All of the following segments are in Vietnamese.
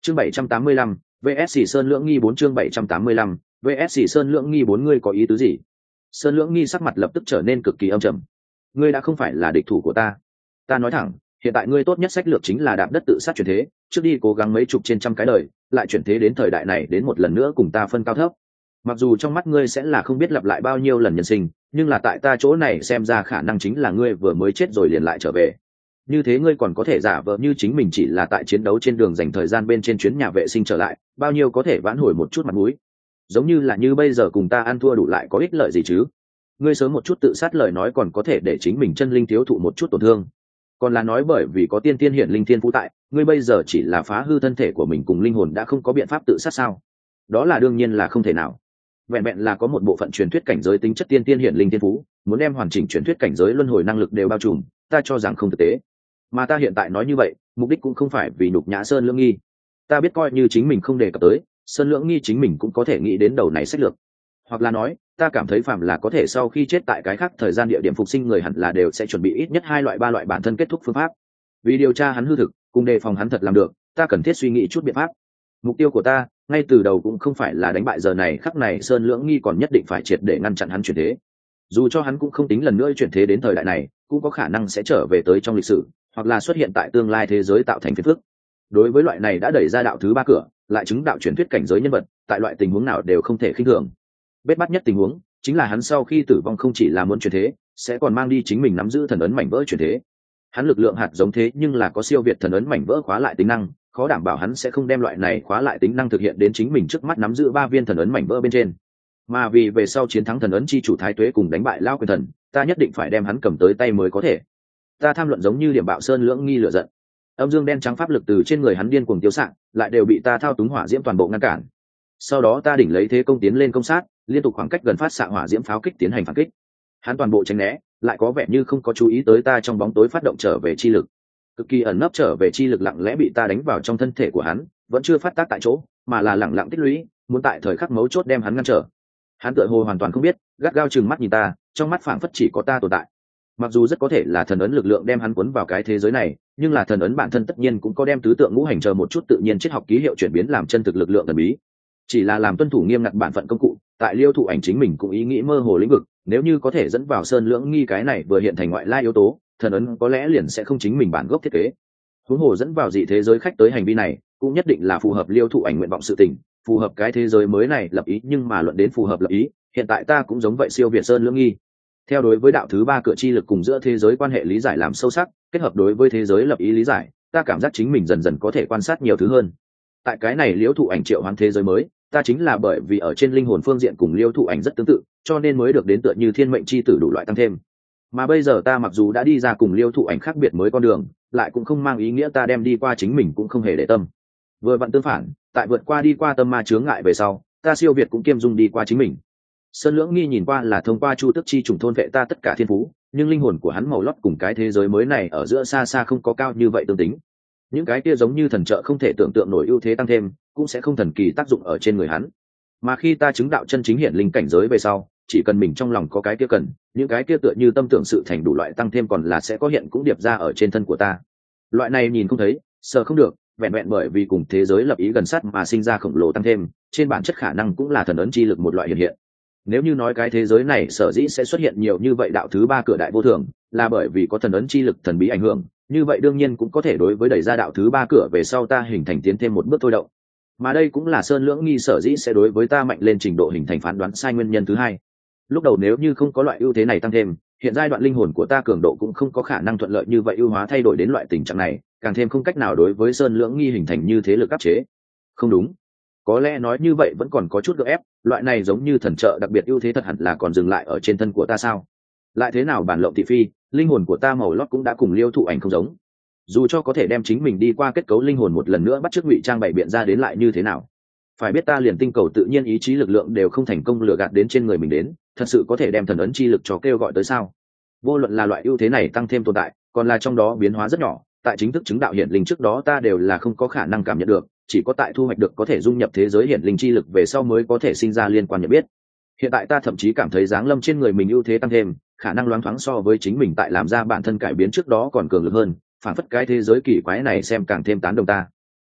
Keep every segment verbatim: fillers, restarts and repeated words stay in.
Chương bảy trăm tám mươi lăm, vê ét xê Sơn Lưỡng Nghi bốn chương bảy trăm tám mươi lăm, vê ét xê Sơn Lưỡng Nghi bốn ngươi có ý tứ gì? Sơn Lưỡng Nghi sắc mặt lập tức trở nên cực kỳ âm trầm. Ngươi đã không phải là địch thủ của ta. Ta nói thẳng, hiện tại ngươi tốt nhất sách lược chính là đạp đất tự sát chuyển thế, trước đi cố gắng mấy chục trên trăm cái đời, lại chuyển thế đến thời đại này đến một lần nữa cùng ta phân cao thấp. Mặc dù trong mắt ngươi sẽ là không biết lặp lại bao nhiêu lần nhân sinh, nhưng là tại ta chỗ này xem ra khả năng chính là ngươi vừa mới chết rồi liền lại trở về. Như thế ngươi còn có thể giả vờ như chính mình chỉ là tại chiến đấu trên đường dành thời gian bên trên chuyến nhà vệ sinh trở lại, bao nhiêu có thể vãn hồi một chút mặt mũi. Giống như là như bây giờ cùng ta ăn thua đủ lại có ích lợi gì chứ? Ngươi sớm một chút tự sát lời nói còn có thể để chính mình chân linh thiếu thụ một chút tổn thương. Còn là nói bởi vì có tiên tiên hiển linh thiên phú tại, ngươi bây giờ chỉ là phá hư thân thể của mình cùng linh hồn đã không có biện pháp tự sát sao? Đó là đương nhiên là không thể nào. Vẹn vẹn là có một bộ phận truyền thuyết cảnh giới tính chất tiên tiên hiển linh thiên phú, muốn đem hoàn chỉnh truyền thuyết cảnh giới luân hồi năng lực đều bao trùm, ta cho rằng không thực tế. Mà ta hiện tại nói như vậy, mục đích cũng không phải vì nhục nhã Sơn Lưỡng Nghi. Ta biết coi như chính mình không đề cập tới, Sơn Lưỡng Nghi chính mình cũng có thể nghĩ đến đầu này sách lược. Hoặc là nói, ta cảm thấy phàm là có thể sau khi chết tại cái khác thời gian địa điểm phục sinh người hẳn là đều sẽ chuẩn bị ít nhất hai loại ba loại bản thân kết thúc phương pháp. Vì điều tra hắn hư thực, cùng đề phòng hắn thật làm được, ta cần thiết suy nghĩ chút biện pháp. Mục tiêu của ta, ngay từ đầu cũng không phải là đánh bại giờ này khắc này Sơn Lưỡng Nghi còn nhất định phải triệt để ngăn chặn hắn chuyển thế. Dù cho hắn cũng không tính lần nữa chuyển thế đến thời đại này, cũng có khả năng sẽ trở về tới trong lịch sử, hoặc là xuất hiện tại tương lai thế giới tạo thành phiền phức. Đối với loại này đã đẩy ra đạo thứ ba cửa, lại chứng đạo truyền thuyết cảnh giới nhân vật, tại loại tình huống nào đều không thể khinh thường. Bết bát nhất tình huống chính là hắn sau khi tử vong không chỉ là muốn chuyển thế, sẽ còn mang đi chính mình nắm giữ thần ấn mảnh vỡ chuyển thế. Hắn lực lượng hạt giống thế nhưng là có siêu việt thần ấn mảnh vỡ khóa lại tính năng, khó đảm bảo hắn sẽ không đem loại này khóa lại tính năng thực hiện đến chính mình trước mắt nắm giữ ba viên thần ấn mảnh vỡ bên trên. Mà vì về sau chiến thắng thần ấn chi chủ Thái Tuế cùng đánh bại Lao Quyền Thần, ta nhất định phải đem hắn cầm tới tay mới có thể. Ta tham luận giống như điểm bạo Sơn Lưỡng Nghi lửa giận. Âm dương đen trắng pháp lực từ trên người hắn điên cuồng tiêu xạ, lại đều bị ta thao túng hỏa diễm toàn bộ ngăn cản. Sau đó ta đỉnh lấy thế công tiến lên công sát, liên tục khoảng cách gần phát xạ hỏa diễm pháo kích tiến hành phản kích. Hắn toàn bộ tránh né, lại có vẻ như không có chú ý tới ta trong bóng tối phát động trở về chi lực. Cực kỳ ẩn nấp trở về chi lực lặng lẽ bị ta đánh vào trong thân thể của hắn, vẫn chưa phát tác tại chỗ, mà là lặng lặng tích lũy, muốn tại thời khắc mấu chốt đem hắn ngăn trở. Hắn tựa hồ hoàn toàn không biết, gắt gao trừng mắt nhìn ta, trong mắt phảng phất chỉ có ta tồn tại. Mặc dù rất có thể là thần ấn lực lượng đem hắn cuốn vào cái thế giới này, nhưng là thần ấn bản thân tất nhiên cũng có đem tứ tượng ngũ hành chờ một chút tự nhiên triết học ký hiệu chuyển biến làm chân thực lực lượng thần bí. Chỉ là làm tuân thủ nghiêm ngặt bản phận công cụ, tại Liêu Thụ Ảnh chính mình cũng ý nghĩ mơ hồ lĩnh vực, nếu như có thể dẫn vào Sơn Lưỡng Nghi cái này vừa hiện thành ngoại lai yếu tố, thần ấn có lẽ liền sẽ không chính mình bản gốc thiết kế. Huống hồ dẫn vào dị thế giới khách tới hành vi này, cũng nhất định là phù hợp Liêu Thụ Ảnh nguyện vọng sự tình, phù hợp cái thế giới mới này lập ý, nhưng mà luận đến phù hợp lập ý, hiện tại ta cũng giống vậy siêu việt Sơn Lưỡng Nghi. Theo đối với đạo thứ ba cửa chi lực cùng giữa thế giới quan hệ lý giải làm sâu sắc, kết hợp đối với thế giới lập ý lý giải, ta cảm giác chính mình dần dần có thể quan sát nhiều thứ hơn. Tại cái này Liêu Thụ Ảnh triệu hoán thế giới mới, ta chính là bởi vì ở trên linh hồn phương diện cùng Liêu Thụ Ảnh rất tương tự, cho nên mới được đến tựa như thiên mệnh chi tử đủ loại tăng thêm. Mà bây giờ ta mặc dù đã đi ra cùng Liêu Thụ Ảnh khác biệt mới con đường, lại cũng không mang ý nghĩa ta đem đi qua chính mình cũng không hề để tâm. Vừa vặn tương phản, tại vượt qua đi qua tâm ma chướng ngại về sau, ta siêu việt cũng kiêm dung đi qua chính mình. Sơn Lưỡng Nghi nhìn qua là thông qua Chu Tức chi trùng thôn vệ ta tất cả thiên phú, nhưng linh hồn của hắn màu lót cùng cái thế giới mới này ở giữa xa xa không có cao như vậy tương tính. Những cái kia giống như thần trợ không thể tưởng tượng nổi ưu thế tăng thêm, cũng sẽ không thần kỳ tác dụng ở trên người hắn. Mà khi ta chứng đạo chân chính hiện linh cảnh giới về sau, chỉ cần mình trong lòng có cái kia cần, những cái kia tựa như tâm tưởng sự thành đủ loại tăng thêm còn là sẽ có hiện cũng điệp ra ở trên thân của ta. Loại này nhìn không thấy, sợ không được, vẹn vẹn bởi vì cùng thế giới lập ý gần sát mà sinh ra khổng lồ tăng thêm, trên bản chất khả năng cũng là thần ấn chi lực một loại hiện hiện. Nếu như nói cái thế giới này sở dĩ sẽ xuất hiện nhiều như vậy đạo thứ ba cửa đại vô thường, là bởi vì có thần ấn chi lực thần bí ảnh hưởng, như vậy đương nhiên cũng có thể đối với đẩy ra đạo thứ ba cửa về sau ta hình thành tiến thêm một bước thôi động. Mà đây cũng là Sơn Lưỡng Nghi sở dĩ sẽ đối với ta mạnh lên trình độ hình thành phán đoán sai nguyên nhân thứ hai. Lúc đầu nếu như không có loại ưu thế này tăng thêm, hiện giai đoạn linh hồn của ta cường độ cũng không có khả năng thuận lợi như vậy ưu hóa thay đổi đến loại tình trạng này, càng thêm không cách nào đối với Sơn Lưỡng Nghi hình thành như thế lực áp chế. Không đúng, có lẽ nói như vậy vẫn còn có chút gượng ép, loại này giống như thần trợ đặc biệt ưu thế thật hẳn là còn dừng lại ở trên thân của ta sao? Lại thế nào bản lộng thị phi, linh hồn của ta màu lót cũng đã cùng Liêu Thụ Ảnh không giống. Dù cho có thể đem chính mình đi qua kết cấu linh hồn một lần nữa bắt chước ngụy trang bày biện ra đến lại như thế nào, phải biết ta liền tinh cầu tự nhiên ý chí lực lượng đều không thành công lừa gạt đến trên người mình đến, thật sự có thể đem thần ấn chi lực cho kêu gọi tới sao? Vô luận là loại ưu thế này tăng thêm tồn tại, còn là trong đó biến hóa rất nhỏ, tại chính thức chứng đạo hiển linh trước đó ta đều là không có khả năng cảm nhận được, chỉ có tại thu hoạch được có thể dung nhập thế giới hiển linh chi lực về sau mới có thể sinh ra liên quan nhận biết. Hiện tại ta thậm chí cảm thấy dáng lâm trên người mình ưu thế tăng thêm, khả năng loáng thoáng so với chính mình tại làm ra bản thân cải biến trước đó còn cường lực hơn, phản phất cái thế giới kỳ quái này xem càng thêm tán đồng ta.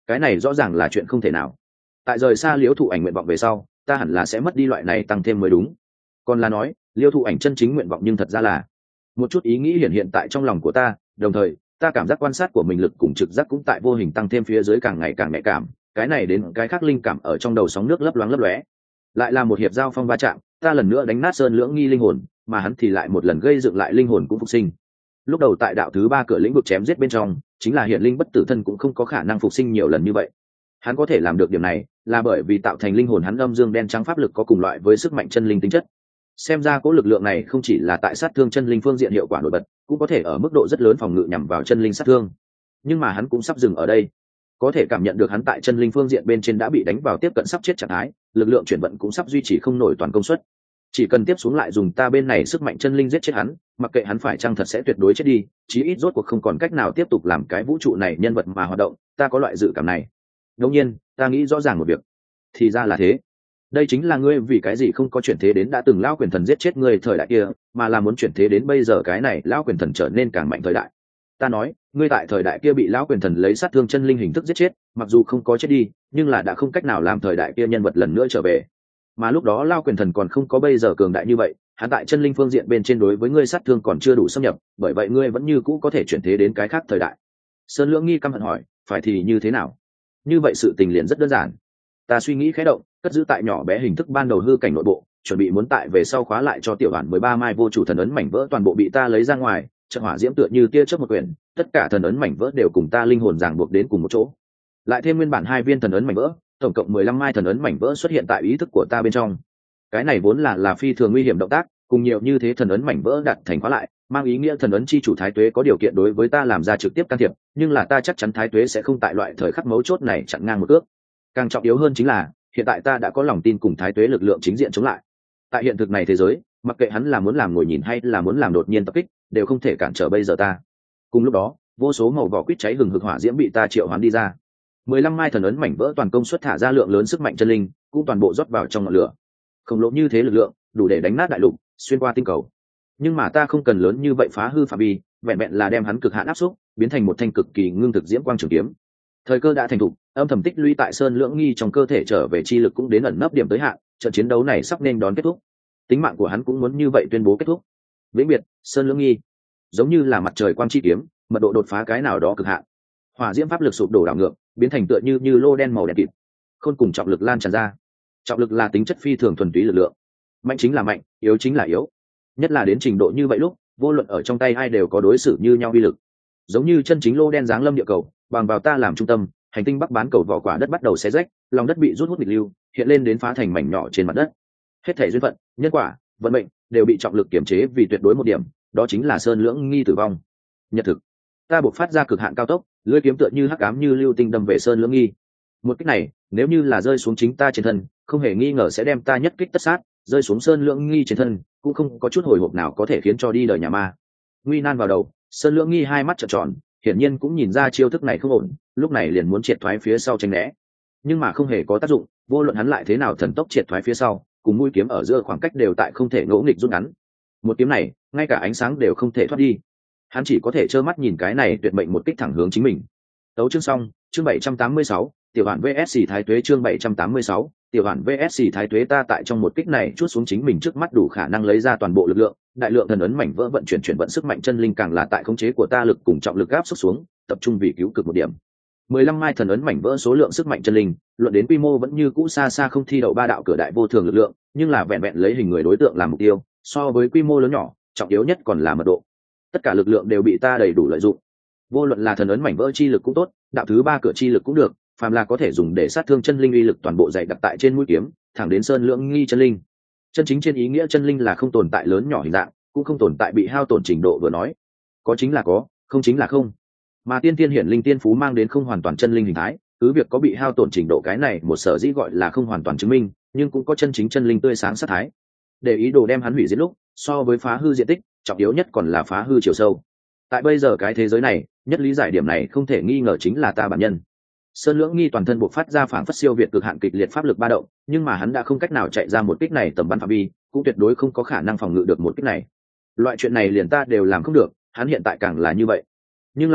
cái này rõ ràng là chuyện không thể nào. Tại rời xa liễu thụ ảnh nguyện vọng về sau, ta hẳn là sẽ mất đi loại này tăng thêm mới đúng. Còn là nói liễu thụ ảnh chân chính nguyện vọng nhưng thật ra là một chút ý nghĩ hiện hiện tại trong lòng của ta, đồng thời ta cảm giác quan sát của mình lực cùng trực giác cũng tại vô hình tăng thêm phía dưới càng ngày càng nhạy cảm, cái này đến cái khác linh cảm ở trong đầu sóng nước lấp loáng lấp lóe. Lại là một hiệp giao phong va chạm, ta lần nữa đánh nát Sơn Lưỡng Nghi linh hồn, mà hắn thì lại một lần gây dựng lại linh hồn cũng phục sinh. Lúc đầu tại đạo thứ ba cửa lĩnh vực chém giết bên trong, chính là hiện linh bất tử thân cũng không có khả năng phục sinh nhiều lần như vậy. Hắn có thể làm được điểm này, là bởi vì tạo thành linh hồn hắn âm dương đen trắng pháp lực có cùng loại với sức mạnh chân linh tính chất. Xem ra cố lực lượng này không chỉ là tại sát thương chân linh phương diện hiệu quả nổi bật, cũng có thể ở mức độ rất lớn phòng ngự nhằm vào chân linh sát thương. Nhưng mà hắn cũng sắp dừng ở đây. Có thể cảm nhận được hắn tại chân linh phương diện bên trên đã bị đánh vào tiếp cận sắp chết trạng thái, lực lượng chuyển vận cũng sắp duy trì không nổi toàn công suất. Chỉ cần tiếp xuống lại dùng ta bên này sức mạnh chân linh giết chết hắn, mặc kệ hắn phải chăng thật sẽ tuyệt đối chết đi, chí ít rốt cuộc không còn cách nào tiếp tục làm cái vũ trụ này nhân vật mà hoạt động, ta có loại dự cảm này. Đương nhiên, ta nghĩ rõ ràng một việc. Thì ra là thế. Đây chính là ngươi vì cái gì không có chuyển thế đến đã từng lão quyền thần giết chết ngươi thời đại kia, mà là muốn chuyển thế đến bây giờ cái này lão quyền thần trở nên càng mạnh thời đại. Ta nói, ngươi tại thời đại kia bị lão quyền thần lấy sát thương chân linh hình thức giết chết, mặc dù không có chết đi, nhưng là đã không cách nào làm thời đại kia nhân vật lần nữa trở về. Mà lúc đó lão quyền thần còn không có bây giờ cường đại như vậy, hắn tại chân linh phương diện bên trên đối với ngươi sát thương còn chưa đủ xâm nhập, bởi vậy ngươi vẫn như cũ có thể chuyển thế đến cái khác thời đại. Sơn Lưỡng Nghi căm hận hỏi, phải thì như thế nào? Như vậy sự tình liền rất đơn giản. Ta suy nghĩ khẽ động, cất giữ tại nhỏ bé hình thức ban đầu hư cảnh nội bộ, chuẩn bị muốn tại về sau khóa lại cho tiểu bản mười ba mai vô chủ thần ấn mảnh vỡ toàn bộ bị ta lấy ra ngoài, trận hỏa diễm tựa như tia chớp một quyển, tất cả thần ấn mảnh vỡ đều cùng ta linh hồn ràng buộc đến cùng một chỗ. Lại thêm nguyên bản hai viên thần ấn mảnh vỡ, tổng cộng mười lăm mai thần ấn mảnh vỡ xuất hiện tại ý thức của ta bên trong. Cái này vốn là là phi thường nguy hiểm động tác, cùng nhiều như thế thần ấn mảnh vỡ đặt thành khóa lại, mang ý nghĩa thần ấn chi chủ Thái Tuế có điều kiện đối với ta làm ra trực tiếp can thiệp, nhưng là ta chắc chắn Thái Tuế sẽ không tại loại thời khắc mấu chốt này chặn ngang một cước. Càng trọng yếu hơn chính là hiện tại ta đã có lòng tin cùng Thái Tuế lực lượng chính diện chống lại. Tại hiện thực này thế giới, mặc kệ hắn là muốn làm ngồi nhìn hay là muốn làm đột nhiên tập kích, đều không thể cản trở bây giờ ta. Cùng lúc đó, vô số màu vỏ quýt cháy hừng hực hỏa diễm bị ta triệu hoán đi ra. mười lăm mai thần ấn mảnh vỡ toàn công suất thả ra lượng lớn sức mạnh chân linh, cũng toàn bộ rót vào trong ngọn lửa. Khổng lồ như thế lực lượng, đủ để đánh nát đại lục, xuyên qua tinh cầu. Nhưng mà ta không cần lớn như vậy phá hư phạm vi, vẹn vẹn là đem hắn cực hạn áp xúc, biến thành một thanh cực kỳ ngưng thực diễm quang trường kiếm. Thời cơ đã thành thục, âm thầm tích lũy tại Sơn Lưỡng Nghi trong cơ thể trở về chi lực cũng đến ẩn nấp điểm tới hạn, trận chiến đấu này sắp nên đón kết thúc. Tính mạng của hắn cũng muốn như vậy tuyên bố kết thúc. Vĩnh biệt, Sơn Lưỡng Nghi. Giống như là mặt trời quang chi kiếm, mật độ đột phá cái nào đó cực hạn. Hỏa diễm pháp lực sụp đổ đảo ngược, biến thành tựa như như lô đen màu đen kịt. Khôn cùng trọng lực lan tràn ra. Trọng lực là tính chất phi thường thuần túy lực lượng. Mạnh chính là mạnh, yếu chính là yếu. Nhất là đến trình độ như vậy lúc, vô luận ở trong tay ai đều có đối xử như nhau uy lực. Giống như chân chính lô đen giáng lâm địa cầu, bằng vào ta làm trung tâm, hành tinh bắc bán cầu vỏ quả đất bắt đầu xé rách, lòng đất bị rút hút nghịch lưu, hiện lên đến phá thành mảnh nhỏ trên mặt đất. Hết thảy duyên phận, nhân quả, vận mệnh đều bị trọng lực kiểm chế vì tuyệt đối một điểm, đó chính là Sơn Lưỡng Nghi tử vong. Nhật thực, ta buộc phát ra cực hạn cao tốc, lưỡi kiếm tựa như hắc ám như lưu tinh đâm về Sơn Lưỡng Nghi. Một kích này, nếu như là rơi xuống chính ta trên thân, không hề nghi ngờ sẽ đem ta nhất kích tất sát, rơi xuống Sơn Lưỡng Nghi trên thân, cũng không có chút hồi hộp nào có thể khiến cho đi đời nhà ma. Nguy nan vào đầu, Sơn Lưỡng Nghi hai mắt trợn tròn, hiển nhiên cũng nhìn ra chiêu thức này không ổn, lúc này liền muốn triệt thoái phía sau tránh né. Nhưng mà không hề có tác dụng, vô luận hắn lại thế nào thần tốc triệt thoái phía sau, cùng mũi kiếm ở giữa khoảng cách đều tại không thể ngỗ nghịch rút ngắn. Một kiếm này, ngay cả ánh sáng đều không thể thoát đi. Hắn chỉ có thể trơ mắt nhìn cái này tuyệt mệnh một kích thẳng hướng chính mình. Tấu chương xong, chương bảy trăm tám mươi sáu, tiểu bản vê ét Thái Tuế chương bảy trăm tám mươi sáu, tiểu bản vê ét Thái Tuế ta tại trong một kích này chuốt xuống chính mình trước mắt đủ khả năng lấy ra toàn bộ lực lượng, đại lượng thần ấn mảnh vỡ vận chuyển chuyển vận sức mạnh chân linh càng là tại khống chế của ta lực cùng trọng lực áp xúc xuống, tập trung vì cứu cực một điểm. mười lăm mai thần ấn mảnh vỡ số lượng sức mạnh chân linh, luận đến quy mô vẫn như cũ xa xa không thi đậu ba đạo cửa đại vô thường lực lượng, nhưng là vẹn vẹn lấy hình người đối tượng làm mục tiêu, so với quy mô lớn nhỏ, trọng yếu nhất còn là mật độ. Tất cả lực lượng đều bị ta đầy đủ lợi dụng. Vô luận là thần ấn mảnh vỡ chi lực cũng tốt, đạo thứ ba cửa chi lực cũng được, phàm là có thể dùng để sát thương chân linh uy lực toàn bộ dày đặc tại trên mũi kiếm, thẳng đến Sơn Lưỡng Nghi chân linh. Chân chính trên ý nghĩa chân linh là không tồn tại lớn nhỏ hình dạng, cũng không tồn tại bị hao tổn trình độ vừa nói. Có chính là có, không chính là không. Mà tiên tiên hiển linh tiên phú mang đến không hoàn toàn chân linh hình thái, cứ việc có bị hao tổn trình độ cái này một sở dĩ gọi là không hoàn toàn chứng minh, nhưng cũng có chân chính chân linh tươi sáng sát thái. Để ý đồ đem hắn hủy diệt lúc, so với phá hư diện tích, trọng yếu nhất còn là phá hư chiều sâu. Tại bây giờ cái thế giới này, nhất lý giải điểm này không thể nghi ngờ chính là ta bản nhân. Sơn Lưỡng Nghi toàn thân buộc phát ra phảng phất siêu việt cực hạn kịch liệt pháp lực ba động, nhưng mà hắn đã không cách nào chạy ra một kích này tầm bắn phạm vi, cũng tuyệt đối không có khả năng phòng ngự được một kích này. Loại chuyện này liền ta đều làm không được, hắn hiện tại càng là như vậy. Nhưng là,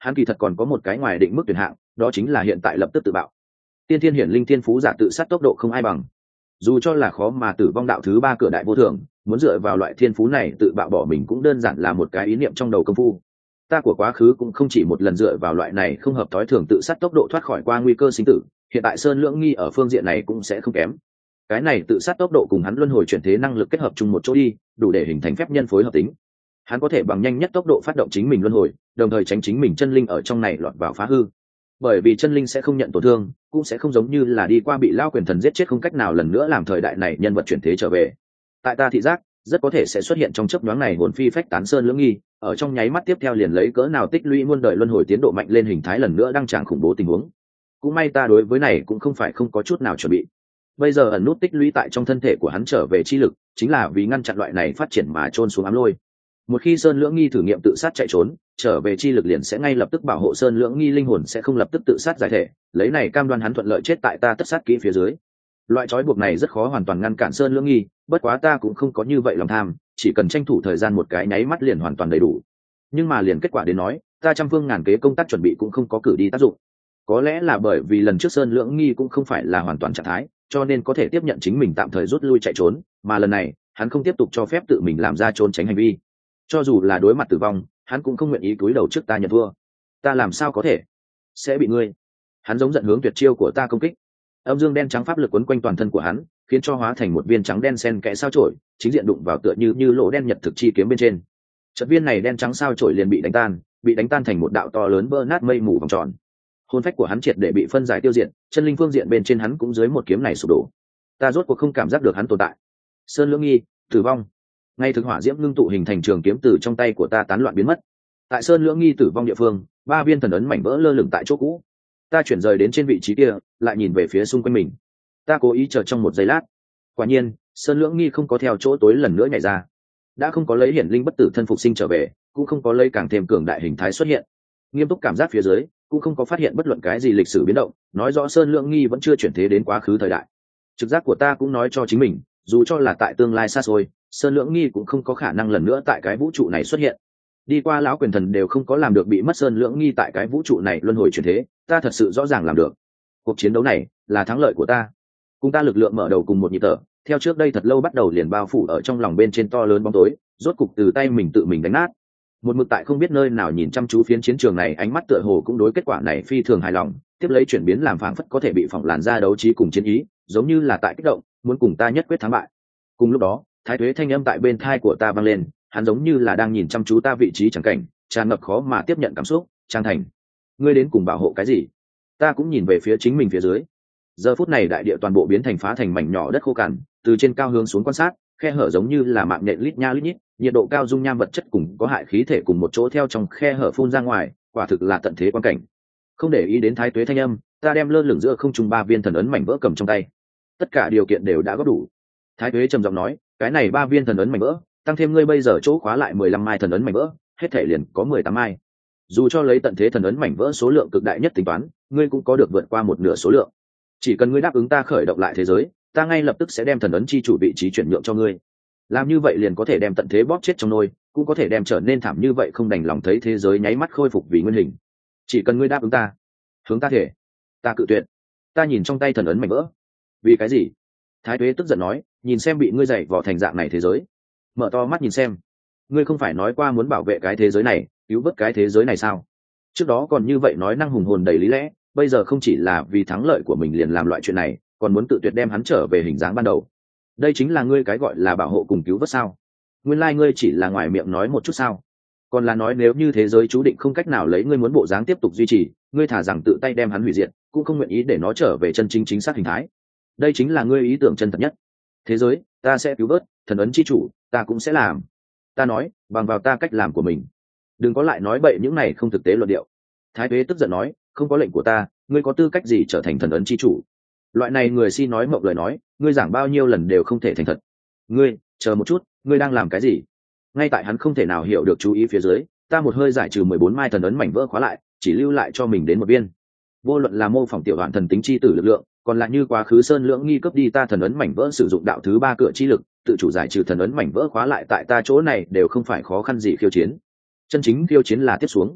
hắn kỳ thật còn có một cái ngoài định mức tuyển hạng, đó chính là hiện tại lập tức tự bạo. Tiên thiên hiển linh thiên phú giả tự sát tốc độ không ai bằng, dù cho là khó mà tử vong đạo thứ ba cửa đại vô thường, muốn dựa vào loại thiên phú này tự bạo bỏ mình cũng đơn giản là một cái ý niệm trong đầu công phu. Ta của quá khứ cũng không chỉ một lần dựa vào loại này không hợp thói thường tự sát tốc độ thoát khỏi qua nguy cơ sinh tử, hiện tại Sơn Lưỡng Nghi ở phương diện này cũng sẽ không kém. Cái này tự sát tốc độ cùng hắn luân hồi chuyển thế năng lực kết hợp chung một chỗ đi, đủ để hình thành phép nhân phối hợp tính. Hắn có thể bằng nhanh nhất tốc độ phát động chính mình luân hồi, đồng thời tránh chính mình chân linh ở trong này lọt vào phá hư. Bởi vì chân linh sẽ không nhận tổn thương, cũng sẽ không giống như là đi qua bị lao quyền thần giết chết không cách nào lần nữa làm thời đại này nhân vật chuyển thế trở về. Tại ta thị giác, rất có thể sẽ xuất hiện trong chớp nhoáng này hồn phi phách tán Sơn Lưỡng Nghi, ở trong nháy mắt tiếp theo liền lấy cỡ nào tích lũy muôn đời luân hồi tiến độ mạnh lên hình thái lần nữa đang tràn khủng bố tình huống. Cũng may ta đối với này cũng không phải không có chút nào chuẩn bị. Bây giờ ẩn nút tích lũy tại trong thân thể của hắn trở về chi lực, chính là vì ngăn chặn loại này phát triển mà trôn xuống ám lôi. Một khi Sơn Lưỡng Nghi thử nghiệm tự sát chạy trốn, trở về chi lực liền sẽ ngay lập tức bảo hộ Sơn Lưỡng Nghi linh hồn sẽ không lập tức tự sát giải thể, lấy này cam đoan hắn thuận lợi chết tại ta tất sát kỹ phía dưới. Loại trói buộc này rất khó hoàn toàn ngăn cản Sơn Lưỡng Nghi, bất quá ta cũng không có như vậy lòng tham, chỉ cần tranh thủ thời gian một cái nháy mắt liền hoàn toàn đầy đủ. Nhưng mà liền kết quả đến nói, ta trăm phương ngàn kế công tác chuẩn bị cũng không có cử đi tác dụng. Có lẽ là bởi vì lần trước Sơn Lưỡng Nghi cũng không phải là hoàn toàn trạng thái, cho nên có thể tiếp nhận chính mình tạm thời rút lui chạy trốn, mà lần này, hắn không tiếp tục cho phép tự mình làm ra trốn tránh hành vi. Cho dù là đối mặt tử vong, hắn cũng không nguyện ý cúi đầu trước ta nhận thua. Ta làm sao có thể sẽ bị ngươi? Hắn giống giận hướng tuyệt chiêu của ta công kích. Âm dương đen trắng pháp lực quấn quanh toàn thân của hắn, khiến cho hóa thành một viên trắng đen xen kẽ sao chổi, chính diện đụng vào tựa như như lỗ đen nhật thực chi kiếm bên trên. Chợt viên này đen trắng sao chổi liền bị đánh tan, bị đánh tan thành một đạo to lớn vỡ nát mây mù vòng tròn. Hồn phách của hắn triệt để bị phân giải tiêu diệt, chân linh phương diện bên trên hắn cũng dưới một kiếm này sụp đổ. Ta rốt cuộc không cảm giác được hắn tồn tại. Sơn Lưỡng Nghi, tử vong. Ngay thực hỏa diễm ngưng tụ hình thành trường kiếm từ trong tay của ta tán loạn biến mất. Tại Sơn Lưỡng Nghi tử vong địa phương, ba viên thần ấn mảnh vỡ lơ lửng tại chỗ cũ. Ta chuyển rời đến trên vị trí kia, lại nhìn về phía xung quanh mình. Ta cố ý chờ trong một giây lát. Quả nhiên, Sơn Lưỡng Nghi không có theo chỗ tối lần nữa nhảy ra, đã không có lấy hiển linh bất tử thân phục sinh trở về, cũng không có lấy càng thêm cường đại hình thái xuất hiện. Nghiêm túc cảm giác phía dưới, cũng không có phát hiện bất luận cái gì lịch sử biến động, nói rõ Sơn Lưỡng Nghi vẫn chưa chuyển thế đến quá khứ thời đại. Trực giác của ta cũng nói cho chính mình, dù cho là tại tương lai xa xôi, Sơn Lưỡng Nghi cũng không có khả năng lần nữa tại cái vũ trụ này xuất hiện. Đi qua lão quyền thần đều không có làm được bị mất Sơn Lưỡng Nghi tại cái vũ trụ này luân hồi chuyển thế, ta thật sự rõ ràng làm được. Cuộc chiến đấu này là thắng lợi của ta. Cùng ta lực lượng mở đầu cùng một nhịp thở, theo trước đây thật lâu bắt đầu liền bao phủ ở trong lòng bên trên to lớn bóng tối, rốt cục từ tay mình tự mình đánh nát. Một mực tại không biết nơi nào nhìn chăm chú phiến chiến trường này, ánh mắt tựa hồ cũng đối kết quả này phi thường hài lòng, tiếp lấy chuyển biến làm phảng phất có thể bị phỏng làn ra đấu trí cùng chiến ý, giống như là tại kích động, muốn cùng ta nhất quyết thắng bại. Cùng lúc đó, Thái Tuế thanh âm tại bên thai của ta vang lên, hắn giống như là đang nhìn chăm chú ta vị trí chẳng cảnh, tràn ngập khó mà tiếp nhận cảm xúc. Trang Thành, ngươi đến cùng bảo hộ cái gì? Ta cũng nhìn về phía chính mình phía dưới. Giờ phút này đại địa toàn bộ biến thành phá thành mảnh nhỏ đất khô cằn, từ trên cao hướng xuống quan sát, khe hở giống như là mạng nhện lít nha lít nhít, nhiệt độ cao dung nham vật chất cùng có hại khí thể cùng một chỗ theo trong khe hở phun ra ngoài, quả thực là tận thế quan cảnh. Không để ý đến Thái Tuế thanh âm, ta đem lơ lửng giữa không trung ba viên thần ấn mảnh vỡ cầm trong tay. Tất cả điều kiện đều đã góp đủ. Thái Tuế trầm giọng nói, cái này ba viên thần ấn mảnh vỡ, tăng thêm ngươi bây giờ chỗ khóa lại mười lăm mai thần ấn mảnh vỡ, hết thể liền có mười tám mai. Dù cho lấy tận thế thần ấn mảnh vỡ số lượng cực đại nhất tính toán, ngươi cũng có được vượt qua một nửa số lượng. Chỉ cần ngươi đáp ứng ta khởi động lại thế giới, ta ngay lập tức sẽ đem thần ấn chi chủ vị trí chuyển nhượng cho ngươi. Làm như vậy liền có thể đem tận thế bóp chết trong nôi, cũng có thể đem trở nên thảm như vậy không đành lòng thấy thế giới nháy mắt khôi phục vì nguyên hình. Chỉ cần ngươi đáp ứng ta. Hướng ta thể. Ta cự tuyệt. Ta nhìn trong tay thần ấn mảnh vỡ. Vì cái gì? Thái Tuế tức giận nói, nhìn xem bị ngươi dạy vò thành dạng này thế giới. Mở to mắt nhìn xem. Ngươi không phải nói qua muốn bảo vệ cái thế giới này, cứu vớt cái thế giới này sao? Trước đó còn như vậy nói năng hùng hồn đầy lý lẽ, bây giờ không chỉ là vì thắng lợi của mình liền làm loại chuyện này, còn muốn tự tuyệt đem hắn trở về hình dáng ban đầu. Đây chính là ngươi cái gọi là bảo hộ cùng cứu vớt sao? Nguyên lai ngươi chỉ là ngoài miệng nói một chút sao? Còn là nói nếu như thế giới chú định không cách nào lấy ngươi muốn bộ dáng tiếp tục duy trì, ngươi thả rằng tự tay đem hắn hủy diệt, cũng không nguyện ý để nó trở về chân chính chính xác hình thái. Đây chính là ngươi ý tưởng chân thật nhất. Thế giới, ta sẽ cứu vớt, thần ấn chi chủ, ta cũng sẽ làm. Ta nói, bằng vào ta cách làm của mình. Đừng có lại nói bậy những này không thực tế luận điệu. Thái Tuế tức giận nói, không có lệnh của ta, ngươi có tư cách gì trở thành thần ấn chi chủ? Loại này người si nói mộng lời nói, ngươi giảng bao nhiêu lần đều không thể thành thật. Ngươi, chờ một chút, ngươi đang làm cái gì? Ngay tại hắn không thể nào hiểu được chú ý phía dưới, ta một hơi giải trừ mười bốn mai thần ấn mảnh vỡ khóa lại, chỉ lưu lại cho mình đến một viên. Vô luận là mô phỏng tiểu đoạn thần tính chi tử lực lượng, còn là như quá khứ Sơn Lưỡng Nghi cướp đi ta thần ấn mảnh vỡ sử dụng đạo thứ ba cửa chi lực, tự chủ giải trừ thần ấn mảnh vỡ khóa lại tại ta chỗ này đều không phải khó khăn gì khiêu chiến. Chân chính khiêu chiến là tiếp xuống.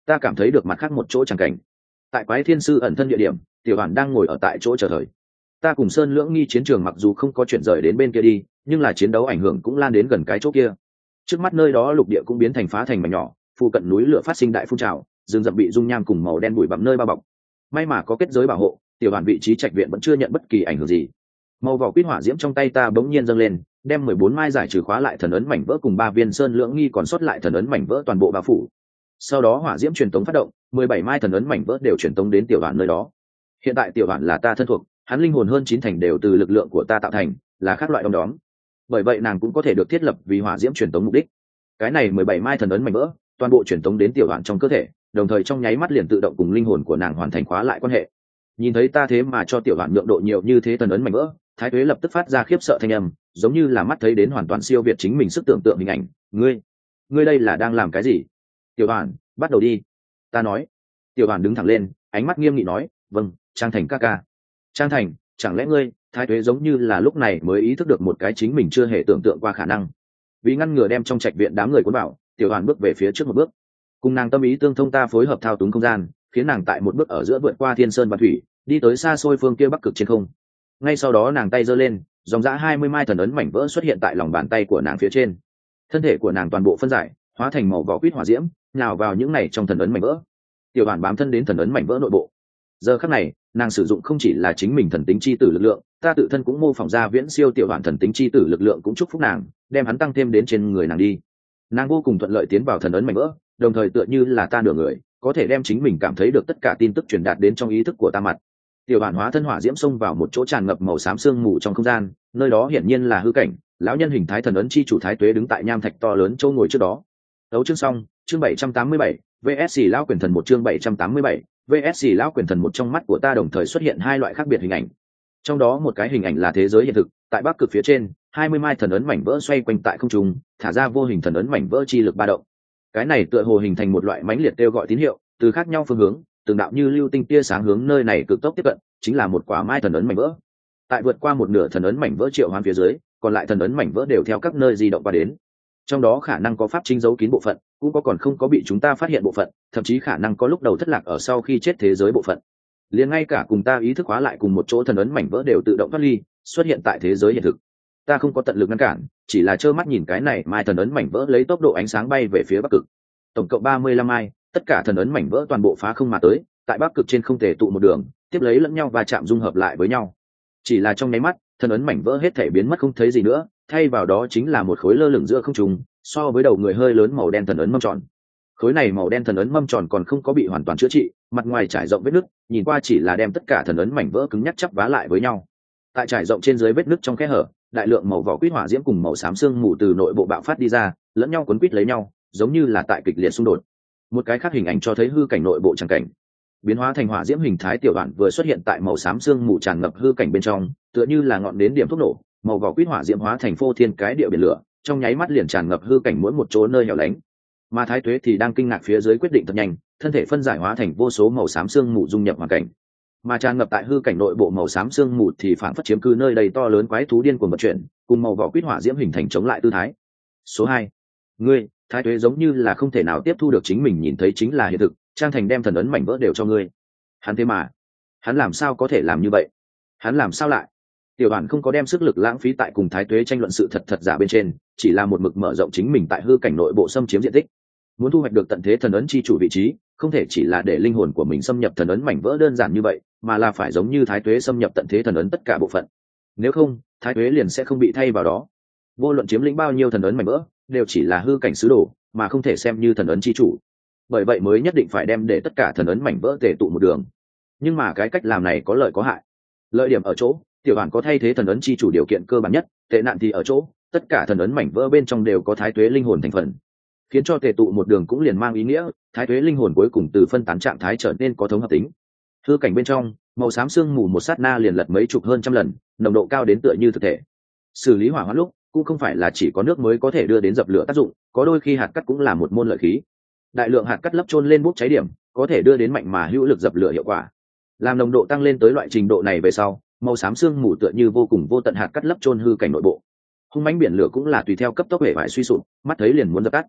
ta cảm thấy được mặt khác một chỗ chẳng cảnh. Tại quái thiên sư ẩn thân địa điểm, tiểu hoàn đang ngồi ở tại chỗ chờ thời. Ta cùng sơn lưỡng nghi chiến trường mặc dù không có chuyển rời đến bên kia đi, nhưng là chiến đấu ảnh hưởng cũng lan đến gần cái chỗ kia. Trước mắt nơi đó lục địa cũng biến thành phá thành mảnh nhỏ, phụ cận núi lửa phát sinh đại phun trào, rừng rậm bị dung nham cùng màu đen bụi bặm nơi bao bọc. May mà có kết giới bảo hộ, tiểu hoàn vị trí trạch viện vẫn chưa nhận bất kỳ ảnh hưởng gì. Màu vỏ quýt hỏa diễm trong tay ta bỗng nhiên dâng lên, đem mười bốn mai giải trừ khóa lại thần ấn mảnh vỡ cùng ba viên sơn lưỡng nghi còn sót lại thần ấn mảnh vỡ toàn bộ bao phủ. Sau đó hỏa diễm truyền tống phát động, mười bảy mai thần ấn mảnh vỡ đều truyền tống đến tiểu hoàn nơi đó. Hiện tại tiểu hoàn là ta thân thuộc, hắn linh hồn hơn chín thành đều từ lực lượng của ta tạo thành, là khác loại đom đóm. Bởi vậy nàng cũng có thể được thiết lập vì hỏa diễm truyền tống mục đích. Cái này mười bảy mai thần ấn mảnh vỡ, toàn bộ truyền tống đến tiểu hoàn trong cơ thể, đồng thời trong nháy mắt liền tự động cùng linh hồn của nàng hoàn thành khóa lại quan hệ. Nhìn thấy ta thế mà cho tiểu hoàn nhượng độ nhiều như thế thần ấn mảnh vỡ, Thái Tuế lập tức phát ra khiếp sợ thanh âm, giống như là mắt thấy đến hoàn toàn siêu việt chính mình sức tưởng tượng hình ảnh. Ngươi, ngươi đây là đang làm cái gì? Tiểu hoàn, bắt đầu đi. Ta nói. Tiểu hoàn đứng thẳng lên, ánh mắt nghiêm nghị nói, vâng, Trang Thành ca ca. Trang Thành, chẳng lẽ ngươi? Thái Tuế giống như là lúc này mới ý thức được một cái chính mình chưa hề tưởng tượng qua khả năng. Vì ngăn ngừa đem trong trạch viện đám người cuốn vào, tiểu hoàn bước về phía trước một bước, cùng nàng tâm ý tương thông ta phối hợp thao túng không gian, khiến nàng tại một bước ở giữa vượt qua thiên sơn và thủy, đi tới xa xôi phương kia bắc cực trên không. Ngay sau đó nàng tay giơ lên, dòng dã hai mươi mai thần ấn mảnh vỡ xuất hiện tại lòng bàn tay của nàng phía trên. Thân thể của nàng toàn bộ phân giải, hóa thành màu vỏ quýt hỏa diễm, nhào vào những này trong thần ấn mảnh vỡ. Tiểu hoàn bám thân đến thần ấn mảnh vỡ nội bộ. Giờ khắc này, nàng sử dụng không chỉ là chính mình thần tính chi tử lực lượng, ta tự thân cũng mô phỏng ra viễn siêu tiểu hoàn thần tính chi tử lực lượng cũng chúc phúc nàng, đem hắn tăng thêm đến trên người nàng đi. Nàng vô cùng thuận lợi tiến vào thần ấn mảnh vỡ, đồng thời tựa như là ta nửa người, có thể đem chính mình cảm thấy được tất cả tin tức truyền đạt đến trong ý thức của ta mặt. Tiểu hoàn hóa thân hỏa diễm xông vào một chỗ tràn ngập màu xám sương mù trong không gian, nơi đó hiển nhiên là hư cảnh, lão nhân hình thái thần ấn chi chủ Thái Tuế đứng tại nham thạch to lớn châu ngồi trước đó. Đấu chương xong, chương bảy trăm tám mươi bảy, vê ét xê lão quyền thần một chương bảy trăm tám mươi bảy, vê ét xê lão quyền thần một. Trong mắt của ta đồng thời xuất hiện hai loại khác biệt hình ảnh. Trong đó một cái hình ảnh là thế giới hiện thực, tại bắc cực phía trên, hai mươi mai thần ấn mảnh vỡ xoay quanh tại không trung, thả ra vô hình thần ấn mảnh vỡ chi lực ba động. Cái này tựa hồ hình thành một loại mãnh liệt kêu gọi tín hiệu, từ khác nhau phương hướng, từng đạo như lưu tinh tia sáng hướng nơi này cực tốc tiếp cận, chính là một quả mai thần ấn mảnh vỡ. Tại vượt qua một nửa thần ấn mảnh vỡ triệu hoán phía dưới, còn lại thần ấn mảnh vỡ đều theo các nơi di động qua đến. Trong đó khả năng có pháp chính giấu kín bộ phận, cũng có còn không có bị chúng ta phát hiện bộ phận, thậm chí khả năng có lúc đầu thất lạc ở sau khi chết thế giới bộ phận. Liền ngay cả cùng ta ý thức hóa lại cùng một chỗ thần ấn mảnh vỡ đều tự động thoát ly, xuất hiện tại thế giới hiện thực. Ta không có tận lực ngăn cản, chỉ là trơ mắt nhìn cái này mai thần ấn mảnh vỡ lấy tốc độ ánh sáng bay về phía bắc cực. Tổng cộng ba mươi lăm mai, tất cả thần ấn mảnh vỡ toàn bộ phá không mà tới, tại bắc cực trên không thể tụ một đường, tiếp lấy lẫn nhau và chạm dung hợp lại với nhau. Chỉ là trong nháy mắt, thần ấn mảnh vỡ hết thể biến mất không thấy gì nữa, thay vào đó chính là một khối lơ lửng giữa không trung, so với đầu người hơi lớn màu đen thần ấn mâm tròn. Khối này màu đen thần ấn mâm tròn còn không có bị hoàn toàn chữa trị, mặt ngoài trải rộng vết nứt, nhìn qua chỉ là đem tất cả thần ấn mảnh vỡ cứng nhắc chắp vá lại với nhau. Tại trải rộng trên dưới vết nứt trong kẽ hở, đại lượng màu vỏ quýt hỏa diễm cùng màu xám xương mù từ nội bộ bạo phát đi ra, lẫn nhau quấn quýt lấy nhau, giống như là tại kịch liệt xung đột. Một cái khác hình ảnh cho thấy hư cảnh nội bộ tràng cảnh. Biến hóa thành hỏa diễm hình thái tiểu đoạn vừa xuất hiện tại màu xám xương mù tràn ngập hư cảnh bên trong, tựa như là ngọn nến điểm thuốc nổ, màu vỏ quýt hỏa diễm hóa thành phô thiên cái địa biển lửa, trong nháy mắt liền tràn ngập hư cảnh mỗi một chỗ nơi hẻo lánh. Mà Thái Tuế thì đang kinh ngạc phía dưới quyết định thật nhanh, thân thể phân giải hóa thành vô số màu xám xương mù dung nhập hoàn cảnh. Mà tràn ngập tại hư cảnh nội bộ màu xám xương mù thì phản phất chiếm cư nơi đầy to lớn quái thú điên cuồng vận chuyển, cùng màu vỏ quýt hỏa diễm hình thành chống lại tư thái. Số hai, ngươi, Thái Tuế giống như là không thể nào tiếp thu được chính mình nhìn thấy chính là hiện thực, Trang Thành đem thần ấn mảnh vỡ đều cho ngươi. Hắn thế mà, hắn làm sao có thể làm như vậy? Hắn làm sao lại? Tiểu Bản không có đem sức lực lãng phí tại cùng Thái Tuế tranh luận sự thật thật giả bên trên, chỉ là một mực mở rộng chính mình tại hư cảnh nội bộ xâm chiếm diện tích. Muốn thu hoạch được tận thế thần ấn chi chủ vị trí, không thể chỉ là để linh hồn của mình xâm nhập thần ấn mảnh vỡ đơn giản như vậy, mà là phải giống như Thái Tuế xâm nhập tận thế thần ấn tất cả bộ phận. Nếu không, Thái Tuế liền sẽ không bị thay vào đó. Vô luận chiếm lĩnh bao nhiêu thần ấn mảnh vỡ, đều chỉ là hư cảnh sứ đồ, mà không thể xem như thần ấn chi chủ. Bởi vậy mới nhất định phải đem để tất cả thần ấn mảnh vỡ tề tụ một đường. Nhưng mà cái cách làm này có lợi có hại. Lợi điểm ở chỗ, Tiểu Bản có thay thế thần ấn chi chủ điều kiện cơ bản nhất, tệ nạn thì ở chỗ, tất cả thần ấn mảnh vỡ bên trong đều có Thái Tuế linh hồn thành phần, khiến cho tề tụ một đường cũng liền mang ý nghĩa Thái Tuế linh hồn cuối cùng từ phân tán trạng thái trở nên có thống hợp tính. Hư cảnh bên trong, màu xám sương mù một sát na liền lật mấy chục hơn trăm lần, nồng độ cao đến tựa như thực thể. Xử lý hỏa hoạn lúc cũng không phải là chỉ có nước mới có thể đưa đến dập lửa tác dụng, có đôi khi hạt cát cũng là một môn lợi khí. Đại lượng hạt cát lấp chôn lên bốc cháy điểm, có thể đưa đến mạnh mà hữu lực dập lửa hiệu quả. Làm nồng độ tăng lên tới loại trình độ này về sau, màu xám sương mù tựa như vô cùng vô tận hạt cát lấp chôn hư cảnh nội bộ. Hung mãnh biển lửa cũng là tùy theo cấp tốc hệ vải suy sụp, mắt thấy liền muốn dập tắt.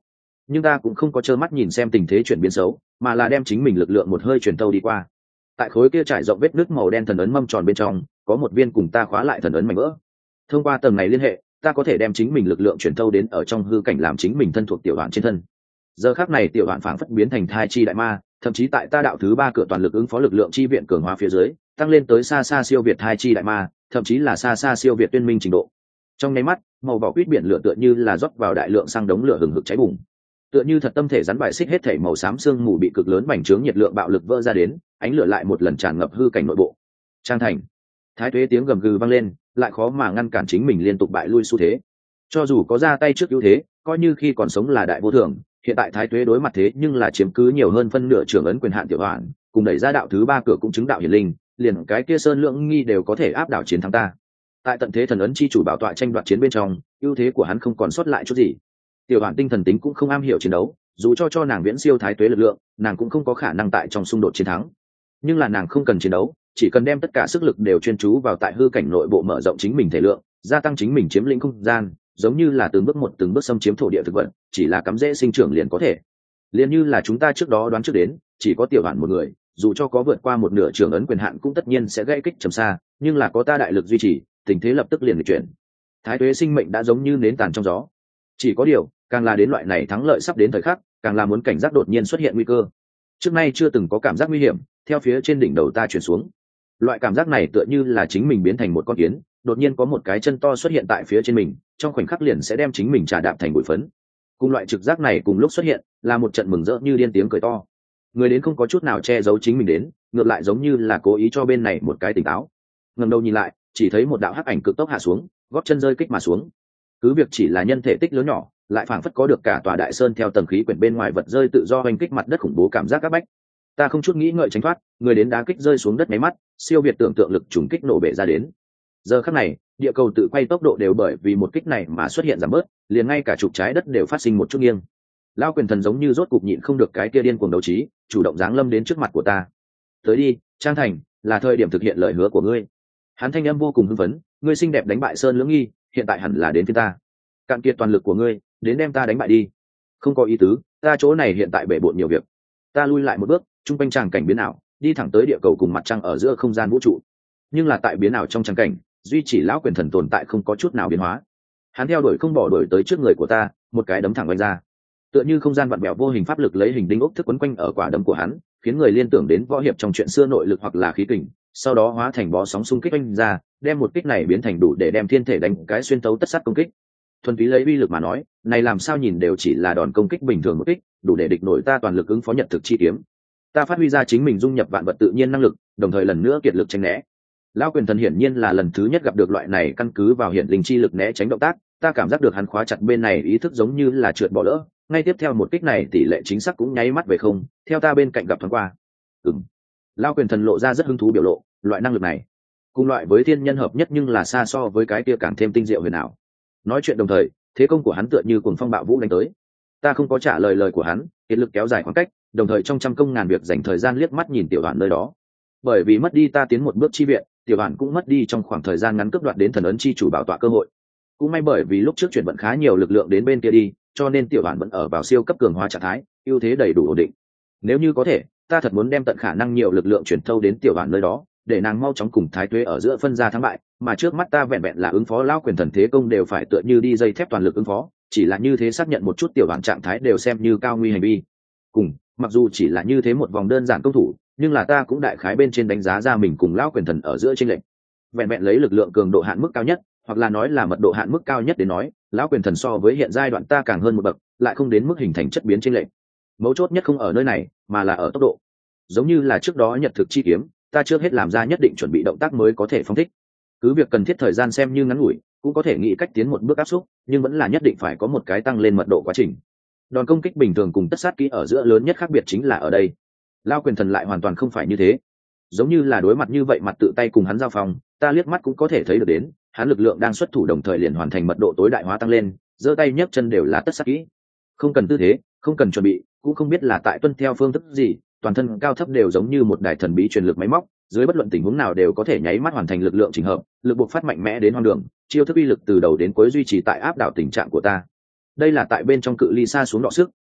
nhưng ta cũng không có trơ mắt nhìn xem tình thế chuyển biến xấu, mà là đem chính mình lực lượng một hơi truyền tâu đi qua. Tại khối kia trải rộng vết nước màu đen thần ấn mâm tròn bên trong có một viên cùng ta khóa lại thần ấn mảnh vỡ. Thông qua tầng này liên hệ, ta có thể đem chính mình lực lượng truyền tâu đến ở trong hư cảnh, làm chính mình thân thuộc tiểu đoạn trên thân. Giờ khắc này tiểu đoạn phảng phất biến thành thai chi đại ma, thậm chí tại ta đạo thứ ba cửa toàn lực ứng phó lực lượng chi viện cường hóa phía dưới, tăng lên tới xa xa siêu việt thai chi đại ma, thậm chí là xa xa siêu việt tuyên minh trình độ. Trong nháy mắt, màu vỏ quýt biển lửa tựa như là rót vào đại lượng xăng đống lửa hừng hực cháy bùng, tựa như thật tâm thể rắn bài xích hết thể màu xám xương mù bị cực lớn bành trướng nhiệt lượng bạo lực vỡ ra đến, ánh lửa lại một lần tràn ngập hư cảnh nội bộ. Trang thành, Thái Tuế tiếng gầm gừ vang lên, lại khó mà ngăn cản chính mình liên tục bại lui xu thế. Cho dù có ra tay trước ưu thế, coi như khi còn sống là đại vô thường, hiện tại Thái Tuế đối mặt thế nhưng là chiếm cứ nhiều hơn phân nửa trưởng ấn quyền hạn tiểu hoàn, cùng đẩy ra đạo thứ ba cửa cũng chứng đạo hiển linh, liền cái kia Sơn Lượng Nghi đều có thể áp đảo chiến thắng ta. Tại tận thế thần ấn chi chủ bảo tọa tranh đoạt chiến bên trong, ưu thế của hắn không còn sót lại chút gì. Tiểu hoàn tinh thần tính cũng không am hiểu chiến đấu, dù cho cho nàng viễn siêu Thái Tuế lực lượng, nàng cũng không có khả năng tại trong xung đột chiến thắng. Nhưng là nàng không cần chiến đấu, chỉ cần đem tất cả sức lực đều chuyên chú vào tại hư cảnh nội bộ, mở rộng chính mình thể lượng, gia tăng chính mình chiếm lĩnh không gian, giống như là từng bước một từng bước xâm chiếm thổ địa thực vật, chỉ là cắm rễ sinh trưởng liền có thể. Liền như là chúng ta trước đó đoán trước đến, chỉ có tiểu hoàn một người, dù cho có vượt qua một nửa trường ấn quyền hạn cũng tất nhiên sẽ gãy kích trầm xa, nhưng là có ta đại lực duy trì, tình thế lập tức liền nghịch chuyển. Thái Tuế sinh mệnh đã giống như nến tàn trong gió. Chỉ có điều, càng là đến loại này thắng lợi sắp đến thời khắc, càng là muốn cảnh giác đột nhiên xuất hiện nguy cơ. Trước nay chưa từng có cảm giác nguy hiểm theo phía trên đỉnh đầu ta chuyển xuống. Loại cảm giác này tựa như là chính mình biến thành một con kiến, đột nhiên có một cái chân to xuất hiện tại phía trên mình, trong khoảnh khắc liền sẽ đem chính mình trà đạp thành bụi phấn. Cùng loại trực giác này cùng lúc xuất hiện, là một trận mừng rỡ như điên tiếng cười to. Người đến không có chút nào che giấu chính mình đến, ngược lại giống như là cố ý cho bên này một cái tỉnh táo. Ngẩng đầu nhìn lại, chỉ thấy một đạo hắc ảnh cực tốc hạ xuống, gót chân rơi kích mà xuống. Cứ việc chỉ là nhân thể tích lớn nhỏ, lại phảng phất có được cả tòa đại sơn theo tầng khí quyển bên ngoài vật rơi tự do oanh kích mặt đất, khủng bố cảm giác các bách. Ta không chút nghĩ ngợi tránh thoát, người đến đá kích rơi xuống đất máy mắt, siêu việt tưởng tượng lực trùng kích nổ bể ra đến. Giờ khắc này, địa cầu tự quay tốc độ đều bởi vì một kích này mà xuất hiện giảm bớt, liền ngay cả trục trái đất đều phát sinh một chút nghiêng. Lao quyền thần giống như rốt cục nhịn không được cái kia điên cuồng đấu trí, chủ động giáng lâm đến trước mặt của ta. Tới đi, Trang Thành, là thời điểm thực hiện lời hứa của ngươi. Hắn thanh âm vô cùng hưng phấn, ngươi xinh đẹp đánh bại Sơn Lưỡng Nghi, hiện tại hẳn là đến phía ta. Cạn kiệt toàn lực của ngươi, đến đem ta đánh bại đi. Không có ý tứ, ta chỗ này hiện tại bể bộn nhiều việc. Ta lui lại một bước, trung quanh tràng cảnh biến ảo, đi thẳng tới địa cầu cùng mặt trăng ở giữa không gian vũ trụ. Nhưng là tại biến ảo trong tràng cảnh, duy chỉ lão quyền thần tồn tại không có chút nào biến hóa. Hắn theo đuổi không bỏ đuổi tới trước người của ta, một cái đấm thẳng vạch ra. Tựa như không gian vặn vẹo vô hình pháp lực lấy hình đinh ốc thức quấn quanh ở quả đấm của hắn, khiến người liên tưởng đến võ hiệp trong chuyện xưa nội lực hoặc là khí kình, sau đó hóa thành bó sóng xung kích oanh ra, đem một kích này biến thành đủ để đem thiên thể đánh cái xuyên tấu tất sát công kích. Thuần túy lấy uy lực mà nói, này làm sao nhìn đều chỉ là đòn công kích bình thường một kích, đủ để địch nổi ta toàn lực ứng phó nhật thực chi kiếm. Ta phát huy ra chính mình dung nhập vạn vật tự nhiên năng lực, đồng thời lần nữa kiệt lực tránh né. Lão quyền thần hiển nhiên là lần thứ nhất gặp được loại này căn cứ vào hiển linh chi lực né tránh động tác, ta cảm giác được hắn khóa chặt bên này ý thức giống như là trượt bỏ lỡ, ngay tiếp theo một kích này tỷ lệ chính xác cũng nháy mắt về không, theo ta bên cạnh gặp thoáng qua. Ừm. Lão quyền thần lộ ra rất hứng thú biểu lộ, loại năng lực này, cùng loại với thiên nhân hợp nhất nhưng là xa so với cái kia càng thêm tinh diệu huyền ảo. Nói chuyện đồng thời, thế công của hắn tựa như cuồng phong bạo vũ đánh tới. Ta không có trả lời lời của hắn, kiệt lực kéo dài khoảng cách, đồng thời trong trăm công ngàn việc dành thời gian liếc mắt nhìn tiểu đoàn nơi đó. Bởi vì mất đi ta tiến một bước chi viện, tiểu đoàn cũng mất đi trong khoảng thời gian ngắn cướp đoạt đến thần ấn chi chủ bảo tọa cơ hội. Cũng may bởi vì lúc trước chuyển vận khá nhiều lực lượng đến bên kia đi, cho nên tiểu đoàn vẫn ở vào siêu cấp cường hóa trạng thái, ưu thế đầy đủ ổn định. Nếu như có thể, ta thật muốn đem tận khả năng nhiều lực lượng chuyển thâu đến tiểu đoàn nơi đó, để nàng mau chóng cùng Thái Tuế ở giữa phân ra thắng bại, mà trước mắt ta vẹn vẹn là ứng phó lão quyền thần thế công đều phải tựa như đi dây thép toàn lực ứng phó, chỉ là như thế xác nhận một chút tiểu đoàn trạng thái đều xem như cao nguy hành vi. Cùng, mặc dù chỉ là như thế một vòng đơn giản công thủ, nhưng là ta cũng đại khái bên trên đánh giá ra mình cùng lão quyền thần ở giữa chênh lệch. Vẹn vẹn lấy lực lượng cường độ hạn mức cao nhất, hoặc là nói là mật độ hạn mức cao nhất để nói, lão quyền thần so với hiện giai đoạn ta càng hơn một bậc, lại không đến mức hình thành chất biến chênh lệch. Mấu chốt nhất không ở nơi này, mà là ở tốc độ. Giống như là trước đó nhật thực chi kiếm, ta trước hết làm ra nhất định chuẩn bị động tác mới có thể phóng thích. Cứ việc cần thiết thời gian xem như ngắn ngủi, cũng có thể nghĩ cách tiến một bước áp xúc, nhưng vẫn là nhất định phải có một cái tăng lên mật độ quá trình. Đòn công kích bình thường cùng tất sát kỹ ở giữa lớn nhất khác biệt chính là ở đây. Lao quyền thần lại hoàn toàn không phải như thế. Giống như là đối mặt như vậy mặt tự tay cùng hắn giao phòng, ta liếc mắt cũng có thể thấy được đến, hắn lực lượng đang xuất thủ đồng thời liền hoàn thành mật độ tối đại hóa tăng lên, giơ tay nhấc chân đều là tất sát kỹ. Không cần tư thế, không cần chuẩn bị, cũng không biết là tại tuân theo phương thức gì, toàn thân cao thấp đều giống như một đài thần bí truyền lực máy móc, dưới bất luận tình huống nào đều có thể nháy mắt hoàn thành lực lượng chỉnh hợp, lực buộc phát mạnh mẽ đến hoang đường, chiêu thức uy lực từ đầu đến cuối duy trì tại áp đảo tình trạng của ta. Đây là tại bên trong cự ly xa xuống đọ sức,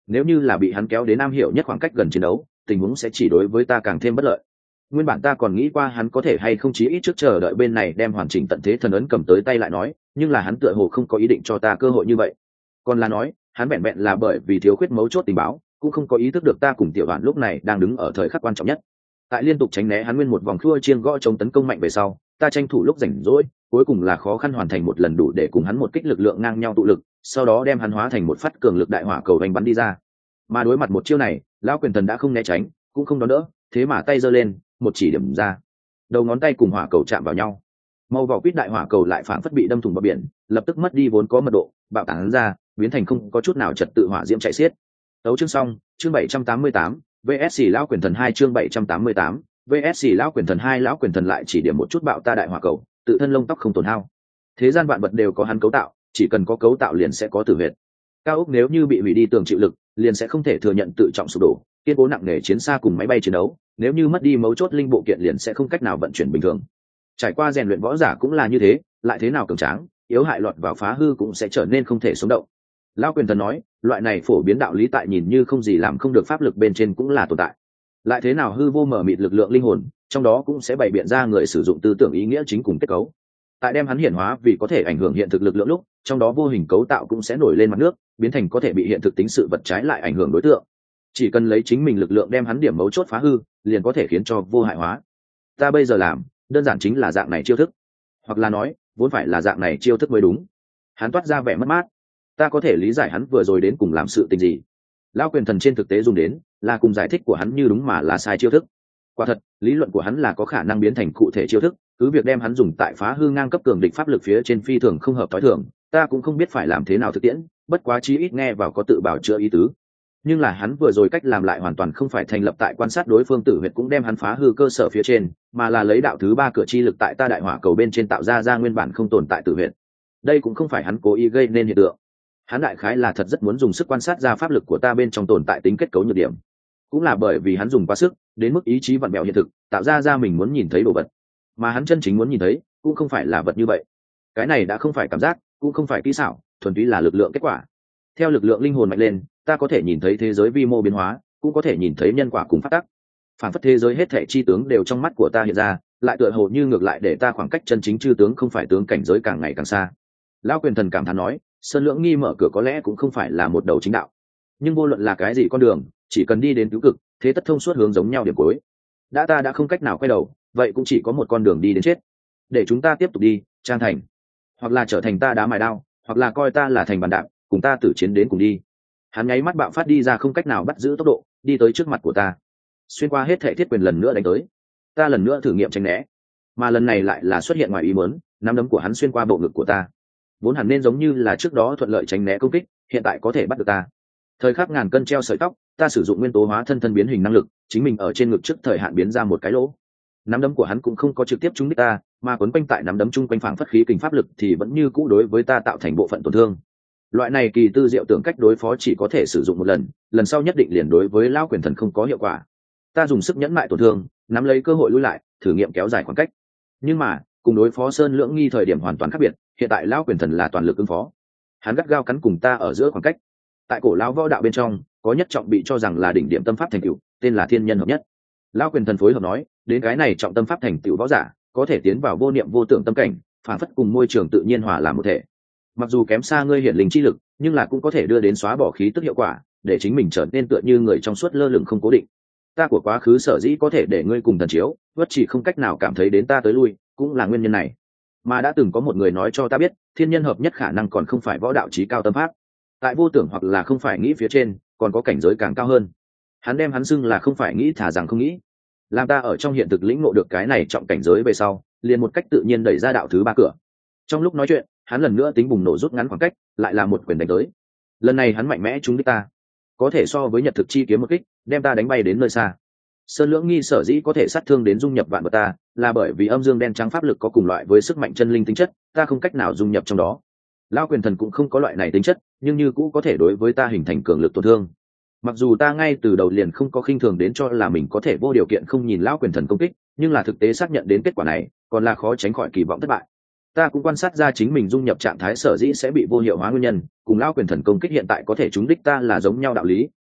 nếu như là bị hắn kéo đến am hiểu nhất khoảng cách gần chiến đấu, tình huống sẽ chỉ đối với ta càng thêm bất lợi. Nguyên bản ta còn nghĩ qua hắn có thể hay không chí ít trước chờ đợi bên này đem hoàn chỉnh tận thế thần ấn cầm tới tay lại nói, nhưng là hắn tựa hồ không có ý định cho ta cơ hội như vậy. Còn là nói, hắn vẹn vẹn là bởi vì thiếu khuyết mấu chốt tình báo, cũng không có ý thức được ta cùng tiểu đoàn lúc này đang đứng ở thời khắc quan trọng nhất. Tại liên tục tránh né hắn nguyên một vòng khua chiên gõ chống tấn công mạnh về sau, ta tranh thủ lúc rảnh rỗi, cuối cùng là khó khăn hoàn thành một lần đủ để cùng hắn một kích lực lượng ngang nhau tụ lực, sau đó đem hắn hóa thành một phát cường lực đại hỏa cầu đánh bắn đi ra. Mà đối mặt một chiêu này, lão quyền thần đã không né tránh, cũng không đón đỡ, thế mà tay giơ lên, một chỉ điểm ra, đầu ngón tay cùng hỏa cầu chạm vào nhau, màu vỏ quýt đại hỏa cầu lại phảng phất bị đâm thủng bờ biển, lập tức mất đi vốn có mật độ, bạo tán ra, biến thành không có chút nào trật tự hỏa diễm chạy xiết. Tấu chương xong, chương bảy trăm tám mươi tám, vê ét xê lão quyền thần hai chương bảy trăm tám mươi tám, vê ét xê lão quyền thần hai lão quyền thần lại chỉ điểm một chút bạo ta đại hỏa cầu, tự thân lông tóc không tổn hao. Thế gian vạn vật đều có hắn cấu tạo, chỉ cần có cấu tạo liền sẽ có tử huyệt. Cao ốc nếu như bị hủy đi tường chịu lực, liền sẽ không thể thừa nhận tự trọng sụp đổ, kiên cố nặng nề chiến xa cùng máy bay chiến đấu, nếu như mất đi mấu chốt linh bộ kiện liền sẽ không cách nào vận chuyển bình thường. Trải qua rèn luyện võ giả cũng là như thế, lại thế nào cường tráng, yếu hại lọt vào phá hư cũng sẽ trở nên không thể sống động. Lão quyền thần nói, loại này phổ biến đạo lý tại nhìn như không gì làm không được pháp lực bên trên cũng là tồn tại. Lại thế nào hư vô mở mịt lực lượng linh hồn, trong đó cũng sẽ bày biện ra người sử dụng tư tưởng ý nghĩa chính cùng kết cấu. Tại đem hắn hiển hóa vì có thể ảnh hưởng hiện thực lực lượng lúc, trong đó vô hình cấu tạo cũng sẽ nổi lên mặt nước, biến thành có thể bị hiện thực tính sự vật trái lại ảnh hưởng đối tượng. Chỉ cần lấy chính mình lực lượng đem hắn điểm mấu chốt phá hư, liền có thể khiến cho vô hại hóa. Ta bây giờ làm, đơn giản chính là dạng này chiêu thức, hoặc là nói, vốn phải là dạng này chiêu thức mới đúng. Hắn toát ra vẻ mất mát. Ta có thể lý giải hắn vừa rồi đến cùng làm sự tình gì. Lão quyền thần trên thực tế dùng đến, là cùng giải thích của hắn như đúng mà là sai chiêu thức. Quả thật, lý luận của hắn là có khả năng biến thành cụ thể chiêu thức, cứ việc đem hắn dùng tại phá hư ngang cấp cường địch pháp lực phía trên phi thường không hợp tối thường, ta cũng không biết phải làm thế nào thực tiễn, bất quá chí ít nghe vào có tự bảo chữa ý tứ. Nhưng là hắn vừa rồi cách làm lại hoàn toàn không phải thành lập tại quan sát đối phương tử huyệt cũng đem hắn phá hư cơ sở phía trên, mà là lấy đạo thứ ba cửa chi lực tại ta đại hỏa cầu bên trên tạo ra ra nguyên bản không tồn tại tử huyệt. Đây cũng không phải hắn cố ý gây nên hiện tượng. Hắn đại khái là thật rất muốn dùng sức quan sát ra pháp lực của ta bên trong tồn tại tính kết cấu nhược điểm. Cũng là bởi vì hắn dùng quá sức, đến mức ý chí vặn vẹo hiện thực, tạo ra ra mình muốn nhìn thấy đồ vật. Mà hắn chân chính muốn nhìn thấy, cũng không phải là vật như vậy. Cái này đã không phải cảm giác, cũng không phải kỹ xảo, thuần túy là lực lượng kết quả. Theo lực lượng linh hồn mạnh lên, ta có thể nhìn thấy thế giới vi mô biến hóa, cũng có thể nhìn thấy nhân quả cùng pháp tắc. Phản phất thế giới hết thảy chi tướng đều trong mắt của ta hiện ra, lại tựa hồ như ngược lại để ta khoảng cách chân chính chư tướng không phải tướng cảnh giới càng ngày càng xa. Lão quyền thần cảm thán nói, Sơn Lưỡng Nghi mở cửa có lẽ cũng không phải là một đầu chính đạo, nhưng vô luận là cái gì con đường, chỉ cần đi đến cứu cực, thế tất thông suốt hướng giống nhau điểm cuối. Đã ta đã không cách nào quay đầu, vậy cũng chỉ có một con đường đi đến chết. Để chúng ta tiếp tục đi, Trang Thành, hoặc là trở thành ta đá mài đao, hoặc là coi ta là thành bàn đạp, cùng ta tử chiến đến cùng đi. Hắn nháy mắt bạo phát đi ra không cách nào bắt giữ tốc độ, đi tới trước mặt của ta, xuyên qua hết thảy thiết quyền lần nữa đánh tới. Ta lần nữa thử nghiệm tránh né, mà lần này lại là xuất hiện ngoài ý muốn, nắm đấm của hắn xuyên qua bộ ngực của ta. Vốn hẳn nên giống như là trước đó thuận lợi tránh né công kích, hiện tại có thể bắt được ta. Thời khắc ngàn cân treo sợi tóc, ta sử dụng nguyên tố hóa thân thân biến hình năng lực, chính mình ở trên ngực trước thời hạn biến ra một cái lỗ. Nắm đấm của hắn cũng không có trực tiếp trúng đích ta, mà quấn quanh tại nắm đấm chung quanh phảng phất khí kình pháp lực thì vẫn như cũ đối với ta tạo thành bộ phận tổn thương. Loại này kỳ tư diệu tưởng cách đối phó chỉ có thể sử dụng một lần, lần sau nhất định liền đối với lão quyền thần không có hiệu quả. Ta dùng sức nhẫn mại tổn thương, nắm lấy cơ hội lui lại, thử nghiệm kéo dài khoảng cách. Nhưng mà, cùng đối phó Sơn Lưỡng Nghi thời điểm hoàn toàn khác biệt, hiện tại lão quyền thần là toàn lực ứng phó. Hắn gắt gao cắn cùng ta ở giữa khoảng cách. Tại cổ lão võ đạo bên trong, có nhất trọng bị cho rằng là đỉnh điểm tâm pháp thành tựu, tên là thiên nhân hợp nhất. Lão quyền thần phối hợp nói, đến cái này trọng tâm pháp thành tựu võ giả, có thể tiến vào vô niệm vô tưởng tâm cảnh, phản phất cùng môi trường tự nhiên hòa làm một thể. Mặc dù kém xa ngươi hiển linh chi lực, nhưng là cũng có thể đưa đến xóa bỏ khí tức hiệu quả, để chính mình trở nên tựa như người trong suốt lơ lửng không cố định. Ta của quá khứ sở dĩ có thể để ngươi cùng thần chiếu, bất chỉ không cách nào cảm thấy đến ta tới lui, cũng là nguyên nhân này. Mà đã từng có một người nói cho ta biết, thiên nhân hợp nhất khả năng còn không phải võ đạo chí cao tâm pháp. Tại vô tưởng hoặc là không phải nghĩ phía trên, còn có cảnh giới càng cao hơn. Hắn đem hắn xưng là không phải nghĩ thả rằng không nghĩ. Làm ta ở trong hiện thực lĩnh ngộ được cái này trọng cảnh giới về sau, liền một cách tự nhiên đẩy ra đạo thứ ba cửa. Trong lúc nói chuyện, hắn lần nữa tính bùng nổ rút ngắn khoảng cách, lại là một quyền đánh tới. Lần này hắn mạnh mẽ trúng đích ta, có thể so với nhật thực chi kiếm một kích, đem ta đánh bay đến nơi xa. Sơn Lưỡng Nghi sở dĩ có thể sát thương đến dung nhập vạn vật ta, là bởi vì âm dương đen trắng pháp lực có cùng loại với sức mạnh chân linh tính chất, ta không cách nào dung nhập trong đó. Lão quyền thần cũng không có loại này tính chất, nhưng như cũ có thể đối với ta hình thành cường lực tổn thương. Mặc dù ta ngay từ đầu liền không có khinh thường đến cho là mình có thể vô điều kiện không nhìn lão quyền thần công kích, nhưng là thực tế xác nhận đến kết quả này, còn là khó tránh khỏi kỳ vọng thất bại. Ta cũng quan sát ra chính mình dung nhập trạng thái sở dĩ sẽ bị vô hiệu hóa nguyên nhân, cùng lão quyền thần công kích hiện tại có thể trúng đích ta là giống nhau đạo lý,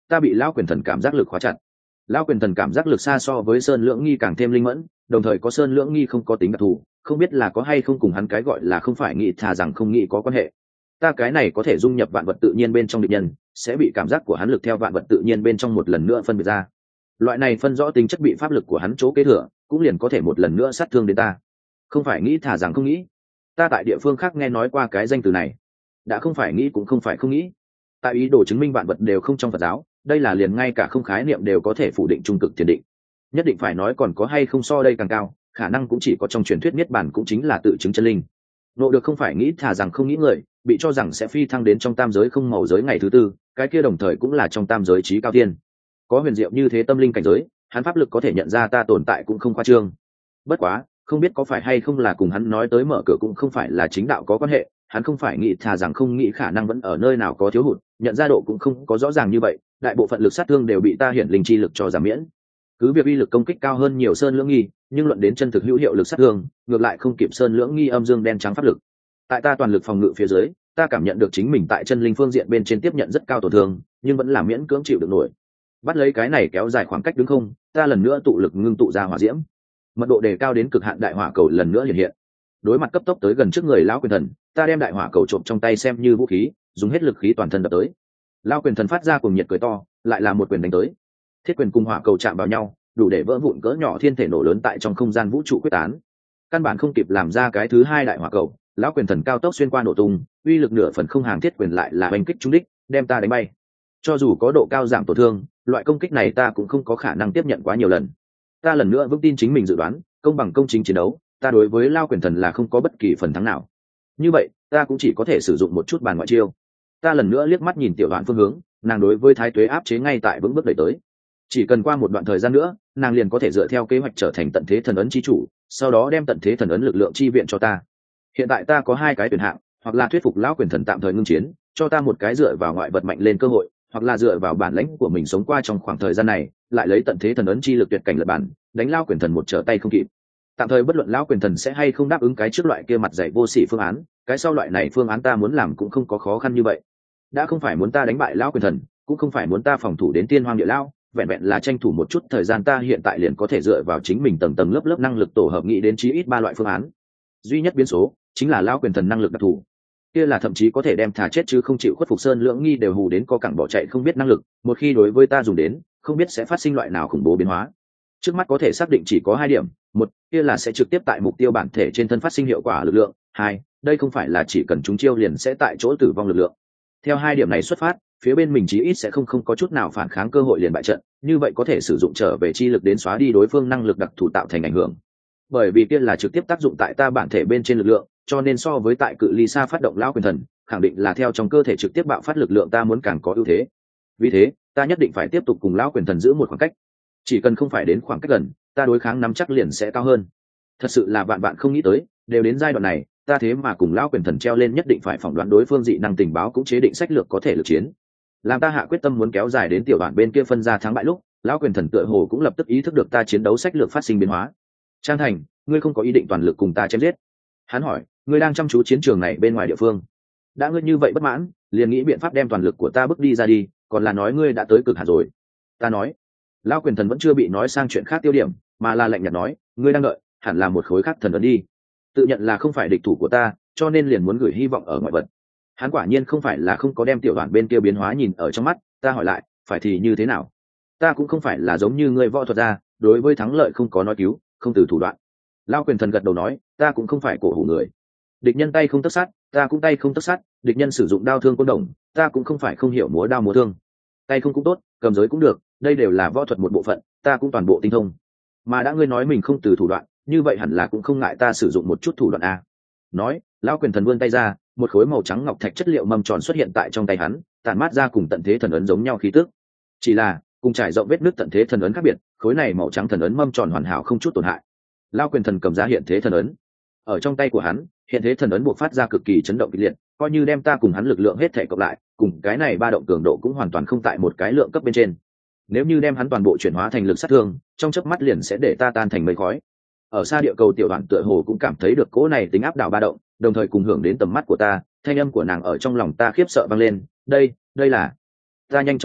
ta bị lão quyền thần cảm giác lực khóa chặt. Lão quyền thần cảm giác lực xa so với Sơn Lưỡng Nghi càng thêm linh mẫn, đồng thời có Sơn Lưỡng Nghi không có tính đặc thù, không biết là có hay không cùng hắn cái gọi là không phải nghĩ thà rằng không nghĩ có quan hệ. Ta cái này có thể dung nhập vạn vật tự nhiên bên trong địch nhân, sẽ bị cảm giác của hắn lực theo vạn vật tự nhiên bên trong một lần nữa phân biệt ra. Loại này phân rõ tính chất bị pháp lực của hắn chỗ kế thừa, cũng liền có thể một lần nữa sát thương đến ta. Không phải nghĩ thà rằng không nghĩ. Ta tại địa phương khác nghe nói qua cái danh từ này, đã không phải nghĩ cũng không phải không nghĩ. Tại ý đồ chứng minh vạn vật đều không trong Phật giáo, đây là liền ngay cả không khái niệm đều có thể phủ định trung cực thiền định. Nhất định phải nói còn có hay không so đây càng cao, khả năng cũng chỉ có trong truyền thuyết niết bàn cũng chính là tự chứng chân linh. Nộ được không phải nghĩ thà rằng không nghĩ người, bị cho rằng sẽ phi thăng đến trong tam giới không màu giới ngày thứ tư, cái kia đồng thời cũng là trong tam giới trí cao thiên. Có huyền diệu như thế tâm linh cảnh giới, hắn pháp lực có thể nhận ra ta tồn tại cũng không khoa trương. Bất quá, không biết có phải hay không là cùng hắn nói tới mở cửa cũng không phải là chính đạo có quan hệ, hắn không phải nghĩ thà rằng không nghĩ khả năng vẫn ở nơi nào có thiếu hụt, nhận ra độ cũng không có rõ ràng như vậy, đại bộ phận lực sát thương đều bị ta hiển linh chi lực cho giảm miễn. Cứ việc uy lực công kích cao hơn nhiều Sơn Lưỡng Nghi, nhưng luận đến chân thực hữu hiệu lực sát thương, ngược lại không kịp Sơn Lưỡng Nghi âm dương đen trắng pháp lực. Tại ta toàn lực phòng ngự phía dưới, ta cảm nhận được chính mình tại chân linh phương diện bên trên tiếp nhận rất cao tổn thương, nhưng vẫn là miễn cưỡng chịu được nổi. Bắt lấy cái này kéo dài khoảng cách đứng không, ta lần nữa tụ lực ngưng tụ ra hỏa diễm, mật độ đề cao đến cực hạn đại hỏa cầu lần nữa hiện hiện. Đối mặt cấp tốc tới gần trước người lão quyền thần, ta đem đại hỏa cầu trộm trong tay xem như vũ khí, dùng hết lực khí toàn thân đập tới. Lão quyền thần phát ra cùng nhiệt cười to, lại là một quyền đánh tới. Thiết quyền cùng hỏa cầu chạm vào nhau, đủ để vỡ vụn cỡ nhỏ thiên thể nổ lớn tại trong không gian vũ trụ quyết tán. Căn bản không kịp làm ra cái thứ hai đại hỏa cầu, lão quyền thần cao tốc xuyên qua nổ tung, uy lực nửa phần không hàng thiết quyền lại là đánh kích trúng đích, đem ta đánh bay. Cho dù có độ cao giảm tổn thương, loại công kích này ta cũng không có khả năng tiếp nhận quá nhiều lần. Ta lần nữa vững tin chính mình dự đoán, công bằng công chính chiến đấu, ta đối với lão quyền thần là không có bất kỳ phần thắng nào. Như vậy, ta cũng chỉ có thể sử dụng một chút bàn ngoại chiêu. Ta lần nữa liếc mắt nhìn tiểu đoạn phương hướng, nàng đối với thái tuế áp chế ngay tại vững bước đẩy tới. Chỉ cần qua một đoạn thời gian nữa, nàng liền có thể dựa theo kế hoạch trở thành tận thế thần ấn chi chủ, sau đó đem tận thế thần ấn lực lượng chi viện cho ta. Hiện tại ta có hai cái tuyển hạng, hoặc là thuyết phục lão quyền thần tạm thời ngưng chiến, cho ta một cái dựa vào ngoại vật mạnh lên cơ hội, hoặc là dựa vào bản lãnh của mình sống qua trong khoảng thời gian này, lại lấy tận thế thần ấn chi lực tuyệt cảnh lật bản, đánh lão quyền thần một trở tay không kịp. Tạm thời bất luận lão quyền thần sẽ hay không đáp ứng cái trước loại kia mặt dày vô sỉ phương án, cái sau loại này phương án ta muốn làm cũng không có khó khăn như vậy. Đã không phải muốn ta đánh bại lão quyền thần, cũng không phải muốn ta phòng thủ đến tiên hoang địa lão, vẹn vẹn là tranh thủ một chút thời gian, ta hiện tại liền có thể dựa vào chính mình tầng tầng lớp lớp năng lực tổ hợp nghĩ đến chí ít ba loại phương án. Duy nhất biến số chính là lão quyền thần năng lực đặc thù, kia là thậm chí có thể đem thả chết chứ không chịu khuất phục Sơn Lưỡng Nghi đều hù đến co cẳng bỏ chạy không biết năng lực, một khi đối với ta dùng đến, không biết sẽ phát sinh loại nào khủng bố biến hóa. Trước mắt có thể xác định chỉ có hai điểm, một, kia là sẽ trực tiếp tại mục tiêu bản thể trên thân phát sinh hiệu quả lực lượng, hai, đây không phải là chỉ cần chúng chiêu liền sẽ tại chỗ tử vong lực lượng. Theo hai điểm này xuất phát, phía bên mình chí ít sẽ không không có chút nào phản kháng cơ hội liền bại trận, như vậy có thể sử dụng trở về chi lực đến xóa đi đối phương năng lực đặc thù tạo thành ảnh hưởng. Bởi vì kia là trực tiếp tác dụng tại ta bản thể bên trên lực lượng, cho nên so với tại cự ly xa phát động lão quyền thần, khẳng định là theo trong cơ thể trực tiếp bạo phát lực lượng ta muốn càng có ưu thế. Vì thế, ta nhất định phải tiếp tục cùng lão quyền thần giữ một khoảng cách. Chỉ cần không phải đến khoảng cách gần, ta đối kháng nắm chắc liền sẽ cao hơn. Thật sự là vạn vạn không nghĩ tới, đều đến giai đoạn này, ta thế mà cùng lão quyền thần treo lên nhất định phải phỏng đoán đối phương dị năng tình báo cũng chế định sách lược có thể lực chiến. Làm ta hạ quyết tâm muốn kéo dài đến tiểu đoạn bên kia phân ra thắng bại lúc, lão quyền thần tựa hồ cũng lập tức ý thức được ta chiến đấu sách lược phát sinh biến hóa. Trang Thành, ngươi không có ý định toàn lực cùng ta chém giết? Hắn hỏi, ngươi đang chăm chú chiến trường này bên ngoài địa phương. Đã ngươi như vậy bất mãn, liền nghĩ biện pháp đem toàn lực của ta bước đi ra đi, còn là nói ngươi đã tới cực hạn rồi? Ta nói. Lão quyền thần vẫn chưa bị nói sang chuyện khác tiêu điểm, mà là lạnh nhạt nói, ngươi đang đợi, hẳn là một khối khác thần ấn đi. Tự nhận là không phải địch thủ của ta, cho nên liền muốn gửi hy vọng ở ngoại vật. Hắn quả nhiên không phải là không có đem tiểu đoàn bên kia biến hóa nhìn ở trong mắt. Ta hỏi lại, phải thì như thế nào? Ta cũng không phải là giống như ngươi võ thuật gia, đối với thắng lợi không có nói cứu, không từ thủ đoạn. Lão quyền thần gật đầu nói, ta cũng không phải cổ hủ người. Địch nhân tay không tất sát, ta cũng tay không tất sát. Địch nhân sử dụng đao thương côn đồng, ta cũng không phải không hiểu múa đao múa thương. Tay không cũng tốt, cầm giới cũng được, đây đều là võ thuật một bộ phận, ta cũng toàn bộ tinh thông. Mà đã ngươi nói mình không từ thủ đoạn, như vậy hẳn là cũng không ngại ta sử dụng một chút thủ đoạn a. Nói, lão quyền thần vươn tay ra, một khối màu trắng ngọc thạch chất liệu mâm tròn xuất hiện tại trong tay hắn, tản mát ra cùng tận thế thần ấn giống nhau khí tức. Chỉ là, cùng trải rộng vết nứt tận thế thần ấn khác biệt, khối này màu trắng thần ấn mâm tròn hoàn hảo không chút tổn hại. Lão quyền thần cầm ra hiện thế thần ấn. Ở trong tay của hắn, hiện thế thần ấn buộc phát ra cực kỳ chấn động kịch liệt, coi như đem ta cùng hắn lực lượng hết thể cộng lại, cùng cái này ba động cường độ cũng hoàn toàn không tại một cái lượng cấp bên trên. Nếu như đem hắn toàn bộ chuyển hóa thành lực sát thương, trong chớp mắt liền sẽ để ta tan thành mây khói. Ở xa địa cầu tiểu đoàn tựa hồ cũng cảm thấy được cỗ này tính áp đảo ba động, đồng thời cùng hưởng đến tầm mắt của ta, thanh âm của nàng ở trong lòng ta khiếp sợ vang lên, đây, đây là. Ta nhanh chóng hỏi,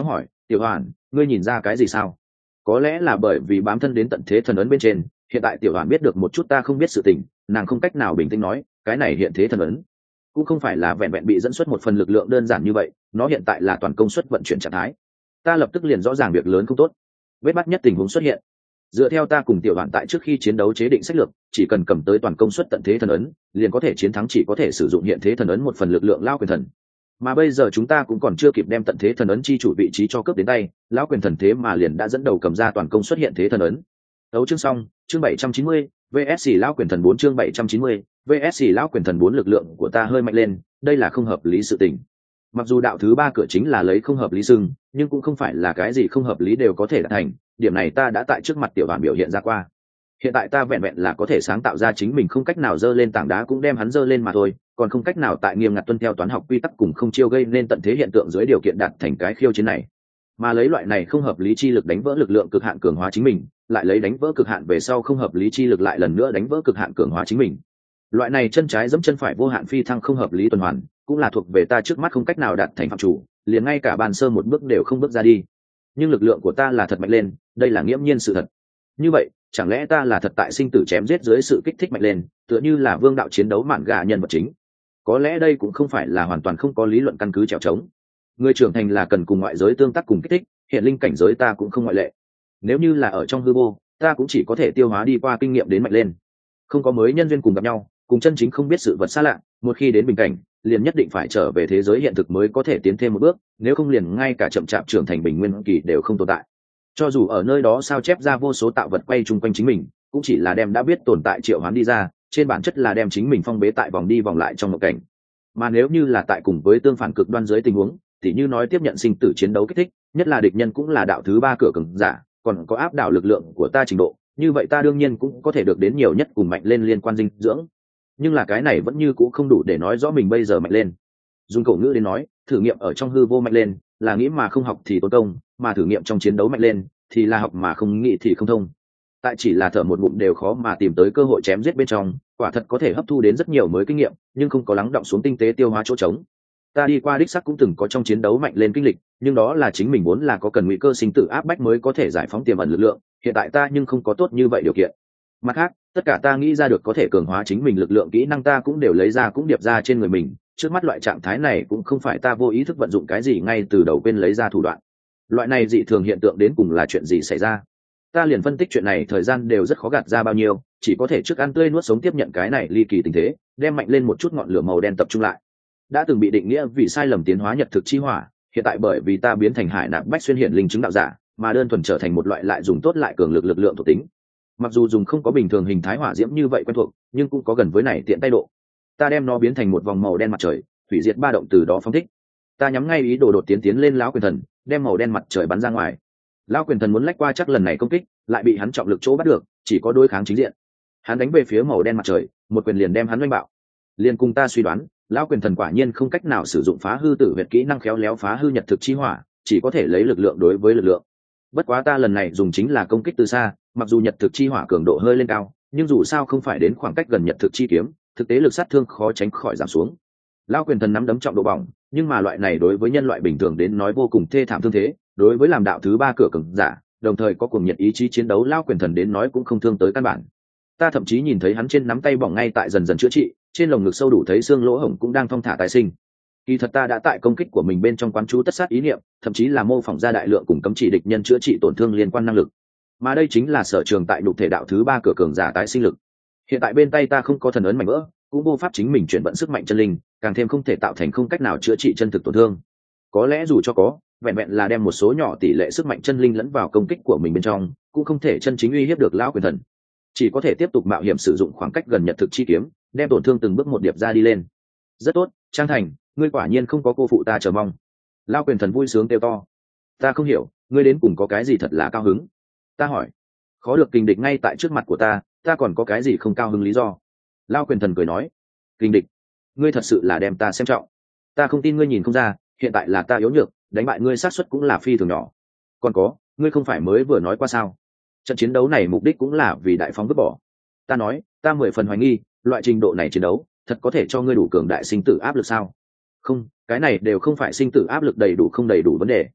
Tiểu Hoàn, ngươi nhìn ra cái gì sao? Có lẽ là bởi vì bám thân đến tận thế thần ấn bên trên, hiện tại Tiểu Hoàn biết được một chút ta không biết sự tình, nàng không cách nào bình tĩnh nói, cái này hiện thế thần ấn cũng không phải là vẹn vẹn bị dẫn xuất một phần lực lượng đơn giản như vậy, nó hiện tại là toàn công suất vận chuyển trạng thái. Ta lập tức liền rõ ràng việc lớn không tốt. Vết bắt nhất tình huống xuất hiện. Dựa theo ta cùng Tiểu Hoàn tại trước khi chiến đấu chế định sách lược, chỉ cần cầm tới toàn công suất tận thế thần ấn, liền có thể chiến thắng, chỉ có thể sử dụng hiện thế thần ấn một phần lực lượng lao quyền thần. Mà bây giờ chúng ta cũng còn chưa kịp đem tận thế thần ấn chi chủ vị trí cho cướp đến tay, lão quyền thần thế mà liền đã dẫn đầu cầm ra toàn công xuất hiện thế thần ấn. Đấu chương xong, chương bảy trăm chín mươi, vê ét xê lão quyền thần bốn chương bảy trăm chín mươi, vê ét xê lão quyền thần bốn lực lượng của ta hơi mạnh lên, đây là không hợp lý sự tình. Mặc dù đạo thứ ba cửa chính là lấy không hợp lý xưng, nhưng cũng không phải là cái gì không hợp lý đều có thể đạt thành, điểm này ta đã tại trước mặt Tiểu Hoàn biểu hiện ra qua. Hiện tại ta vẹn vẹn là có thể sáng tạo ra chính mình không cách nào dơ lên tảng đá cũng đem hắn dơ lên mà thôi, còn không cách nào tại nghiêm ngặt tuân theo toán học quy tắc cùng không chiêu gây nên tận thế hiện tượng dưới điều kiện đạt thành cái khiêu chiến này. Mà lấy loại này không hợp lý chi lực đánh vỡ lực lượng cực hạn cường hóa chính mình, lại lấy đánh vỡ cực hạn về sau không hợp lý chi lực lại lần nữa đánh vỡ cực hạn cường hóa chính mình. Loại này chân trái giẫm chân phải vô hạn phi thăng không hợp lý tuần hoàn, cũng là thuộc về ta trước mắt không cách nào đạt thành phạm chủ, liền ngay cả bàn sơ một bước đều không bước ra đi. Nhưng lực lượng của ta là thật mạnh lên, đây là nghiễm nhiên sự thật. Như vậy, chẳng lẽ ta là thật tại sinh tử chém giết dưới sự kích thích mạnh lên, tựa như là vương đạo chiến đấu mạn gà nhân vật chính? Có lẽ đây cũng không phải là hoàn toàn không có lý luận căn cứ trèo trống. Người trưởng thành là cần cùng ngoại giới tương tác cùng kích thích, hiện linh cảnh giới ta cũng không ngoại lệ. Nếu như là ở trong hư vô, ta cũng chỉ có thể tiêu hóa đi qua kinh nghiệm đến mạnh lên. Không có mới nhân duyên cùng gặp nhau, cùng chân chính không biết sự vật xa lạ, một khi đến bình cảnh, liền nhất định phải trở về thế giới hiện thực mới có thể tiến thêm một bước, nếu không liền ngay cả chậm chạp trưởng thành bình nguyên kỳ đều không tồn tại. Cho dù ở nơi đó sao chép ra vô số tạo vật quay chung quanh chính mình, cũng chỉ là đem đã biết tồn tại triệu hoán đi ra, trên bản chất là đem chính mình phong bế tại vòng đi vòng lại trong một cảnh. Mà nếu như là tại cùng với tương phản cực đoan dưới tình huống, tỉ như nói tiếp nhận sinh tử chiến đấu kích thích, nhất là địch nhân cũng là đạo thứ ba cửa cường giả, còn có áp đảo lực lượng của ta trình độ, như vậy ta đương nhiên cũng có thể được đến nhiều nhất cùng mạnh lên liên quan dinh dưỡng. Nhưng là cái này vẫn như cũng không đủ để nói rõ mình bây giờ mạnh lên. Dùng cổ ngữ đến nói, thử nghiệm ở trong hư vô mạnh lên, là nghĩ mà không học thì tốn công, mà thử nghiệm trong chiến đấu mạnh lên, thì là học mà không nghĩ thì không thông. Tại chỉ là thở một ngụm đều khó mà tìm tới cơ hội chém giết bên trong, quả thật có thể hấp thu đến rất nhiều mới kinh nghiệm, nhưng không có lắng đọng xuống tinh tế tiêu hóa chỗ trống. Ta đi qua đích sắc cũng từng có trong chiến đấu mạnh lên kinh lịch, nhưng đó là chính mình muốn là có cần nguy cơ sinh tử áp bách mới có thể giải phóng tiềm ẩn lực lượng, hiện tại ta nhưng không có tốt như vậy điều kiện. Mặt khác, tất cả ta nghĩ ra được có thể cường hóa chính mình lực lượng kỹ năng ta cũng đều lấy ra cũng điệp ra trên người mình, trước mắt loại trạng thái này cũng không phải ta vô ý thức vận dụng cái gì ngay từ đầu quên lấy ra thủ đoạn. Loại này dị thường hiện tượng đến cùng là chuyện gì xảy ra? Ta liền phân tích chuyện này thời gian đều rất khó gạt ra bao nhiêu, chỉ có thể trước ăn tươi nuốt sống tiếp nhận cái này ly kỳ tình thế, đem mạnh lên một chút ngọn lửa màu đen tập trung lại. Đã từng bị định nghĩa vì sai lầm tiến hóa nhật thực chi hỏa, hiện tại bởi vì ta biến thành hải nạp bách xuyên hiện linh chứng đạo giả, mà đơn thuần trở thành một loại lại dùng tốt lại cường lực lực lượng thuộc tính. Mặc dù dùng không có bình thường hình thái hỏa diễm như vậy quen thuộc, nhưng cũng có gần với này tiện tay độ. Ta đem nó biến thành một vòng màu đen mặt trời, hủy diệt ba động từ đó phóng thích. Ta nhắm ngay ý đồ đột tiến tiến lên lão quyền thần, đem màu đen mặt trời bắn ra ngoài. Lão quyền thần muốn lách qua chắc lần này công kích, lại bị hắn trọng lực chỗ bắt được, chỉ có đối kháng chính diện. Hắn đánh về phía màu đen mặt trời, một quyền liền đem hắn đánh bạo. Liên cùng ta suy đoán, lão quyền thần quả nhiên không cách nào sử dụng phá hư tử huyệt kỹ năng khéo léo phá hư nhật thực chi hỏa, chỉ có thể lấy lực lượng đối với lực lượng. Bất quá ta lần này dùng chính là công kích từ xa, mặc dù nhật thực chi hỏa cường độ hơi lên cao, nhưng dù sao không phải đến khoảng cách gần nhật thực chi kiếm, thực tế lực sát thương khó tránh khỏi giảm xuống. Lão quyền thần nắm đấm trọng độ bỏng, nhưng mà loại này đối với nhân loại bình thường đến nói vô cùng thê thảm thương thế, đối với làm đạo thứ ba cửa cường giả, đồng thời có cuồng nhiệt ý chí chiến đấu lão quyền thần đến nói cũng không thương tới căn bản. Ta thậm chí nhìn thấy hắn trên nắm tay bỏng ngay tại dần dần chữa trị, trên lồng ngực sâu đủ thấy xương lỗ hổng cũng đang thong thả tái sinh. Kỳ thật ta đã tại công kích của mình bên trong quán chú tất sát ý niệm, thậm chí là mô phỏng ra đại lượng cùng cấm chỉ địch nhân chữa trị tổn thương liên quan năng lực. Mà đây chính là sở trường tại nhục thể đạo thứ ba cửa cường giả tái sinh lực. Hiện tại bên tay ta không có thần ấn mảnh vỡ, cũng vô pháp chính mình chuyển vận sức mạnh chân linh, càng thêm không thể tạo thành không cách nào chữa trị chân thực tổn thương. Có lẽ dù cho có, vẹn vẹn là đem một số nhỏ tỷ lệ sức mạnh chân linh lẫn vào công kích của mình bên trong, cũng không thể chân chính uy hiếp được lão quyền thần. Chỉ có thể tiếp tục mạo hiểm sử dụng khoảng cách gần nhật thực chi kiếm, đem tổn thương từng bước một điệp ra đi lên. Rất tốt, Trang Thành, ngươi quả nhiên không có cô phụ ta chờ mong. Lão quyền thần vui sướng kêu to. Ta không hiểu, ngươi đến cùng có cái gì thật là cao hứng? Ta hỏi. Khó được kình địch ngay tại trước mặt của ta, ta còn có cái gì không cao hứng lý do? Lão quyền thần cười nói. Kình địch, ngươi thật sự là đem ta xem trọng. Ta không tin ngươi nhìn không ra, hiện tại là ta yếu nhược, đánh bại ngươi xác suất cũng là phi thường nhỏ. Còn có, ngươi không phải mới vừa nói qua sao? Trận chiến đấu này mục đích cũng là vì đại phóng vứt bỏ. Ta nói, ta mười phần hoài nghi, loại trình độ này chiến đấu, thật có thể cho ngươi đủ cường đại sinh tử áp lực sao? Không, cái này đều không phải sinh tử áp lực đầy đủ không đầy đủ vấn đề.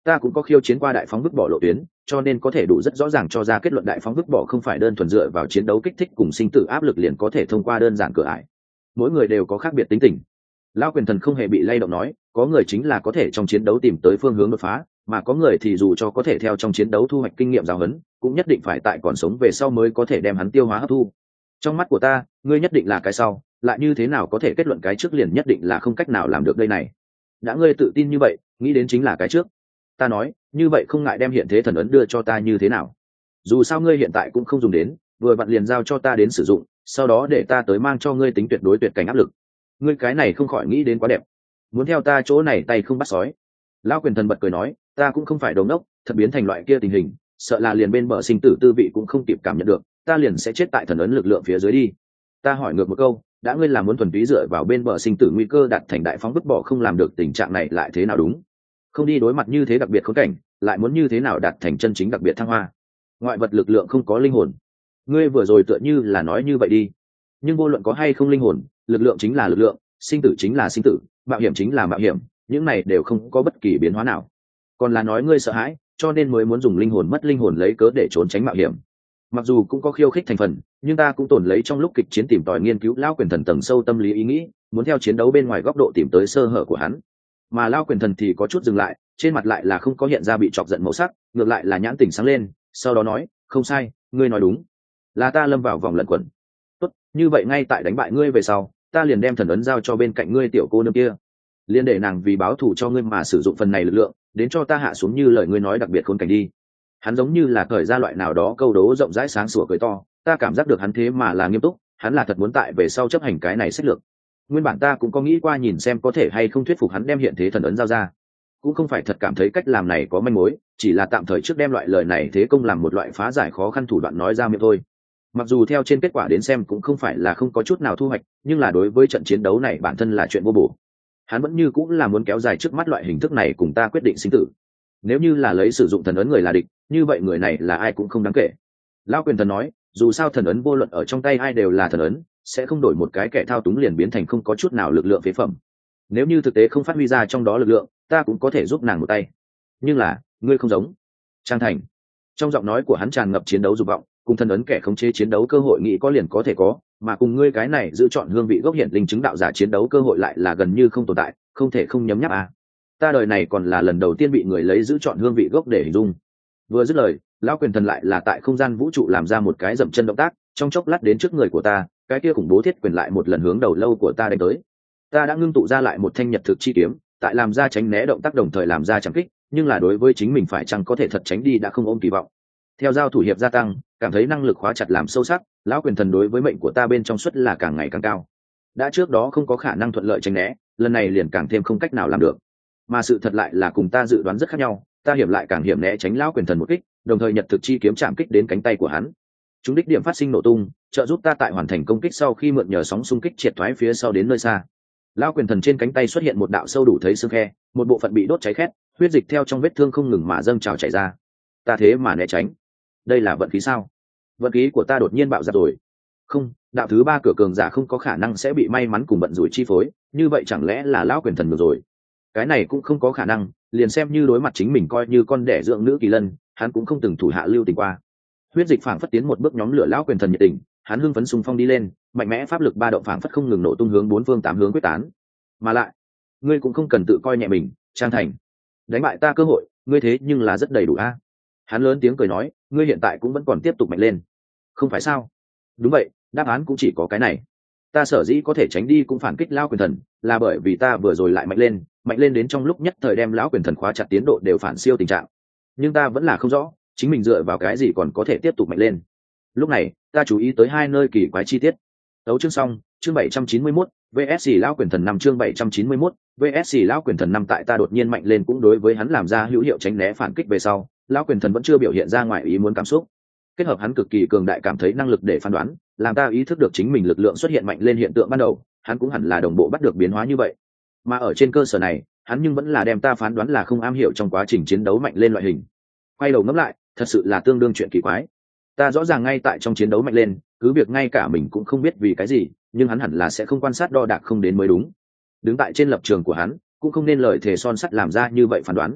ta cũng có khiêu chiến qua đại phóng vứt bỏ lộ tuyến, cho nên có thể đủ rất rõ ràng cho ra kết luận đại phóng vứt bỏ không phải đơn thuần dựa vào chiến đấu kích thích cùng sinh tử áp lực liền có thể thông qua đơn giản cửa ải. Mỗi người đều có khác biệt tính tình. Lão quyền thần không hề bị lay động nói, có người chính là có thể trong chiến đấu tìm tới phương hướng đột phá, mà có người thì dù cho có thể theo trong chiến đấu thu hoạch kinh nghiệm giáo huấn, cũng nhất định phải tại còn sống về sau mới có thể đem hắn tiêu hóa hấp thu. Trong mắt của ta, ngươi nhất định là cái sau, lại như thế nào có thể kết luận cái trước liền nhất định là không cách nào làm được đây này. Đã ngươi tự tin như vậy, nghĩ đến chính là cái trước. Ta nói, như vậy không ngại đem hiện thế thần ấn đưa cho ta như thế nào? Dù sao ngươi hiện tại cũng không dùng đến, vừa vặn liền giao cho ta đến sử dụng, sau đó để ta tới mang cho ngươi tính tuyệt đối tuyệt cảnh áp lực. Ngươi cái này không khỏi nghĩ đến quá đẹp, muốn theo ta chỗ này tay không bắt sói. Lão quyền thần bật cười nói, ta cũng không phải đồ ngốc, thật biến thành loại kia tình hình, sợ là liền bên bờ sinh tử tư vị cũng không kịp cảm nhận được, ta liền sẽ chết tại thần ấn lực lượng phía dưới đi. Ta hỏi ngược một câu, đã ngươi là muốn thuần túy dựa vào bên bờ sinh tử nguy cơ đạt thành đại phóng vứt bỏ không làm được tình trạng này lại thế nào đúng? Không đi đối mặt như thế đặc biệt khốn cảnh, lại muốn như thế nào đạt thành chân chính đặc biệt thăng hoa? Ngoại vật lực lượng không có linh hồn. Ngươi vừa rồi tựa như là nói như vậy đi. Nhưng vô luận có hay không linh hồn, lực lượng chính là lực lượng, sinh tử chính là sinh tử, mạo hiểm chính là mạo hiểm, những này đều không có bất kỳ biến hóa nào. Còn là nói ngươi sợ hãi, cho nên mới muốn dùng linh hồn mất linh hồn lấy cớ để trốn tránh mạo hiểm. Mặc dù cũng có khiêu khích thành phần, nhưng ta cũng tổn lấy trong lúc kịch chiến tìm tòi nghiên cứu lão quyền thần tầng sâu tâm lý ý nghĩ, muốn theo chiến đấu bên ngoài góc độ tìm tới sơ hở của hắn. Mà lão quyền thần thì có chút dừng lại, trên mặt lại là không có hiện ra bị chọc giận màu sắc, ngược lại là nhãn tỉnh sáng lên, sau đó nói, không sai, ngươi nói đúng, là ta lâm vào vòng lẩn quẩn. Tốt, như vậy ngay tại đánh bại ngươi về sau, ta liền đem thần ấn giao cho bên cạnh ngươi tiểu cô nương kia, liền để nàng vì báo thù cho ngươi mà sử dụng phần này lực lượng, đến cho ta hạ xuống như lời ngươi nói đặc biệt khốn cảnh đi. Hắn giống như là khởi ra loại nào đó câu đố rộng rãi sáng sủa cười to, ta cảm giác được hắn thế mà là nghiêm túc, hắn là thật muốn tại về sau chấp hành cái này sách lược. Nguyên bản ta cũng có nghĩ qua nhìn xem có thể hay không thuyết phục hắn đem hiện thế thần ấn giao ra, cũng không phải thật cảm thấy cách làm này có manh mối, chỉ là tạm thời trước đem loại lời này thế công làm một loại phá giải khó khăn thủ đoạn nói ra miệng thôi. Mặc dù theo trên kết quả đến xem cũng không phải là không có chút nào thu hoạch, nhưng là đối với trận chiến đấu này bản thân là chuyện vô bổ. Hắn vẫn như cũng là muốn kéo dài trước mắt loại hình thức này cùng ta quyết định sinh tử. Nếu như là lấy sử dụng thần ấn người là địch, như vậy người này là ai cũng không đáng kể. Lão quyền thần nói, dù sao thần ấn vô luận ở trong tay ai đều là thần ấn, sẽ không đổi một cái kẻ thao túng liền biến thành không có chút nào lực lượng phế phẩm. Nếu như thực tế không phát huy ra trong đó lực lượng, ta cũng có thể giúp nàng một tay. Nhưng là, ngươi không giống. Trang Thành. Trong giọng nói của hắn tràn ngập chiến đấu dục vọng, cùng thần ấn kẻ khống chế chiến đấu cơ hội nghĩ có liền có thể có, mà cùng ngươi cái này giữ chọn hương vị gốc hiển linh chứng đạo giả chiến đấu cơ hội lại là gần như không tồn tại, không thể không nhấm nháp à. Ta đời này còn là lần đầu tiên bị người lấy giữ chọn hương vị gốc để hình dung. Vừa dứt lời, lão quyền thần lại là tại không gian vũ trụ làm ra một cái dậm chân động tác, trong chốc lát đến trước người của ta, cái kia khủng bố thiết quyền lại một lần hướng đầu lâu của ta đánh tới. Ta đã ngưng tụ ra lại một thanh nhật thực chi kiếm, tại làm ra tránh né động tác đồng thời làm ra chẳng kích, nhưng là đối với chính mình phải chăng có thể thật tránh đi đã không ôm kỳ vọng. Theo giao thủ hiệp gia tăng, cảm thấy năng lực khóa chặt làm sâu sắc, lão quyền thần đối với mệnh của ta bên trong suất là càng ngày càng cao. Đã trước đó không có khả năng thuận lợi tránh né, lần này liền càng thêm không cách nào làm được. Mà sự thật lại là cùng ta dự đoán rất khác nhau, ta hiểm lại càng hiểm né tránh lão quyền thần một kích, đồng thời nhật thực chi kiếm chạm kích đến cánh tay của hắn. Chúng đích điểm phát sinh nổ tung, trợ giúp ta tại hoàn thành công kích sau khi mượn nhờ sóng xung kích triệt thoái phía sau đến nơi xa. Lão quyền thần trên cánh tay xuất hiện một đạo sâu đủ thấy xương khe, một bộ phận bị đốt cháy khét, huyết dịch theo trong vết thương không ngừng mà dâng trào chảy ra. Ta thế mà né tránh, đây là vận khí sao? Vận khí của ta đột nhiên bạo ra rồi. Không, đạo thứ ba cửa cường giả không có khả năng sẽ bị may mắn cùng vận rủi chi phối, như vậy chẳng lẽ là lão quyền thần được rồi? Cái này cũng không có khả năng, liền xem như đối mặt chính mình coi như con đẻ dưỡng nữ kỳ lân, hắn cũng không từng thủ hạ lưu tình qua. Huyết dịch phảng phất tiến một bước nhóm lửa lão quyền thần nhiệt tình, hắn hưng phấn xung phong đi lên, mạnh mẽ pháp lực ba động phảng phất không ngừng nổ tung hướng bốn phương tám hướng quyết tán. Mà lại, ngươi cũng không cần tự coi nhẹ mình, Trang Thành. Đánh bại ta cơ hội, ngươi thế nhưng là rất đầy đủ a. Hắn lớn tiếng cười nói, ngươi hiện tại cũng vẫn còn tiếp tục mạnh lên. Không phải sao? Đúng vậy, đáp án cũng chỉ có cái này. Ta sở dĩ có thể tránh đi cũng phản kích lão quyền thần, là bởi vì ta vừa rồi lại mạnh lên, mạnh lên đến trong lúc nhất thời đem lão quyền thần khóa chặt tiến độ đều phản siêu tình trạng. Nhưng ta vẫn là không rõ, chính mình dựa vào cái gì còn có thể tiếp tục mạnh lên. Lúc này, ta chú ý tới hai nơi kỳ quái chi tiết. Đấu chương xong, chương bảy trăm chín mươi mốt, vê ét lão quyền thần năm chương bảy trăm chín mươi mốt, vê ét lão quyền thần năm tại ta đột nhiên mạnh lên cũng đối với hắn làm ra hữu hiệu tránh né phản kích về sau, lão quyền thần vẫn chưa biểu hiện ra ngoài ý muốn cảm xúc. Kết hợp hắn cực kỳ cường đại cảm thấy năng lực để phán đoán, làm ta ý thức được chính mình lực lượng xuất hiện mạnh lên hiện tượng ban đầu, hắn cũng hẳn là đồng bộ bắt được biến hóa như vậy. Mà ở trên cơ sở này, hắn nhưng vẫn là đem ta phán đoán là không am hiểu trong quá trình chiến đấu mạnh lên loại hình. Quay đầu ngẫm lại, thật sự là tương đương chuyện kỳ quái. Ta rõ ràng ngay tại trong chiến đấu mạnh lên, cứ việc ngay cả mình cũng không biết vì cái gì, nhưng hắn hẳn là sẽ không quan sát đo đạc không đến mới đúng. Đứng tại trên lập trường của hắn, cũng không nên lời thề son sắt làm ra như vậy phán đoán.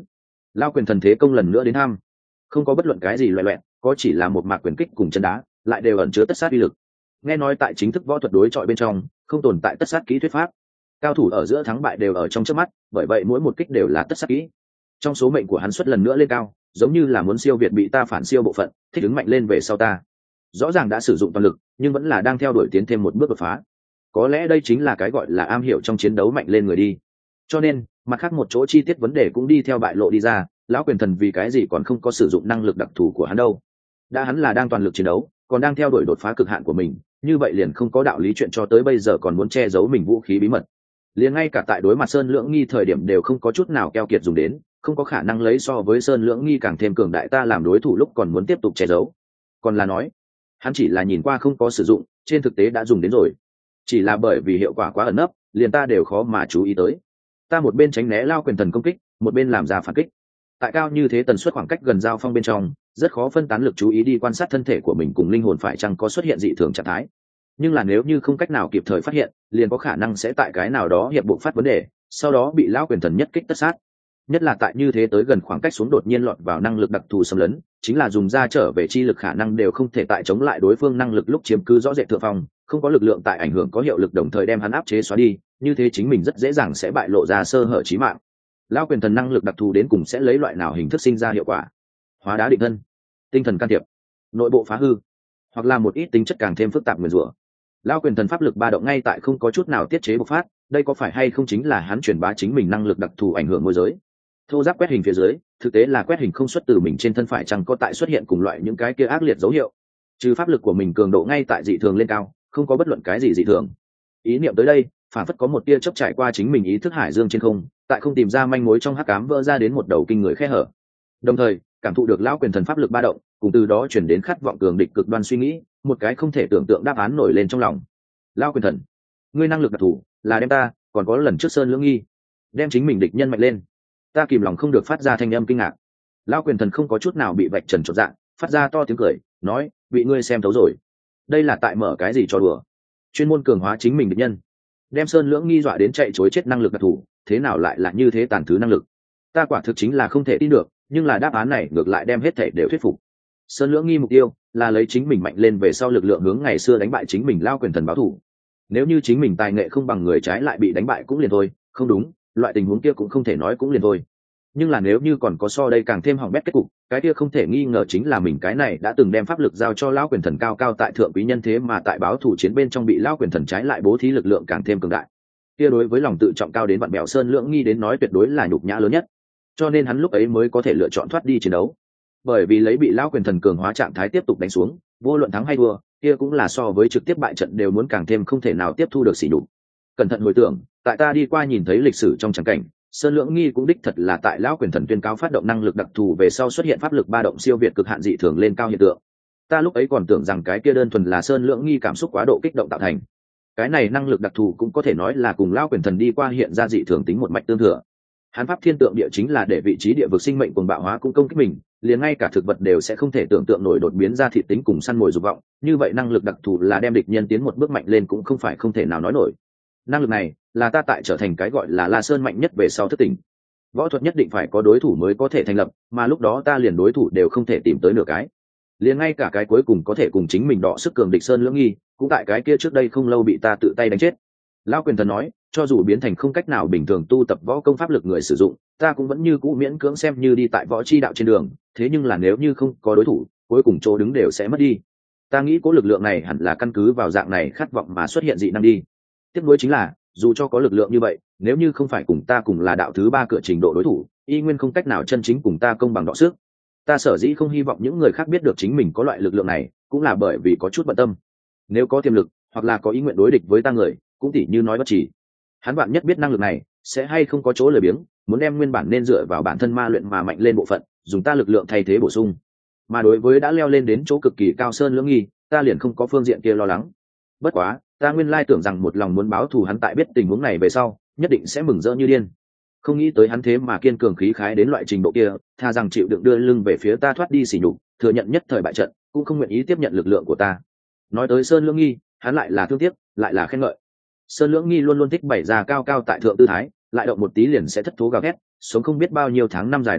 Lao quyền thần thế công lần nữa đến thăm, không có bất luận cái gì loẹ loẹt, có chỉ là một mạc quyền kích cùng chân đá, lại đều ẩn chứa tất sát uy lực. Nghe nói tại chính thức võ thuật đối chọi bên trong không tồn tại tất sát kỹ thuyết pháp, cao thủ ở giữa thắng bại đều ở trong chớp mắt, bởi vậy mỗi một kích đều là tất sát kỹ. Trong số mệnh của hắn xuất lần nữa lên cao, giống như là muốn siêu việt bị ta phản siêu bộ phận, thích ứng mạnh lên về sau ta. Rõ ràng đã sử dụng toàn lực, nhưng vẫn là đang theo đuổi tiến thêm một bước đột phá. Có lẽ đây chính là cái gọi là am hiểu trong chiến đấu mạnh lên người đi. Cho nên, mặt khác một chỗ chi tiết vấn đề cũng đi theo bại lộ đi ra, lão quyền thần vì cái gì còn không có sử dụng năng lực đặc thù của hắn đâu? Đã hắn là đang toàn lực chiến đấu, còn đang theo đuổi đột phá cực hạn của mình, như vậy liền không có đạo lý chuyện cho tới bây giờ còn muốn che giấu mình vũ khí bí mật. Liền ngay cả tại đối mặt Sơn Lưỡng Nghi thời điểm đều không có chút nào keo kiệt dùng đến, không có khả năng lấy so với Sơn Lưỡng Nghi càng thêm cường đại ta làm đối thủ lúc còn muốn tiếp tục che giấu. Còn là nói, hắn chỉ là nhìn qua không có sử dụng, trên thực tế đã dùng đến rồi. Chỉ là bởi vì hiệu quả quá ẩn nấp, liền ta đều khó mà chú ý tới. Ta một bên tránh né Lao quyền thần công kích, một bên làm ra phản kích. Tại cao như thế tần suất khoảng cách gần giao phong bên trong, rất khó phân tán lực chú ý đi quan sát thân thể của mình cùng linh hồn phải chăng có xuất hiện dị thường trạng thái. Nhưng là nếu như không cách nào kịp thời phát hiện, liền có khả năng sẽ tại cái nào đó hiệp buộc phát vấn đề, sau đó bị Lão quyền thần nhất kích tất sát. Nhất là tại như thế tới gần khoảng cách xuống đột nhiên lọt vào năng lực đặc thù xâm lấn, chính là dùng ra trở về chi lực khả năng đều không thể tại chống lại đối phương năng lực lúc chiếm cứ rõ rệt thượng phong, không có lực lượng tại ảnh hưởng có hiệu lực đồng thời đem hắn áp chế xóa đi, như thế chính mình rất dễ dàng sẽ bại lộ ra sơ hở chí mạng. Lão quyền thần năng lực đặc thù đến cùng sẽ lấy loại nào hình thức sinh ra hiệu quả? Hóa đá định thân, tinh thần can thiệp, nội bộ phá hư, hoặc là một ít tính chất càng thêm phức tạp nguyền rủa. Lão quyền thần pháp lực ba động ngay tại không có chút nào tiết chế bộc phát, đây có phải hay không chính là hắn truyền bá chính mình năng lực đặc thù ảnh hưởng môi giới? Thô giáp quét hình phía dưới, thực tế là quét hình không xuất từ mình trên thân phải chăng có tại xuất hiện cùng loại những cái kia ác liệt dấu hiệu. Trừ pháp lực của mình cường độ ngay tại dị thường lên cao, không có bất luận cái gì dị thường. Ý niệm tới đây, phản phất có một tia chớp trải qua chính mình ý thức hải dương trên không, tại không tìm ra manh mối trong hắc ám vỡ ra đến một đầu kinh người khe hở. Đồng thời, cảm thụ được lão quyền thần pháp lực ba động, cùng từ đó truyền đến khát vọng cường địch cực đoan suy nghĩ, một cái không thể tưởng tượng đáp án nổi lên trong lòng. Lão quyền thần, ngươi năng lực đặc thù là đem ta, còn có lần trước Sơn Lưỡng Nghi, đem chính mình địch nhân mạnh lên. Ta kìm lòng không được phát ra thanh âm kinh ngạc. Lão quyền thần không có chút nào bị vạch trần chột dạ, phát ra to tiếng cười, nói, bị ngươi xem thấu rồi. Đây là tại mở cái gì cho đùa? Chuyên môn cường hóa chính mình địch nhân, đem Sơn Lưỡng Nghi dọa đến chạy chối chết năng lực đặc thù, thế nào lại là như thế tàn thứ năng lực? Ta quả thực chính là không thể tin được, nhưng là đáp án này ngược lại đem hết thể đều thuyết phục. Sơn Lưỡng Nghi mục tiêu là lấy chính mình mạnh lên về sau lực lượng hướng ngày xưa đánh bại chính mình Lão quyền thần báo thù. Nếu như chính mình tài nghệ không bằng người trái lại bị đánh bại cũng liền thôi, không đúng, loại tình huống kia cũng không thể nói cũng liền thôi. Nhưng là nếu như còn có so đây càng thêm hỏng bét kết cục, cái kia không thể nghi ngờ chính là mình cái này đã từng đem pháp lực giao cho Lão quyền thần cao cao tại thượng quý nhân thế mà tại báo thù chiến bên trong bị Lão quyền thần trái lại bố thí lực lượng càng thêm cường đại. Kia đối với lòng tự trọng cao đến vạn bèo Sơn Lưỡng Nghi đến nói tuyệt đối là nhục nhã lớn nhất. Cho nên hắn lúc ấy mới có thể lựa chọn thoát đi chiến đấu. Bởi vì lấy bị Lão quyền thần cường hóa trạng thái tiếp tục đánh xuống, vô luận thắng hay thua, kia cũng là so với trực tiếp bại trận đều muốn càng thêm không thể nào tiếp thu được sỉ nhục. Cẩn thận hồi tưởng, tại ta đi qua nhìn thấy lịch sử trong tràng cảnh, Sơn Lưỡng Nghi cũng đích thật là tại Lão quyền thần tuyên cáo phát động năng lực đặc thù về sau xuất hiện pháp lực ba động siêu việt cực hạn dị thường lên cao hiện tượng. Ta lúc ấy còn tưởng rằng cái kia đơn thuần là Sơn Lưỡng Nghi cảm xúc quá độ kích động tạo thành. Cái này năng lực đặc thù cũng có thể nói là cùng Lão quyền thần đi qua hiện ra dị thường tính một mạch tương thừa. Hắn pháp thiên tượng địa chính là để vị trí địa vực sinh mệnh cuồng bạo hóa cũng công kích mình, liền ngay cả thực vật đều sẽ không thể tưởng tượng nổi đột biến ra thị tính cùng săn mồi dục vọng, như vậy năng lực đặc thù là đem địch nhân tiến một bước mạnh lên cũng không phải không thể nào nói nổi. Năng lực này là ta tại trở thành cái gọi là La Sơn mạnh nhất về sau thức tỉnh. Võ thuật nhất định phải có đối thủ mới có thể thành lập, mà lúc đó ta liền đối thủ đều không thể tìm tới nửa cái. Liền ngay cả cái cuối cùng có thể cùng chính mình đọ sức cường địch Sơn Lưỡng Nghi, cũng tại cái kia trước đây không lâu bị ta tự tay đánh chết. Lão quyền thần nói, cho dù biến thành không cách nào bình thường tu tập võ công pháp lực người sử dụng, ta cũng vẫn như cũ miễn cưỡng xem như đi tại võ chi đạo trên đường, thế nhưng là nếu như không có đối thủ, cuối cùng chỗ đứng đều sẽ mất đi. Ta nghĩ cố lực lượng này hẳn là căn cứ vào dạng này khát vọng mà xuất hiện dị năng đi. Tiếp nối chính là, dù cho có lực lượng như vậy, nếu như không phải cùng ta cùng là đạo thứ ba cửa trình độ đối thủ, y nguyên không cách nào chân chính cùng ta công bằng đọ sức. Ta sở dĩ không hy vọng những người khác biết được chính mình có loại lực lượng này, cũng là bởi vì có chút bận tâm. Nếu có tiềm lực, hoặc là có ý nguyện đối địch với ta người, cũng tỉ như nói bất chỉ. Hắn bạn nhất biết năng lực này sẽ hay không có chỗ lười biếng, muốn đem nguyên bản nên dựa vào bản thân ma luyện mà mạnh lên bộ phận, dùng ta lực lượng thay thế bổ sung. Mà đối với đã leo lên đến chỗ cực kỳ cao Sơn Lưỡng Nghi, ta liền không có phương diện kia lo lắng. Bất quá, ta nguyên lai tưởng rằng một lòng muốn báo thù hắn tại biết tình huống này về sau, nhất định sẽ mừng rỡ như điên. Không nghĩ tới hắn thế mà kiên cường khí khái đến loại trình độ kia, tha rằng chịu đựng đưa lưng về phía ta thoát đi sỉ nhục, thừa nhận nhất thời bại trận, cũng không nguyện ý tiếp nhận lực lượng của ta. Nói tới Sơn Lưỡng Nghi, hắn lại là thương tiếc, lại là khen ngợi. Sơn Lưỡng Nghi luôn luôn thích bày ra cao cao tại thượng tư thái, lại động một tí liền sẽ thất thố gào thét, sống không biết bao nhiêu tháng năm dài đằng đẵng,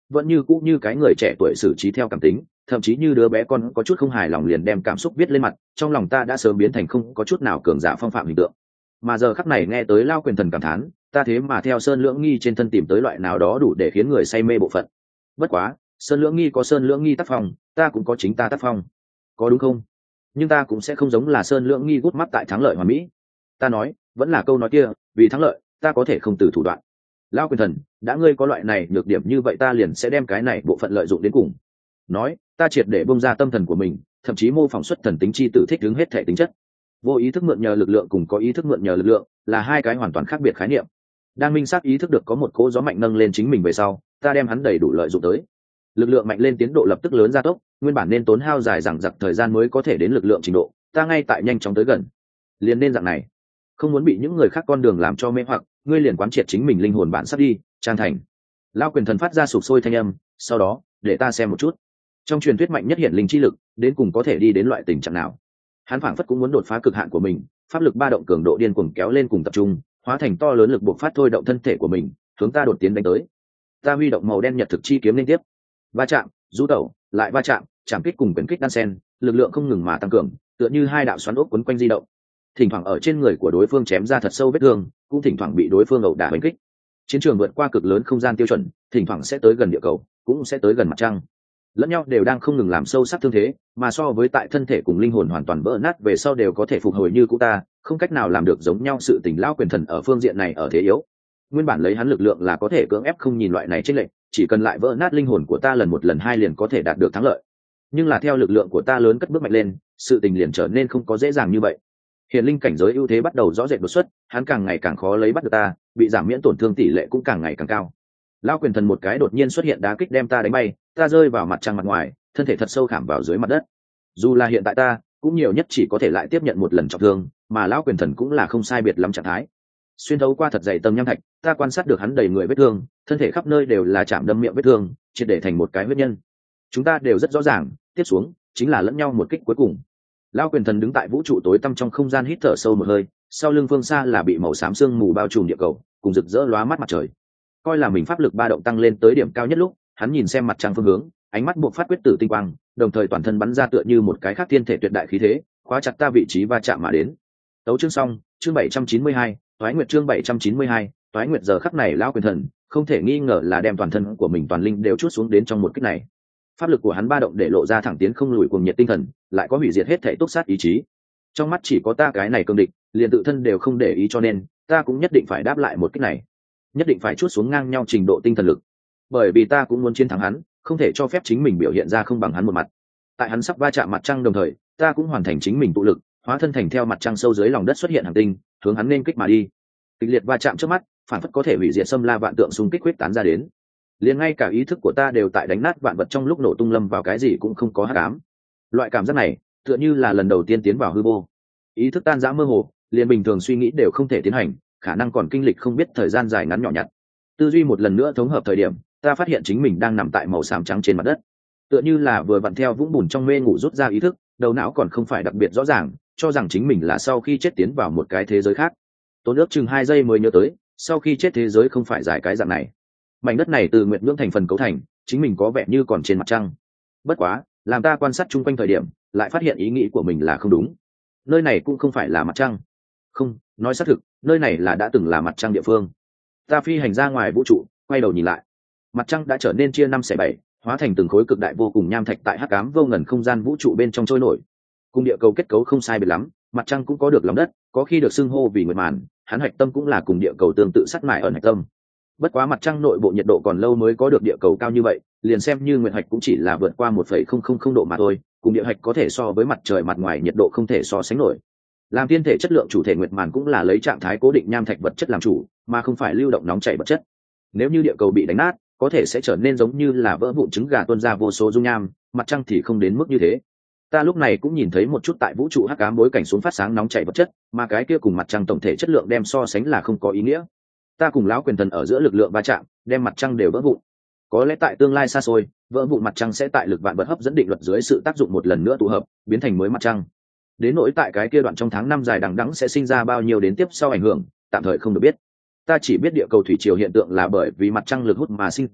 vẫn như cũ như cái người trẻ tuổi xử trí theo cảm tính, thậm chí như đứa bé con có chút không hài lòng liền đem cảm xúc viết lên mặt, trong lòng ta đã sớm biến thành không có chút nào cường giả phong phạm hình tượng. Mà giờ khắc này nghe tới Lao Quyền Thần cảm thán, ta thế mà theo Sơn Lưỡng Nghi trên thân tìm tới loại nào đó đủ để khiến người say mê bộ phận. Bất quá, Sơn Lưỡng Nghi có Sơn Lưỡng Nghi tác phong, ta cũng có chính ta tác phong, có đúng không? Nhưng ta cũng sẽ không giống là Sơn Lưỡng Nghi gút mắt tại thắng lợi hoàn mỹ. Ta nói, vẫn là câu nói kia, vì thắng lợi, ta có thể không từ thủ đoạn. Lao Quyền Thần, đã ngươi có loại này nhược điểm như vậy ta liền sẽ đem cái này bộ phận lợi dụng đến cùng. Nói, ta triệt để bung ra tâm thần của mình, thậm chí mô phỏng xuất thần tính chi tự thích ứng hết thể tính chất. Vô ý thức mượn nhờ lực lượng cùng có ý thức mượn nhờ lực lượng là hai cái hoàn toàn khác biệt khái niệm. Đang minh xác ý thức được có một cỗ gió mạnh nâng lên chính mình về sau, ta đem hắn đầy đủ lợi dụng tới. Lực lượng mạnh lên tiến độ lập tức lớn gia tốc, nguyên bản nên tốn hao dài dằng dặc thời gian mới có thể đến lực lượng trình độ, ta ngay tại nhanh chóng tới gần. Liền nên dạng này, không muốn bị những người khác con đường làm cho mê hoặc, ngươi liền quán triệt chính mình linh hồn bản sắp đi, trang thành. Lao Quyền Thần phát ra sụp sôi thanh âm, sau đó, để ta xem một chút, trong truyền thuyết mạnh nhất hiển linh chi lực, đến cùng có thể đi đến loại tình trạng nào. Hắn phảng phất cũng muốn đột phá cực hạn của mình, pháp lực ba động cường độ điên cuồng kéo lên cùng tập trung, hóa thành to lớn lực buộc phát thôi động thân thể của mình, hướng ta đột tiến đánh tới. Ta huy động màu đen nhật thực chi kiếm liên tiếp, va chạm, rũ tẩu, lại va chạm, chạm kích cùng quyền kích đan sen, lực lượng không ngừng mà tăng cường, tựa như hai đạo xoắn ốc quấn quanh di động. Thỉnh thoảng ở trên người của đối phương chém ra thật sâu vết thương, cũng thỉnh thoảng bị đối phương ẩu đả đánh kích. Chiến trường vượt qua cực lớn không gian tiêu chuẩn, thỉnh thoảng sẽ tới gần địa cầu, cũng sẽ tới gần mặt trăng. Lẫn nhau đều đang không ngừng làm sâu sắc thương thế, mà so với tại thân thể cùng linh hồn hoàn toàn vỡ nát về sau đều có thể phục hồi như cũ ta, không cách nào làm được giống nhau sự tình. Lao Quyền Thần ở phương diện này ở thế yếu. Nguyên bản lấy hắn lực lượng là có thể cưỡng ép không nhìn loại này chênh lệch, chỉ cần lại vỡ nát linh hồn của ta lần một lần hai liền có thể đạt được thắng lợi. Nhưng là theo lực lượng của ta lớn cất bước mạnh lên, sự tình liền trở nên không có dễ dàng như vậy. Hiển linh cảnh giới ưu thế bắt đầu rõ rệt đột xuất, hắn càng ngày càng khó lấy bắt được ta, bị giảm miễn tổn thương tỷ lệ cũng càng ngày càng cao. Lao Quyền Thần một cái đột nhiên xuất hiện đá kích đem ta đánh bay, ta rơi vào mặt trăng mặt ngoài, thân thể thật sâu khảm vào dưới mặt đất. Dù là hiện tại ta cũng nhiều nhất chỉ có thể lại tiếp nhận một lần trọng thương, mà Lão Quyền Thần cũng là không sai biệt lắm trạng thái. Xuyên thấu qua thật dày tầng nham thạch, ta quan sát được hắn đầy người vết thương, thân thể khắp nơi đều là chạm đâm miệng vết thương, triệt để thành một cái huyết nhân. Chúng ta đều rất rõ ràng, tiếp xuống chính là lẫn nhau một kích cuối cùng. Lão Quyền Thần đứng tại vũ trụ tối tăm trong không gian hít thở sâu một hơi, sau lưng phương xa là bị màu xám sương mù bao trùm địa cầu, cùng rực rỡ lóa mắt mặt trời. Coi là mình pháp lực ba động tăng lên tới điểm cao nhất lúc, hắn nhìn xem mặt trăng phương hướng, ánh mắt buộc phát quyết tử tinh quang, đồng thời toàn thân bắn ra tựa như một cái khác thiên thể tuyệt đại khí thế, khóa chặt ta vị trí va chạm mà đến. Tấu chương xong, chương bảy trăm chín mươi hai, Toái Nguyệt chương bảy trăm chín mươi hai, Toái Nguyệt. Giờ khắc này Lão Quyền Thần không thể nghi ngờ là đem toàn thân của mình toàn linh đều chút xuống đến trong một kích này. Pháp lực của hắn ba động để lộ ra thẳng tiến không lùi cuồng nhiệt tinh thần, lại có hủy diệt hết thể túc sát ý chí. Trong mắt chỉ có ta cái này cương địch, liền tự thân đều không để ý, cho nên ta cũng nhất định phải đáp lại một kích này, nhất định phải chút xuống ngang nhau trình độ tinh thần lực, bởi vì ta cũng muốn chiến thắng hắn, không thể cho phép chính mình biểu hiện ra không bằng hắn một mặt. Tại hắn sắp va chạm mặt trăng đồng thời, ta cũng hoàn thành chính mình tụ lực, hóa thân thành theo mặt trăng sâu dưới lòng đất xuất hiện hành tinh, hướng hắn nên kích mà đi. Kịch liệt va chạm trước mắt, phản phất có thể hủy diệt xâm la vạn tượng xung kích huyết tán ra đến. Liền ngay cả ý thức của ta đều tại đánh nát vạn vật trong lúc nổ tung lâm vào cái gì cũng không có hắc ám. Loại cảm giác này, tựa như là lần đầu tiên tiến vào hư vô. Ý thức tan rã mơ hồ, liền bình thường suy nghĩ đều không thể tiến hành, khả năng còn kinh lịch không biết thời gian dài ngắn nhỏ nhặt. Tư duy một lần nữa thống hợp thời điểm, ta phát hiện chính mình đang nằm tại màu xám trắng trên mặt đất, tựa như là vừa vặn theo vũng bùn trong mê ngủ rút ra ý thức, đầu não còn không phải đặc biệt rõ ràng, cho rằng chính mình là sau khi chết tiến vào một cái thế giới khác. Tốn ước chừng hai giây mới nhớ tới, sau khi chết thế giới không phải dài cái dạng này. Mảnh đất này từ nguyệt nhưỡng thành phần cấu thành, chính mình có vẻ như còn trên mặt trăng. Bất quá, làm ta quan sát chung quanh thời điểm, lại phát hiện ý nghĩ của mình là không đúng. Nơi này cũng không phải là mặt trăng. Không, nói xác thực, nơi này là đã từng là mặt trăng địa phương. Ta phi hành ra ngoài vũ trụ, quay đầu nhìn lại, mặt trăng đã trở nên chia năm xẻ bảy, hóa thành từng khối cực đại vô cùng nham thạch tại hắc ám vô ngần không gian vũ trụ bên trong trôi nổi. Cùng địa cầu kết cấu không sai biệt lắm, mặt trăng cũng có được lòng đất, có khi được xưng hô vì nguyệt màn, hắn hạch tâm cũng là cùng địa cầu tương tự sắt mài ở hạch tâm. Bất quá mặt trăng nội bộ nhiệt độ còn lâu mới có được địa cầu cao như vậy, liền xem như nguyệt hạch cũng chỉ là vượt qua một phẩy không không không độ mà thôi, cùng địa hạch có thể so với mặt trời mặt ngoài nhiệt độ không thể so sánh nổi. Làm thiên thể chất lượng chủ thể nguyệt màn cũng là lấy trạng thái cố định nham thạch vật chất làm chủ, mà không phải lưu động nóng chảy vật chất. Nếu như địa cầu bị đánh nát, có thể sẽ trở nên giống như là vỡ vụn trứng gà tuôn ra vô số dung nham, mặt trăng thì không đến mức như thế. Ta lúc này cũng nhìn thấy một chút tại vũ trụ hắc ám bối cảnh xuống phát sáng nóng chảy vật chất, mà cái kia cùng mặt trăng tổng thể chất lượng đem so sánh là không có ý nghĩa. Ta cùng Lão Quyền Thần ở giữa lực lượng va chạm, đem mặt trăng đều vỡ vụn. Có lẽ tại tương lai xa xôi, vỡ vụn mặt trăng sẽ tại lực vạn vật hấp dẫn định luật dưới sự tác dụng một lần nữa tụ hợp, biến thành mới mặt trăng. Đến nỗi tại cái kia đoạn trong tháng năm dài đằng đẵng sẽ sinh ra bao nhiêu đến tiếp sau ảnh hưởng, tạm thời không được biết. Ta chỉ biết địa cầu thủy triều hiện tượng là bởi vì mặt trăng lực hút mà sinh ra,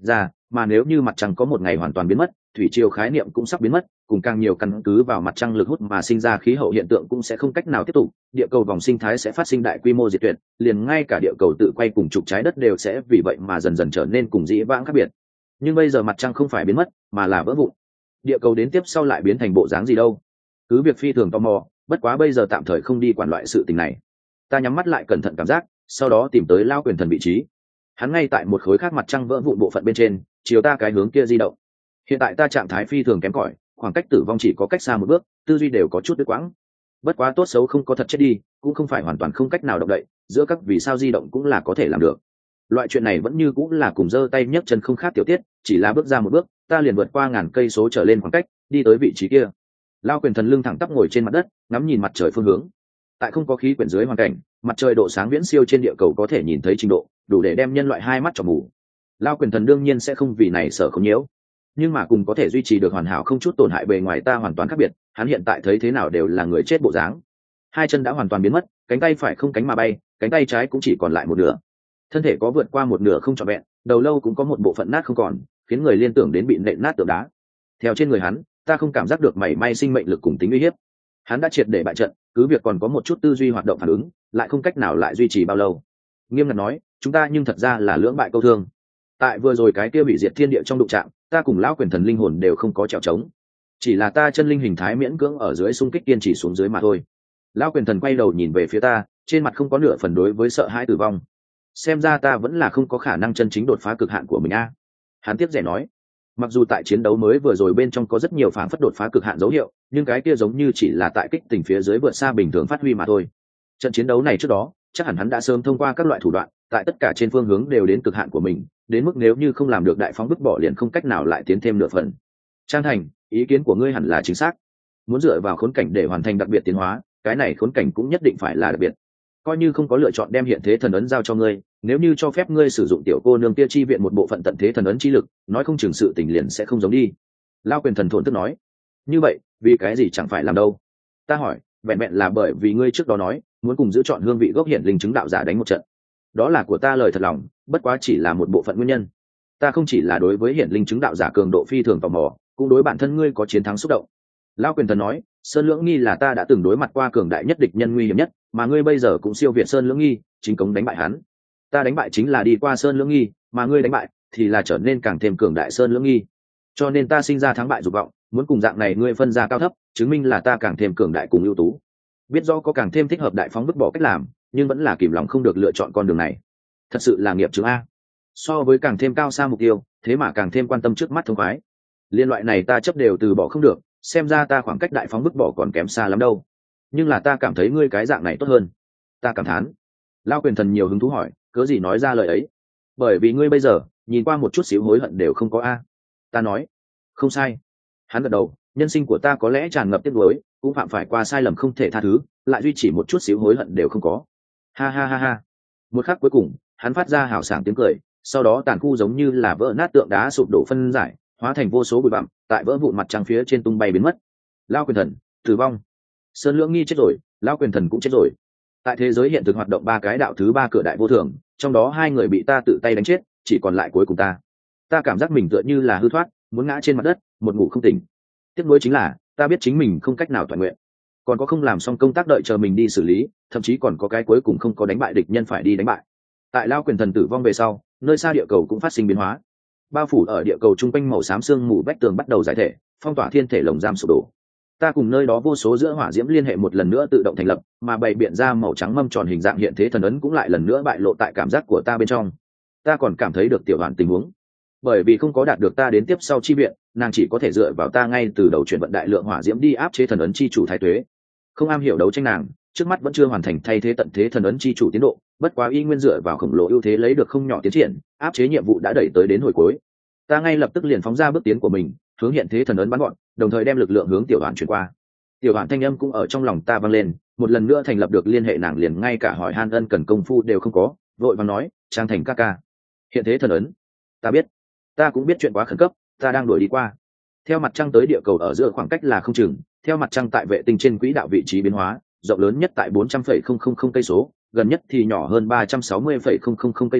mà nếu như mặt trăng có một ngày hoàn toàn biến mất, thủy triều khái niệm cũng sắp biến mất, cùng càng nhiều căn cứ vào mặt trăng lực hút mà sinh ra khí hậu hiện tượng cũng sẽ không cách nào tiếp tục, địa cầu vòng sinh thái sẽ phát sinh đại quy mô diệt tuyệt, liền ngay cả địa cầu tự quay cùng trục trái đất đều sẽ vì vậy mà dần dần trở nên cùng dĩ vãng khác biệt. Nhưng bây giờ mặt trăng không phải biến mất, mà là vỡ vụn. Địa cầu đến tiếp sau lại biến thành bộ dáng gì đâu? Cứ việc phi thường tò mò, bất quá bây giờ tạm thời không đi quản loại sự tình này. Ta nhắm mắt lại cẩn thận cảm giác, sau đó tìm tới Lao Quyền Thần vị trí. Hắn ngay tại một khối khác mặt trăng vỡ vụn bộ phận bên trên, chiều ta cái hướng kia di động. Hiện tại ta trạng thái phi thường kém cỏi, khoảng cách tử vong chỉ có cách xa một bước, tư duy đều có chút đứt quãng. Bất quá tốt xấu không có thật chết đi, cũng không phải hoàn toàn không cách nào động đậy, giữa các vì sao di động cũng là có thể làm được. Loại chuyện này vẫn như cũng là cùng giơ tay nhấc chân không khác tiểu tiết, chỉ là bước ra một bước, ta liền vượt qua ngàn cây số trở lên khoảng cách, đi tới vị trí kia. Lao Quyền Thần lưng thẳng tắp ngồi trên mặt đất, ngắm nhìn mặt trời phương hướng. Tại không có khí quyển dưới hoàn cảnh, mặt trời độ sáng viễn siêu trên địa cầu có thể nhìn thấy trình độ, đủ để đem nhân loại hai mắt cho mù. Lao Quyền Thần đương nhiên sẽ không vì này sợ không nhiễu, nhưng mà cùng có thể duy trì được hoàn hảo không chút tổn hại bề ngoài ta hoàn toàn khác biệt. Hắn hiện tại thấy thế nào đều là người chết bộ dáng. Hai chân đã hoàn toàn biến mất, cánh tay phải không cánh mà bay, cánh tay trái cũng chỉ còn lại một nửa. Thân thể có vượt qua một nửa không trọn vẹn, đầu lâu cũng có một bộ phận nát không còn, khiến người liên tưởng đến bị nện nát tượng đá. Theo trên người hắn, ta không cảm giác được mảy may sinh mệnh lực cùng tính uy hiếp. Hắn đã triệt để bại trận, cứ việc còn có một chút tư duy hoạt động phản ứng, lại không cách nào lại duy trì bao lâu. Nghiêm ngặt nói, chúng ta nhưng thật ra là lưỡng bại câu thương. Tại vừa rồi cái kia bị diệt thiên địa trong đụng chạm, ta cùng Lão Quyền Thần linh hồn đều không có trèo trống, chỉ là ta chân linh hình thái miễn cưỡng ở dưới xung kích kiên trì xuống dưới mà thôi. Lão Quyền Thần quay đầu nhìn về phía ta, trên mặt không có nửa phần đối với sợ hãi tử vong. Xem ra ta vẫn là không có khả năng chân chính đột phá cực hạn của mình a. Hắn tiếp rẻ nói, mặc dù tại chiến đấu mới vừa rồi bên trong có rất nhiều phản phất đột phá cực hạn dấu hiệu, nhưng cái kia giống như chỉ là tại kích tình phía dưới vượt xa bình thường phát huy mà thôi. Trận chiến đấu này trước đó, chắc hẳn hắn đã sớm thông qua các loại thủ đoạn, tại tất cả trên phương hướng đều đến cực hạn của mình, đến mức nếu như không làm được đại phóng bức bỏ liền không cách nào lại tiến thêm nửa phần. Trang Thành, ý kiến của ngươi hẳn là chính xác. Muốn dựa vào khốn cảnh để hoàn thành đặc biệt tiến hóa, cái này khốn cảnh cũng nhất định phải là đặc biệt. Coi như không có lựa chọn đem hiện thế thần ấn giao cho ngươi, nếu như cho phép ngươi sử dụng tiểu cô nương kia chi viện một bộ phận tận thế thần ấn chi lực, nói không chừng sự tình liền sẽ không giống đi. Lao Quyền Thần thổn thức nói, như vậy vì cái gì chẳng phải làm đâu? Ta hỏi, vẹn vẹn là bởi vì ngươi trước đó nói muốn cùng giữ chọn hương vị gốc hiển linh chứng đạo giả đánh một trận. Đó là của ta lời thật lòng, bất quá chỉ là một bộ phận nguyên nhân. Ta không chỉ là đối với hiển linh chứng đạo giả cường độ phi thường tò mò, cũng đối bản thân ngươi có chiến thắng xúc động. Lao Quyền Thần nói, Sơn Lưỡng Nghi là ta đã từng đối mặt qua cường đại nhất địch nhân nguy hiểm nhất, mà ngươi bây giờ cũng siêu việt Sơn Lưỡng Nghi, chính cống đánh bại hắn. Ta đánh bại chính là đi qua Sơn Lưỡng Nghi, mà ngươi đánh bại thì là trở nên càng thêm cường đại Sơn Lưỡng Nghi. Cho nên ta sinh ra thắng bại dục vọng, muốn cùng dạng này ngươi phân ra cao thấp, chứng minh là ta càng thêm cường đại cùng ưu tú. Biết rõ có càng thêm thích hợp đại phóng vứt bỏ cách làm, nhưng vẫn là kìm lòng không được lựa chọn con đường này. Thật sự là nghiệp chướng a. So với càng thêm cao xa mục tiêu, thế mà càng thêm quan tâm trước mắt thông khoái. Liên loại này ta chấp đều từ bỏ không được, xem ra ta khoảng cách đại phóng vứt bỏ còn kém xa lắm đâu. Nhưng là ta cảm thấy ngươi cái dạng này tốt hơn. Ta cảm thán. Lao Quyền Thần nhiều hứng thú hỏi, cớ gì nói ra lời ấy? Bởi vì ngươi bây giờ nhìn qua một chút xíu hối hận đều không có a. Ta nói, không sai. Hắn gật đầu, nhân sinh của ta có lẽ tràn ngập tiếc nuối, cũng phạm phải qua sai lầm không thể tha thứ, lại duy chỉ một chút xíu hối hận đều không có. Ha ha ha ha. Một khắc cuối cùng, hắn phát ra hào sảng tiếng cười, sau đó tàn khu giống như là vỡ nát tượng đá sụp đổ phân giải, hóa thành vô số bụi bặm, tại vỡ vụn mặt trăng phía trên tung bay biến mất. Lao Quyền Thần tử vong. Sơn Lưỡng Nghi chết rồi, Lao Quyền Thần cũng chết rồi. Tại thế giới hiện thực hoạt động ba cái đạo thứ ba cửa đại vô thường, trong đó hai người bị ta tự tay đánh chết, chỉ còn lại cuối cùng ta. Ta cảm giác mình tựa như là hư thoát, muốn ngã trên mặt đất, một ngủ không tỉnh. Tiếc nuối chính là, ta biết chính mình không cách nào toàn nguyện, còn có không làm xong công tác đợi chờ mình đi xử lý, thậm chí còn có cái cuối cùng không có đánh bại địch nhân phải đi đánh bại. Tại Lao Quyền Thần tử vong về sau, nơi xa địa cầu cũng phát sinh biến hóa. Bao phủ ở địa cầu trung quanh màu xám sương mù vách tường bắt đầu giải thể, phong tỏa thiên thể lồng giam sụp đổ. Ta cùng nơi đó vô số giữa hỏa diễm liên hệ một lần nữa tự động thành lập, mà bày biện ra màu trắng mâm tròn hình dạng hiện thế thần ấn cũng lại lần nữa bại lộ tại cảm giác của ta bên trong. Ta còn cảm thấy được tiểu Hoạn tình huống, bởi vì không có đạt được ta đến tiếp sau chi viện, nàng chỉ có thể dựa vào ta ngay từ đầu chuyển vận đại lượng hỏa diễm đi áp chế thần ấn chi chủ thái tuế. Không am hiểu đấu tranh nàng, trước mắt vẫn chưa hoàn thành thay thế tận thế thần ấn chi chủ tiến độ, bất quá y nguyên dựa vào khổng lồ ưu thế lấy được không nhỏ tiến triển, áp chế nhiệm vụ đã đẩy tới đến hồi cuối. Ta ngay lập tức liền phóng ra bước tiến của mình, hướng hiện thế thần ấn bắn gọn, đồng thời đem lực lượng hướng tiểu Hoạn chuyển qua. Tiểu Hoạn thanh âm cũng ở trong lòng ta vang lên, một lần nữa thành lập được liên hệ nàng liền ngay cả hỏi han ân cần công phu đều không có, vội vàng nói, Trang Thành ca ca, hiện thế thần ấn. Ta biết, ta cũng biết chuyện quá khẩn cấp, ta đang đuổi đi qua. Theo mặt trăng tới địa cầu ở giữa khoảng cách là không chừng, theo mặt trăng tại vệ tinh trên quỹ đạo vị trí biến hóa, rộng lớn nhất tại bốn trăm phẩy không không không cây số, gần nhất thì nhỏ hơn ba trăm sáu mươi phẩy không không không cây số,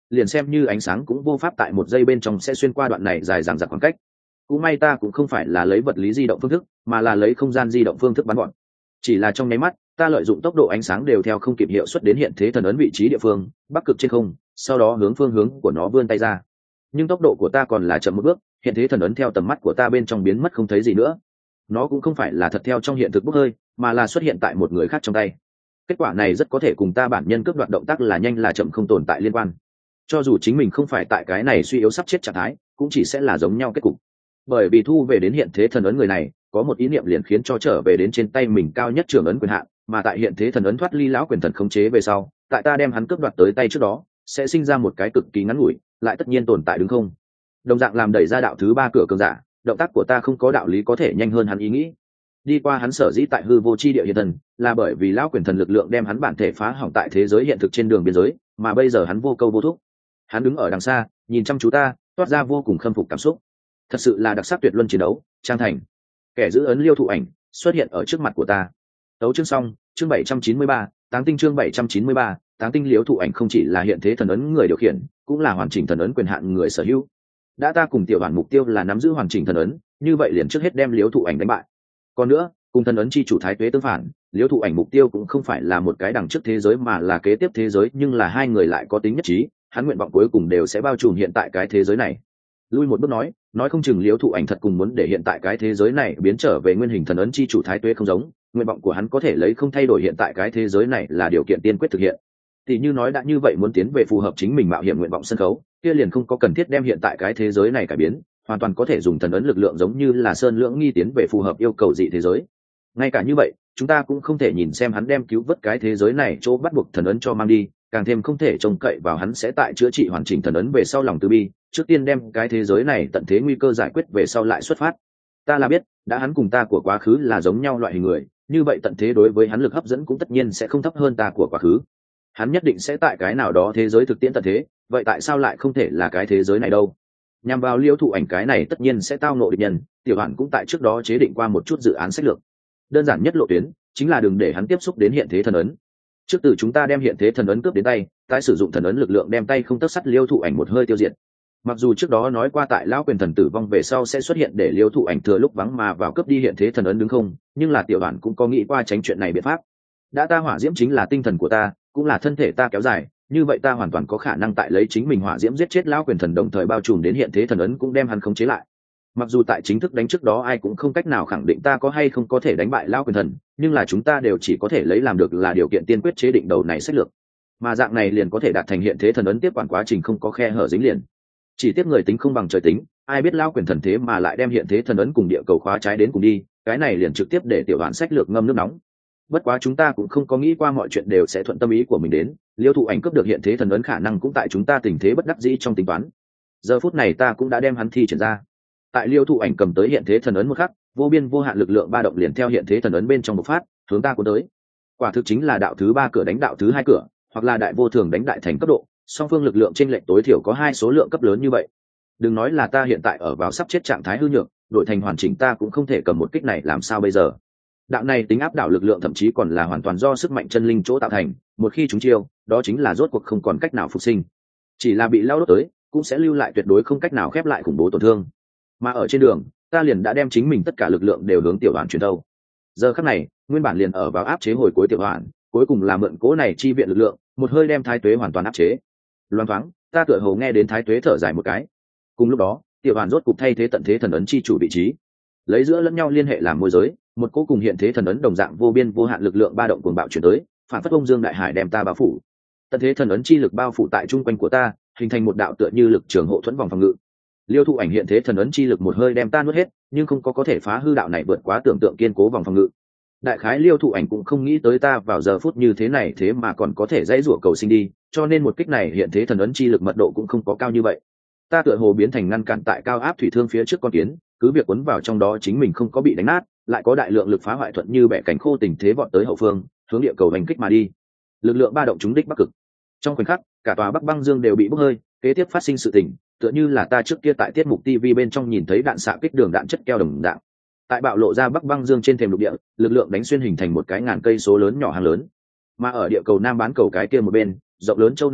liền xem như ánh sáng cũng vô pháp tại một giây bên trong sẽ xuyên qua đoạn này dài dằng dặc khoảng cách. Cũng may ta cũng không phải là lấy vật lý di động phương thức, mà là lấy không gian di động phương thức bắn gọn. Chỉ là trong nháy mắt, ta lợi dụng tốc độ ánh sáng đều theo không kịp hiệu suất đến hiện thế thần ấn vị trí địa phương, bắc cực trên không, sau đó hướng phương hướng của nó vươn tay ra. Nhưng tốc độ của ta còn là chậm một bước, hiện thế thần ấn theo tầm mắt của ta bên trong biến mất không thấy gì nữa. Nó cũng không phải là thật theo trong hiện thực bốc hơi, mà là xuất hiện tại một người khác trong tay. Kết quả này rất có thể cùng ta bản nhân cướp đoạt động tác là nhanh là chậm không tồn tại liên quan. Cho dù chính mình không phải tại cái này suy yếu sắp chết trạng thái, cũng chỉ sẽ là giống nhau kết cục. Bởi vì thu về đến hiện thế thần ấn người này, có một ý niệm liền khiến cho trở về đến trên tay mình cao nhất trưởng ấn quyền hạn, mà tại hiện thế thần ấn thoát ly lão quyền thần khống chế về sau, tại ta đem hắn cướp đoạt tới tay trước đó, sẽ sinh ra một cái cực kỳ ngắn ngủi, lại tất nhiên tồn tại đúng không? Đồng dạng làm đẩy ra đạo thứ ba cửa cường giả, động tác của ta không có đạo lý có thể nhanh hơn hắn ý nghĩ. Đi qua hắn sở dĩ tại hư vô chi địa hiện thần, là bởi vì lão quyền thần lực lượng đem hắn bản thể phá hỏng tại thế giới hiện thực trên đường biên giới, mà bây giờ hắn vô câu vô thúc. Hắn đứng ở đằng xa, nhìn chăm chú ta, toát ra vô cùng khâm phục cảm xúc. Thật sự là đặc sắc tuyệt luân chiến đấu, Trang Thành. Kẻ giữ ấn Liêu Thụ Ảnh xuất hiện ở trước mặt của ta. Tấu chương xong, chương bảy trăm chín mươi ba, Táng tinh chương bảy trăm chín mươi ba, Táng tinh Liêu Thụ Ảnh không chỉ là hiện thế thần ấn người điều khiển, cũng là hoàn chỉnh thần ấn quyền hạn người sở hữu. Đã ta cùng tiểu đoàn mục tiêu là nắm giữ hoàn chỉnh thần ấn, như vậy liền trước hết đem Liêu Thụ Ảnh đánh bại. Còn nữa, cùng thần ấn chi chủ thái tuế tương phản, Liêu Thụ Ảnh mục tiêu cũng không phải là một cái đằng trước thế giới mà là kế tiếp thế giới, nhưng là hai người lại có tính nhất trí, hắn nguyện vọng cuối cùng đều sẽ bao trùm hiện tại cái thế giới này. Lui một bước nói, nói không chừng Liêu Thụ Ảnh thật cùng muốn để hiện tại cái thế giới này biến trở về nguyên hình thần ấn chi chủ thái tuế không giống, nguyện vọng của hắn có thể lấy không thay đổi hiện tại cái thế giới này là điều kiện tiên quyết thực hiện. Thì như nói đã như vậy muốn tiến về phù hợp chính mình mạo hiểm nguyện vọng sân khấu, kia liền không có cần thiết đem hiện tại cái thế giới này cải biến, hoàn toàn có thể dùng thần ấn lực lượng giống như là sơn lưỡng nghi tiến về phù hợp yêu cầu dị thế giới. Ngay cả như vậy, chúng ta cũng không thể nhìn xem hắn đem cứu vớt cái thế giới này chỗ bắt buộc thần ấn cho mang đi, càng thêm không thể trông cậy vào hắn sẽ tại chữa trị hoàn chỉnh thần ấn về sau lòng từ bi, trước tiên đem cái thế giới này tận thế nguy cơ giải quyết về sau lại xuất phát. Ta là biết, đã hắn cùng ta của quá khứ là giống nhau loại hình người, như vậy tận thế đối với hắn lực hấp dẫn cũng tất nhiên sẽ không thấp hơn ta của quá khứ. Hắn nhất định sẽ tại cái nào đó thế giới thực tiễn tận thế, vậy tại sao lại không thể là cái thế giới này đâu? Nhằm vào Liêu Thụ Ảnh cái này tất nhiên sẽ tao nộ địch nhân, tiểu Hoạn cũng tại trước đó chế định qua một chút dự án sách lược. Đơn giản nhất lộ tuyến chính là đừng để hắn tiếp xúc đến hiện thế thần ấn. Trước từ chúng ta đem hiện thế thần ấn cướp đến tay, tái sử dụng thần ấn lực lượng đem tay không tấc sắt Liêu Thụ Ảnh một hơi tiêu diệt. Mặc dù trước đó nói qua tại lão quyền thần tử vong về sau sẽ xuất hiện để Liêu Thụ Ảnh thừa lúc vắng mà vào cướp đi hiện thế thần ấn đứng không, nhưng là tiểu Hoạn cũng có nghĩ qua tránh chuyện này biện pháp. Đã ta hỏa diễm chính là tinh thần của ta, cũng là thân thể ta kéo dài, như vậy ta hoàn toàn có khả năng tại lấy chính mình hỏa diễm giết chết lão quyền thần đồng thời bao trùm đến hiện thế thần ấn cũng đem hắn khống chế lại. Mặc dù tại chính thức đánh trước đó ai cũng không cách nào khẳng định ta có hay không có thể đánh bại lão quyền thần, nhưng là chúng ta đều chỉ có thể lấy làm được là điều kiện tiên quyết chế định đầu này sách lược, mà dạng này liền có thể đạt thành hiện thế thần ấn tiếp quản quá trình không có khe hở dính liền. Chỉ tiếc người tính không bằng trời tính, ai biết lão quyền thần thế mà lại đem hiện thế thần ấn cùng địa cầu khóa trái đến cùng đi, cái này liền trực tiếp để tiểu Hoạn sách lược ngâm nước nóng. Bất quá chúng ta cũng không có nghĩ qua mọi chuyện đều sẽ thuận tâm ý của mình đến, Liêu Thụ Ảnh cướp được hiện thế thần ấn khả năng cũng tại chúng ta tình thế bất đắc dĩ trong tính toán. Giờ phút này ta cũng đã đem hắn thi triển ra. Tại Liêu Thụ Ảnh cầm tới hiện thế thần ấn một khắc, vô biên vô hạn lực lượng ba động liền theo hiện thế thần ấn bên trong bộc phát, hướng ta cuốn tới. Quả thực chính là đạo thứ ba cửa đánh đạo thứ hai cửa, hoặc là đại vô thường đánh đại thành cấp độ, song phương lực lượng chênh lệch tối thiểu có hai số lượng cấp lớn như vậy. Đừng nói là ta hiện tại ở vào sắp chết trạng thái hư nhược, đội thành hoàn chỉnh ta cũng không thể cầm một kích này làm sao bây giờ. Đạo này tính áp đảo lực lượng thậm chí còn là hoàn toàn do sức mạnh chân linh chỗ tạo thành, một khi chúng chiêu, đó chính là rốt cuộc không còn cách nào phục sinh. Chỉ là bị lao đốt tới, cũng sẽ lưu lại tuyệt đối không cách nào khép lại khủng bố tổn thương. Mà ở trên đường, ta liền đã đem chính mình tất cả lực lượng đều hướng tiểu Hoạn truyền thâu. Giờ khắc này, nguyên bản liền ở vào áp chế hồi cuối tiểu Hoạn, cuối cùng là mượn cố này chi viện lực lượng, một hơi đem thái tuế hoàn toàn áp chế. Loan thoáng, ta tựa hồ nghe đến thái tuế thở dài một cái. Cùng lúc đó, tiểu Hoạn rốt cục thay thế tận thế thần ấn chi chủ vị trí, lấy giữa lẫn nhau liên hệ làm môi giới, một cố cùng hiện thế thần ấn đồng dạng vô biên vô hạn lực lượng ba động cuồng bạo chuyển tới, phản phất ông dương đại hải đem ta bao phủ. Tận thế thần ấn chi lực bao phủ tại trung quanh của ta, hình thành một đạo tựa như lực trường hộ thuẫn vòng phòng ngự. Liêu Thụ Ảnh hiện thế thần ấn chi lực một hơi đem ta nuốt hết, nhưng không có có thể phá hư đạo này vượt quá tưởng tượng kiên cố vòng phòng ngự. Đại khái Liêu Thụ Ảnh cũng không nghĩ tới ta vào giờ phút như thế này thế mà còn có thể dãy rủa cầu sinh đi, cho nên một kích này hiện thế thần ấn chi lực mật độ cũng không có cao như vậy. Ta tựa hồ biến thành ngăn cản tại cao áp thủy thương phía trước con kiến, cứ việc cuốn vào trong đó chính mình không có bị đánh nát, lại có đại lượng lực phá hoại thuận như bẻ cánh khô tình thế vọt tới hậu phương, hướng địa cầu hành kích mà đi. Lực lượng ba động trúng đích bắc cực. Trong khoảnh khắc, cả tòa Bắc Băng Dương đều bị bốc hơi, kế tiếp phát sinh sự tình, tựa như là ta trước kia tại tiết mục ti vi bên trong nhìn thấy đạn xạ kích đường đạn chất keo đồng dạng. Tại bạo lộ ra Bắc Băng Dương trên thềm lục địa, lực lượng đánh xuyên hình thành một cái ngàn cây số lớn nhỏ hàng lớn. Mà ở địa cầu Nam bán cầu cái kia một bên, rộng lớn châu Nam cực,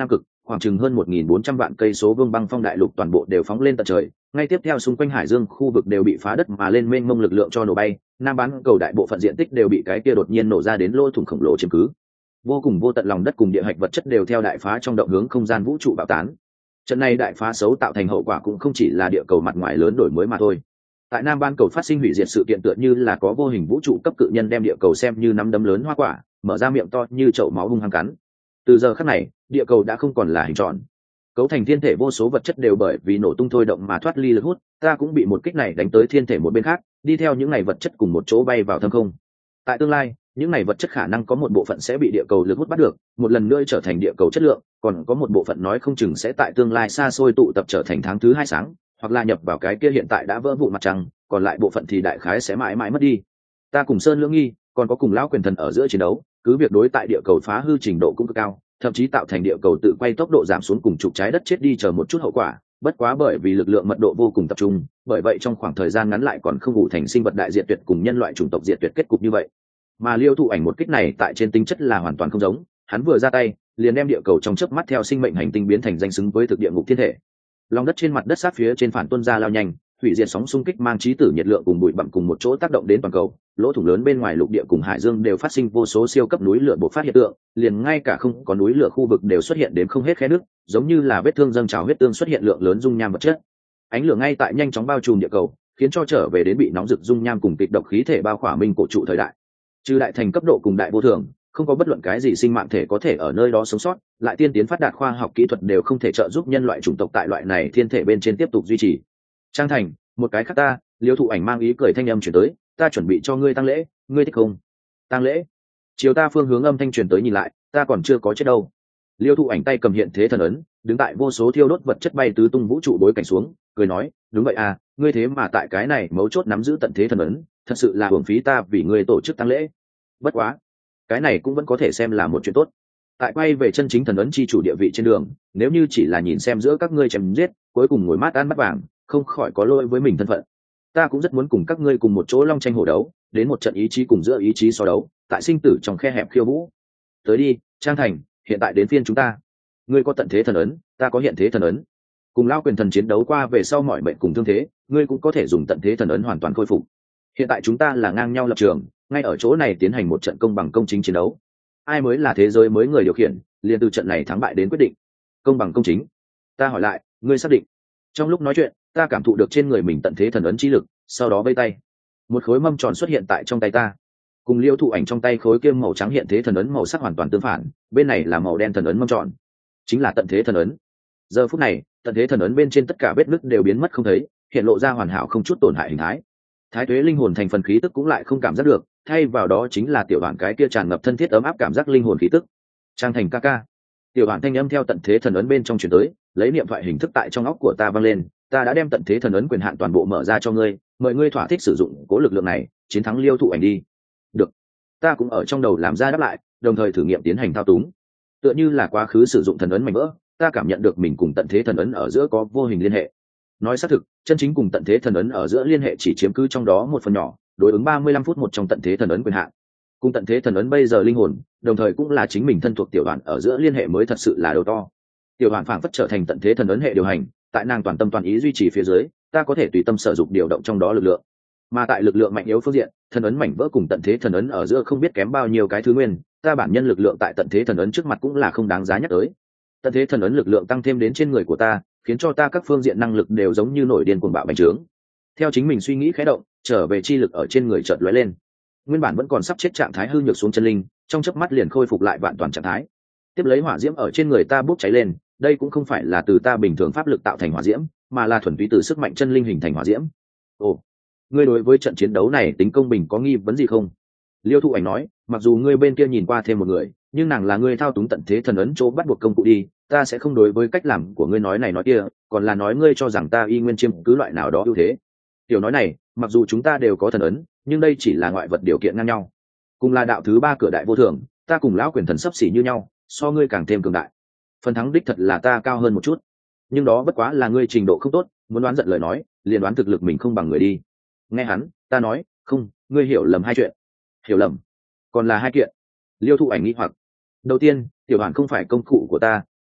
khoảng chừng hơn một nghìn bốn trăm vạn cây số vương băng phong đại lục toàn bộ đều phóng lên tận trời, ngay tiếp theo xung quanh hải dương khu vực đều bị phá đất mà lên mênh mông lực lượng cho nổ bay, nam bán cầu đại bộ phận diện tích đều bị cái kia đột nhiên nổ ra đến lỗ thủng khổng lồ chiếm cứ. Vô cùng vô tận lòng đất cùng địa hạch vật chất đều theo đại phá trong động hướng không gian vũ trụ bạo tán. Trận này đại phá xấu tạo thành hậu quả cũng không chỉ là địa cầu mặt ngoài lớn đổi mới mà thôi. Tại nam ban cầu phát sinh hủy diệt sự kiện tựa như là có vô hình vũ trụ cấp cự nhân đem địa cầu xem như nắm đấm lớn hoa quả, mở ra miệng to như chậu máu hung hăng cắn. Từ giờ khắc này, địa cầu đã không còn là hình tròn, cấu thành thiên thể vô số vật chất đều bởi vì nổ tung thôi động mà thoát ly lực hút, ta cũng bị một kích này đánh tới thiên thể một bên khác, đi theo những ngày vật chất cùng một chỗ bay vào thâm không. Tại tương lai, những ngày vật chất khả năng có một bộ phận sẽ bị địa cầu lực hút bắt được, một lần nữa trở thành địa cầu chất lượng, còn có một bộ phận nói không chừng sẽ tại tương lai xa xôi tụ tập trở thành tháng thứ hai sáng, hoặc là nhập vào cái kia hiện tại đã vỡ vụn mặt trăng, còn lại bộ phận thì đại khái sẽ mãi mãi mất đi. Ta cùng Sơn Lưỡng Nghi, còn có cùng lão quyền thần ở giữa chiến đấu, cứ việc đối tại địa cầu phá hư trình độ cũng cực cao, thậm chí tạo thành địa cầu tự quay tốc độ giảm xuống cùng trục trái đất chết đi chờ một chút hậu quả, bất quá bởi vì lực lượng mật độ vô cùng tập trung, bởi vậy trong khoảng thời gian ngắn lại còn không đủ thành sinh vật đại diệt tuyệt cùng nhân loại chủng tộc diệt tuyệt kết cục như vậy. Mà Liêu Thụ Ảnh một kích này tại trên tính chất là hoàn toàn không giống, hắn vừa ra tay, liền đem địa cầu trong chớp mắt theo sinh mệnh hành tinh biến thành danh xứng với thực địa ngục thiên thể. Lòng đất trên mặt đất sát phía trên phản tuôn ra lao nhanh, hủy diệt sóng xung kích mang trí tử nhiệt lượng cùng bụi bặm cùng một chỗ tác động đến toàn cầu, lỗ thủng lớn bên ngoài lục địa cùng hải dương đều phát sinh vô số siêu cấp núi lửa bộc phát hiện tượng, liền ngay cả không có núi lửa khu vực đều xuất hiện đến không hết khe nước, giống như là vết thương dâng trào huyết tương xuất hiện lượng lớn dung nham vật chất. Ánh lửa ngay tại nhanh chóng bao trùm địa cầu, khiến cho trở về đến bị nóng rực dung nham cùng kịch độc khí thể bao khỏa minh cổ trụ thời đại. Trừ đại thành cấp độ cùng đại vô thường, không có bất luận cái gì sinh mạng thể có thể ở nơi đó sống sót, lại tiên tiến phát đạt khoa học kỹ thuật đều không thể trợ giúp nhân loại chủng tộc tại loại này thiên thể bên trên tiếp tục duy trì. Trang thành, một cái khác ta, Liêu Thụ Ảnh mang ý cười thanh âm chuyển tới, ta chuẩn bị cho ngươi tang lễ, ngươi thích không? Tang lễ? Chiều ta phương hướng âm thanh truyền tới nhìn lại, ta còn chưa có chết đâu. Liêu Thụ Ảnh tay cầm hiện thế thần ấn, đứng tại vô số thiêu đốt vật chất bay tứ tung vũ trụ bối cảnh xuống, cười nói, đúng vậy à, ngươi thế mà tại cái này mấu chốt nắm giữ tận thế thần ấn, thật sự là hưởng phí ta vì ngươi tổ chức tang lễ. Bất quá, cái này cũng vẫn có thể xem là một chuyện tốt. Tại quay về chân chính thần ấn chi chủ địa vị trên đường, nếu như chỉ là nhìn xem giữa các ngươi chém giết, cuối cùng ngồi mát ăn bắt vàng, không khỏi có lỗi với mình thân phận. Ta cũng rất muốn cùng các ngươi cùng một chỗ long tranh hổ đấu, đến một trận ý chí cùng giữa ý chí so đấu, tại sinh tử trong khe hẹp khiêu vũ. Tới đi, Trang Thành, hiện tại đến phiên chúng ta. Ngươi có tận thế thần ấn, ta có hiện thế thần ấn. Cùng lao quyền thần chiến đấu qua về sau mọi mệnh cùng thương thế, ngươi cũng có thể dùng tận thế thần ấn hoàn toàn khôi phục. Hiện tại chúng ta là ngang nhau lập trường, ngay ở chỗ này tiến hành một trận công bằng công chính chiến đấu. Ai mới là thế giới mới người điều khiển, liền từ trận này thắng bại đến quyết định. Công bằng công chính. Ta hỏi lại, ngươi xác định? Trong lúc nói chuyện, ta cảm thụ được trên người mình tận thế thần ấn chi lực, sau đó vây tay, một khối mâm tròn xuất hiện tại trong tay ta. Cùng Liêu Thụ Ảnh trong tay khối kia màu trắng hiện thế thần ấn màu sắc hoàn toàn tương phản, bên này là màu đen thần ấn mâm tròn, chính là tận thế thần ấn. Giờ phút này, tận thế thần ấn bên trên tất cả vết nứt đều biến mất không thấy, hiện lộ ra hoàn hảo không chút tổn hại hình thái. Thái tuế linh hồn thành phần khí tức cũng lại không cảm giác được, thay vào đó chính là tiểu bản cái kia tràn ngập thân thiết ấm áp cảm giác linh hồn khí tức. Trang Thành ca ca. Tiểu bản thanh âm theo tận thế thần ấn bên trong truyền tới, lấy niệm thoại hình thức tại trong óc của ta vang lên, ta đã đem tận thế thần ấn quyền hạn toàn bộ mở ra cho ngươi, mời ngươi thỏa thích sử dụng cố lực lượng này, chiến thắng Liêu Thụ Ảnh đi. Được. Ta cũng ở trong đầu làm ra đáp lại, đồng thời thử nghiệm tiến hành thao túng. Tựa như là quá khứ sử dụng thần ấn mảnh vỡ, ta cảm nhận được mình cùng tận thế thần ấn ở giữa có vô hình liên hệ. Nói xác thực, chân chính cùng tận thế thần ấn ở giữa liên hệ chỉ chiếm cứ trong đó một phần nhỏ, đối ứng ba mươi lăm phút một trong tận thế thần ấn quyền hạn. Cùng tận thế thần ấn bây giờ linh hồn, đồng thời cũng là chính mình thân thuộc tiểu đoàn ở giữa liên hệ mới thật sự là đầu to. Tiểu đoàn phảng phất trở thành tận thế thần ấn hệ điều hành, tại nàng toàn tâm toàn ý duy trì phía dưới, ta có thể tùy tâm sử dụng điều động trong đó lực lượng. Mà tại lực lượng mạnh yếu phương diện, thần ấn mảnh vỡ cùng tận thế thần ấn ở giữa không biết kém bao nhiêu cái thứ nguyên, ta bản nhân lực lượng tại tận thế thần ấn trước mặt cũng là không đáng giá nhắc tới. Tận thế thần ấn lực lượng tăng thêm đến trên người của ta, khiến cho ta các phương diện năng lực đều giống như nổi điên cuồng bạo bành trướng. Theo chính mình suy nghĩ khẽ động, trở về chi lực ở trên người chợt lóe lên. Nguyên bản vẫn còn sắp chết trạng thái hư nhược xuống chân linh, trong chớp mắt liền khôi phục lại vạn toàn trạng thái. Tiếp lấy hỏa diễm ở trên người ta bốc cháy lên, đây cũng không phải là từ ta bình thường pháp lực tạo thành hỏa diễm, mà là thuần túy từ sức mạnh chân linh hình thành hỏa diễm. Ồ, ngươi đối với trận chiến đấu này tính công bình có nghi vấn gì không? Liêu Thụ Ảnh nói, mặc dù ngươi bên kia nhìn qua thêm một người, nhưng nàng là ngươi thao túng tận thế thần ấn chỗ bắt buộc công cụ đi, ta sẽ không đối với cách làm của ngươi nói này nói kia, còn là nói ngươi cho rằng ta y nguyên chiếm cứ loại nào đó ưu thế. Tiểu nói này, mặc dù chúng ta đều có thần ấn, nhưng đây chỉ là ngoại vật điều kiện ngang nhau. Cùng là đạo thứ ba cửa đại vô thường, ta cùng lão quyền thần sấp xỉ như nhau, so ngươi càng thêm cường đại. Phần thắng đích thật là ta cao hơn một chút, nhưng đó bất quá là ngươi trình độ không tốt, muốn đoán giận lời nói, liền đoán thực lực mình không bằng người đi. Nghe hắn, ta nói, không, ngươi hiểu lầm hai chuyện. Hiểu lầm? Còn là hai kiện. Liêu Thụ Ảnh nghi hoặc. Đầu tiên, tiểu đoàn không phải công cụ của ta,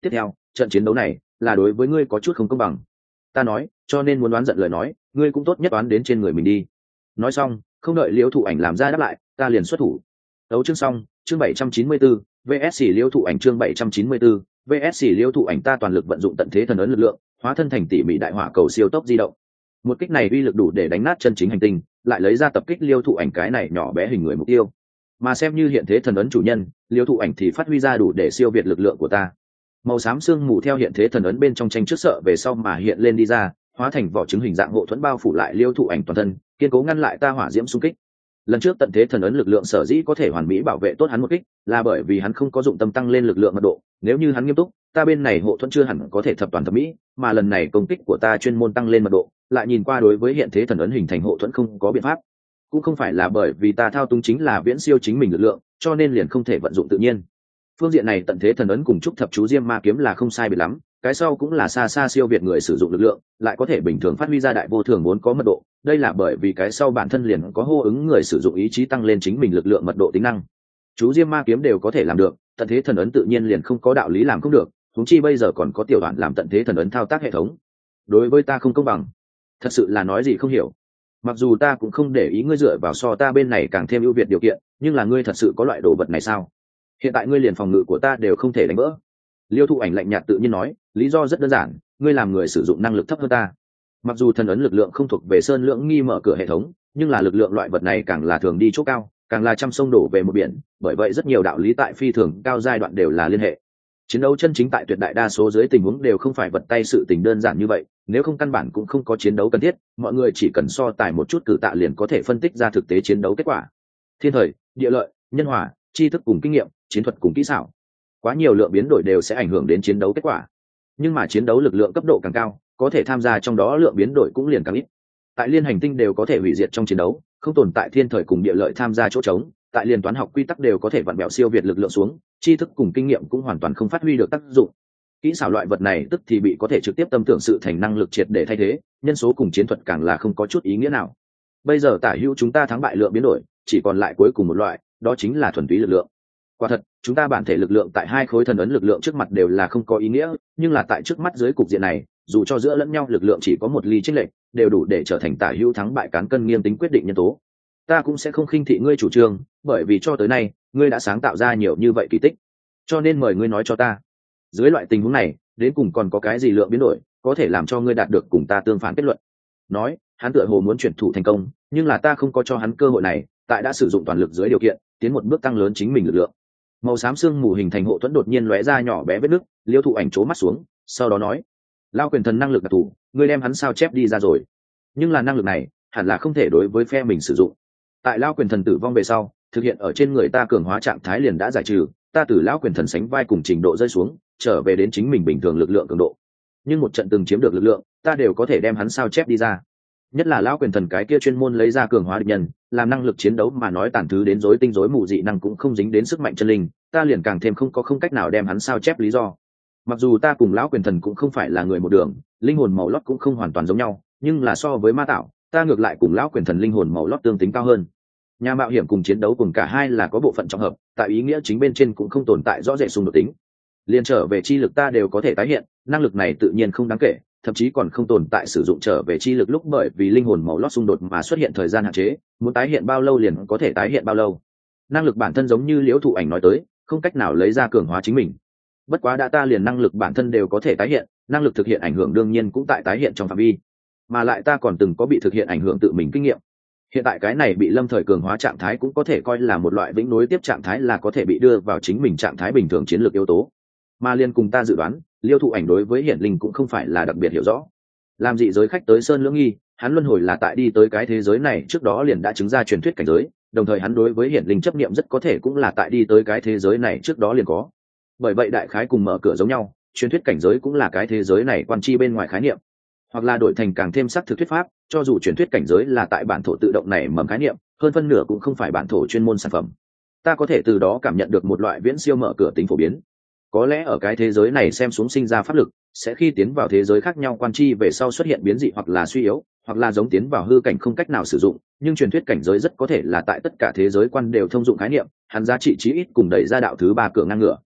tiếp theo trận chiến đấu này là đối với ngươi có chút không công bằng. Ta nói, cho nên muốn đoán giận lời nói, ngươi cũng tốt nhất đoán đến trên người mình đi. Nói xong, không đợi liễu thụ ảnh làm ra đáp lại, ta liền xuất thủ. Đấu chương xong, chương bảy trăm chín mươi tư, vs liễu thụ ảnh chương bảy trăm chín mươi tư, vs liễu thụ ảnh. Ta toàn lực vận dụng tận thế thần ấn lực lượng, hóa thân thành tỉ mỉ đại hỏa cầu siêu tốc di động. Một kích này uy lực đủ để đánh nát chân chính hành tinh, lại lấy ra tập kích liễu thụ ảnh cái này nhỏ bé hình người mục tiêu. Mà xem như hiện thế thần ấn chủ nhân, liễu thụ ảnh thì phát huy ra đủ để siêu việt lực lượng của ta. Màu xám sương mù theo hiện thế thần ấn bên trong tranh trước sợ về sau mà hiện lên đi ra, hóa thành vỏ trứng hình dạng hộ thuẫn bao phủ lại liễu thụ ảnh toàn thân, kiên cố ngăn lại ta hỏa diễm xung kích. Lần trước tận thế thần ấn lực lượng sở dĩ có thể hoàn mỹ bảo vệ tốt hắn một kích, là bởi vì hắn không có dụng tâm tăng lên lực lượng mật độ, nếu như hắn nghiêm túc, ta bên này hộ thuẫn chưa hẳn có thể thập toàn thập mỹ, mà lần này công kích của ta chuyên môn tăng lên mật độ, lại nhìn qua đối với hiện thế thần ấn hình thành hộ thuẫn không có biện pháp. Cũng không phải là bởi vì ta thao túng chính là viễn siêu chính mình lực lượng, cho nên liền không thể vận dụng tự nhiên. Phương diện này tận thế thần ấn cùng trúc thập chú diêm ma kiếm là không sai biệt lắm, cái sau cũng là xa xa siêu việt người sử dụng lực lượng, lại có thể bình thường phát huy ra đại vô thường muốn có mật độ, đây là bởi vì cái sau bản thân liền có hô ứng người sử dụng ý chí tăng lên chính mình lực lượng mật độ tính năng. Chú diêm ma kiếm đều có thể làm được, tận thế thần ấn tự nhiên liền không có đạo lý làm không được, huống chi bây giờ còn có tiểu đoạn làm tận thế thần ấn thao tác hệ thống. Đối với ta không công bằng, thật sự là nói gì không hiểu. Mặc dù ta cũng không để ý ngươi dựa vào so ta bên này càng thêm ưu việt điều kiện, nhưng là ngươi thật sự có loại đồ vật này sao? Hiện tại ngươi liền phòng ngự của ta đều không thể đánh vỡ. Liêu thụ ảnh lạnh nhạt tự nhiên nói, lý do rất đơn giản, ngươi làm người sử dụng năng lực thấp hơn ta. Mặc dù thần ấn lực lượng không thuộc về sơn lưỡng nghi mở cửa hệ thống, nhưng là lực lượng loại vật này càng là thường đi chỗ cao, càng là trăm sông đổ về một biển, bởi vậy rất nhiều đạo lý tại phi thường cao giai đoạn đều là liên hệ. Chiến đấu chân chính tại tuyệt đại đa số dưới tình huống đều không phải vật tay sự tình đơn giản như vậy, nếu không căn bản cũng không có chiến đấu cần thiết, mọi người chỉ cần so tài một chút cử tạ liền có thể phân tích ra thực tế chiến đấu kết quả. Thiên thời, địa lợi, nhân hòa, tri thức cùng kinh nghiệm, chiến thuật cùng kỹ xảo, quá nhiều lượng biến đổi đều sẽ ảnh hưởng đến chiến đấu kết quả. Nhưng mà chiến đấu lực lượng cấp độ càng cao, có thể tham gia trong đó lượng biến đổi cũng liền càng ít. Tại liên hành tinh đều có thể hủy diệt trong chiến đấu, không tồn tại thiên thời cùng địa lợi tham gia chỗ trống, tại liên toán học quy tắc đều có thể vặn bẹo siêu việt lực lượng xuống, tri thức cùng kinh nghiệm cũng hoàn toàn không phát huy được tác dụng. Kỹ xảo loại vật này tức thì bị có thể trực tiếp tâm tưởng sự thành năng lực triệt để thay thế, nhân số cùng chiến thuật càng là không có chút ý nghĩa nào. Bây giờ tả hữu chúng ta thắng bại lượng biến đổi, chỉ còn lại cuối cùng một loại, đó chính là thuần túy lực lượng. Quả thật, chúng ta bản thể lực lượng tại hai khối thần ấn lực lượng trước mặt đều là không có ý nghĩa, nhưng là tại trước mắt dưới cục diện này, dù cho giữa lẫn nhau lực lượng chỉ có một ly chênh lệch, đều đủ để trở thành tả hữu thắng bại cán cân nghiêng tính quyết định nhân tố. Ta cũng sẽ không khinh thị ngươi chủ trương, bởi vì cho tới nay, ngươi đã sáng tạo ra nhiều như vậy kỳ tích. Cho nên mời ngươi nói cho ta, dưới loại tình huống này, đến cùng còn có cái gì lượng biến đổi, có thể làm cho ngươi đạt được cùng ta tương phản kết luận. Nói, hắn tựa hồ muốn chuyển thủ thành công, nhưng là ta không có cho hắn cơ hội này, tại đã sử dụng toàn lực dưới điều kiện, tiến một bước tăng lớn chính mình lực lượng. Màu xám xương mù hình thành hộ thuẫn đột nhiên lóe ra nhỏ bé vết nứt, Liêu thụ ảnh trố mắt xuống, sau đó nói, lao quyền thần năng lực đặc thù, ngươi đem hắn sao chép đi ra rồi, nhưng là năng lực này hẳn là không thể đối với phe mình sử dụng. Tại lao quyền thần tử vong về sau, thực hiện ở trên người ta cường hóa trạng thái liền đã giải trừ, ta từ lão quyền thần sánh vai cùng trình độ rơi xuống, trở về đến chính mình bình thường lực lượng cường độ. Nhưng một trận từng chiếm được lực lượng, ta đều có thể đem hắn sao chép đi ra. Nhất là lão quyền thần cái kia chuyên môn lấy ra cường hóa địch nhân, làm năng lực chiến đấu mà nói tàn thứ đến rối tinh rối mù dị năng cũng không dính đến sức mạnh chân linh, ta liền càng thêm không có không cách nào đem hắn sao chép lý do. Mặc dù ta cùng lão quyền thần cũng không phải là người một đường, linh hồn màu lót cũng không hoàn toàn giống nhau, nhưng là so với ma tạo, ta ngược lại cùng lão quyền thần linh hồn màu lót tương tính cao hơn. Nhà mạo hiểm cùng chiến đấu cùng cả hai là có bộ phận trọng hợp, tại ý nghĩa chính bên trên cũng không tồn tại rõ rệt xung đột tính. Liên trở về chi lực ta đều có thể tái hiện, năng lực này tự nhiên không đáng kể, thậm chí còn không tồn tại sử dụng trở về chi lực lúc bởi vì linh hồn màu lót xung đột mà xuất hiện thời gian hạn chế, muốn tái hiện bao lâu liền có thể tái hiện bao lâu. Năng lực bản thân giống như Liễu thụ ảnh nói tới, không cách nào lấy ra cường hóa chính mình. Bất quá đã ta liền năng lực bản thân đều có thể tái hiện, năng lực thực hiện ảnh hưởng đương nhiên cũng tại tái hiện trong phạm vi, mà lại ta còn từng có bị thực hiện ảnh hưởng tự mình kinh nghiệm. Hiện tại cái này bị lâm thời cường hóa trạng thái cũng có thể coi là một loại vĩnh nối tiếp trạng thái, là có thể bị đưa vào chính mình trạng thái bình thường chiến lược yếu tố. Mà liên cùng ta dự đoán, Liêu thụ ảnh đối với hiển linh cũng không phải là đặc biệt hiểu rõ. Làm dị giới khách tới Sơn Lưỡng Nghi, hắn luân hồi là tại đi tới cái thế giới này trước đó liền đã chứng ra truyền thuyết cảnh giới, đồng thời hắn đối với hiển linh chấp niệm rất có thể cũng là tại đi tới cái thế giới này trước đó liền có. Bởi vậy đại khái cùng mở cửa giống nhau, truyền thuyết cảnh giới cũng là cái thế giới này quan chi bên ngoài khái niệm, hoặc là đổi thành càng thêm xác thực thuyết pháp, cho dù truyền thuyết cảnh giới là tại bản thổ tự động này mầm khái niệm, hơn phân nửa cũng không phải bản thổ chuyên môn sản phẩm. Ta có thể từ đó cảm nhận được một loại viễn siêu mở cửa tính phổ biến. Có lẽ ở cái thế giới này xem xuống sinh ra pháp lực, sẽ khi tiến vào thế giới khác nhau quan chi về sau xuất hiện biến dị hoặc là suy yếu, hoặc là giống tiến vào hư cảnh không cách nào sử dụng, nhưng truyền thuyết cảnh giới rất có thể là tại tất cả thế giới quan đều thông dụng khái niệm, hắn giá trị chí ít cùng đẩy ra đạo thứ ba cửa ngang ngửa.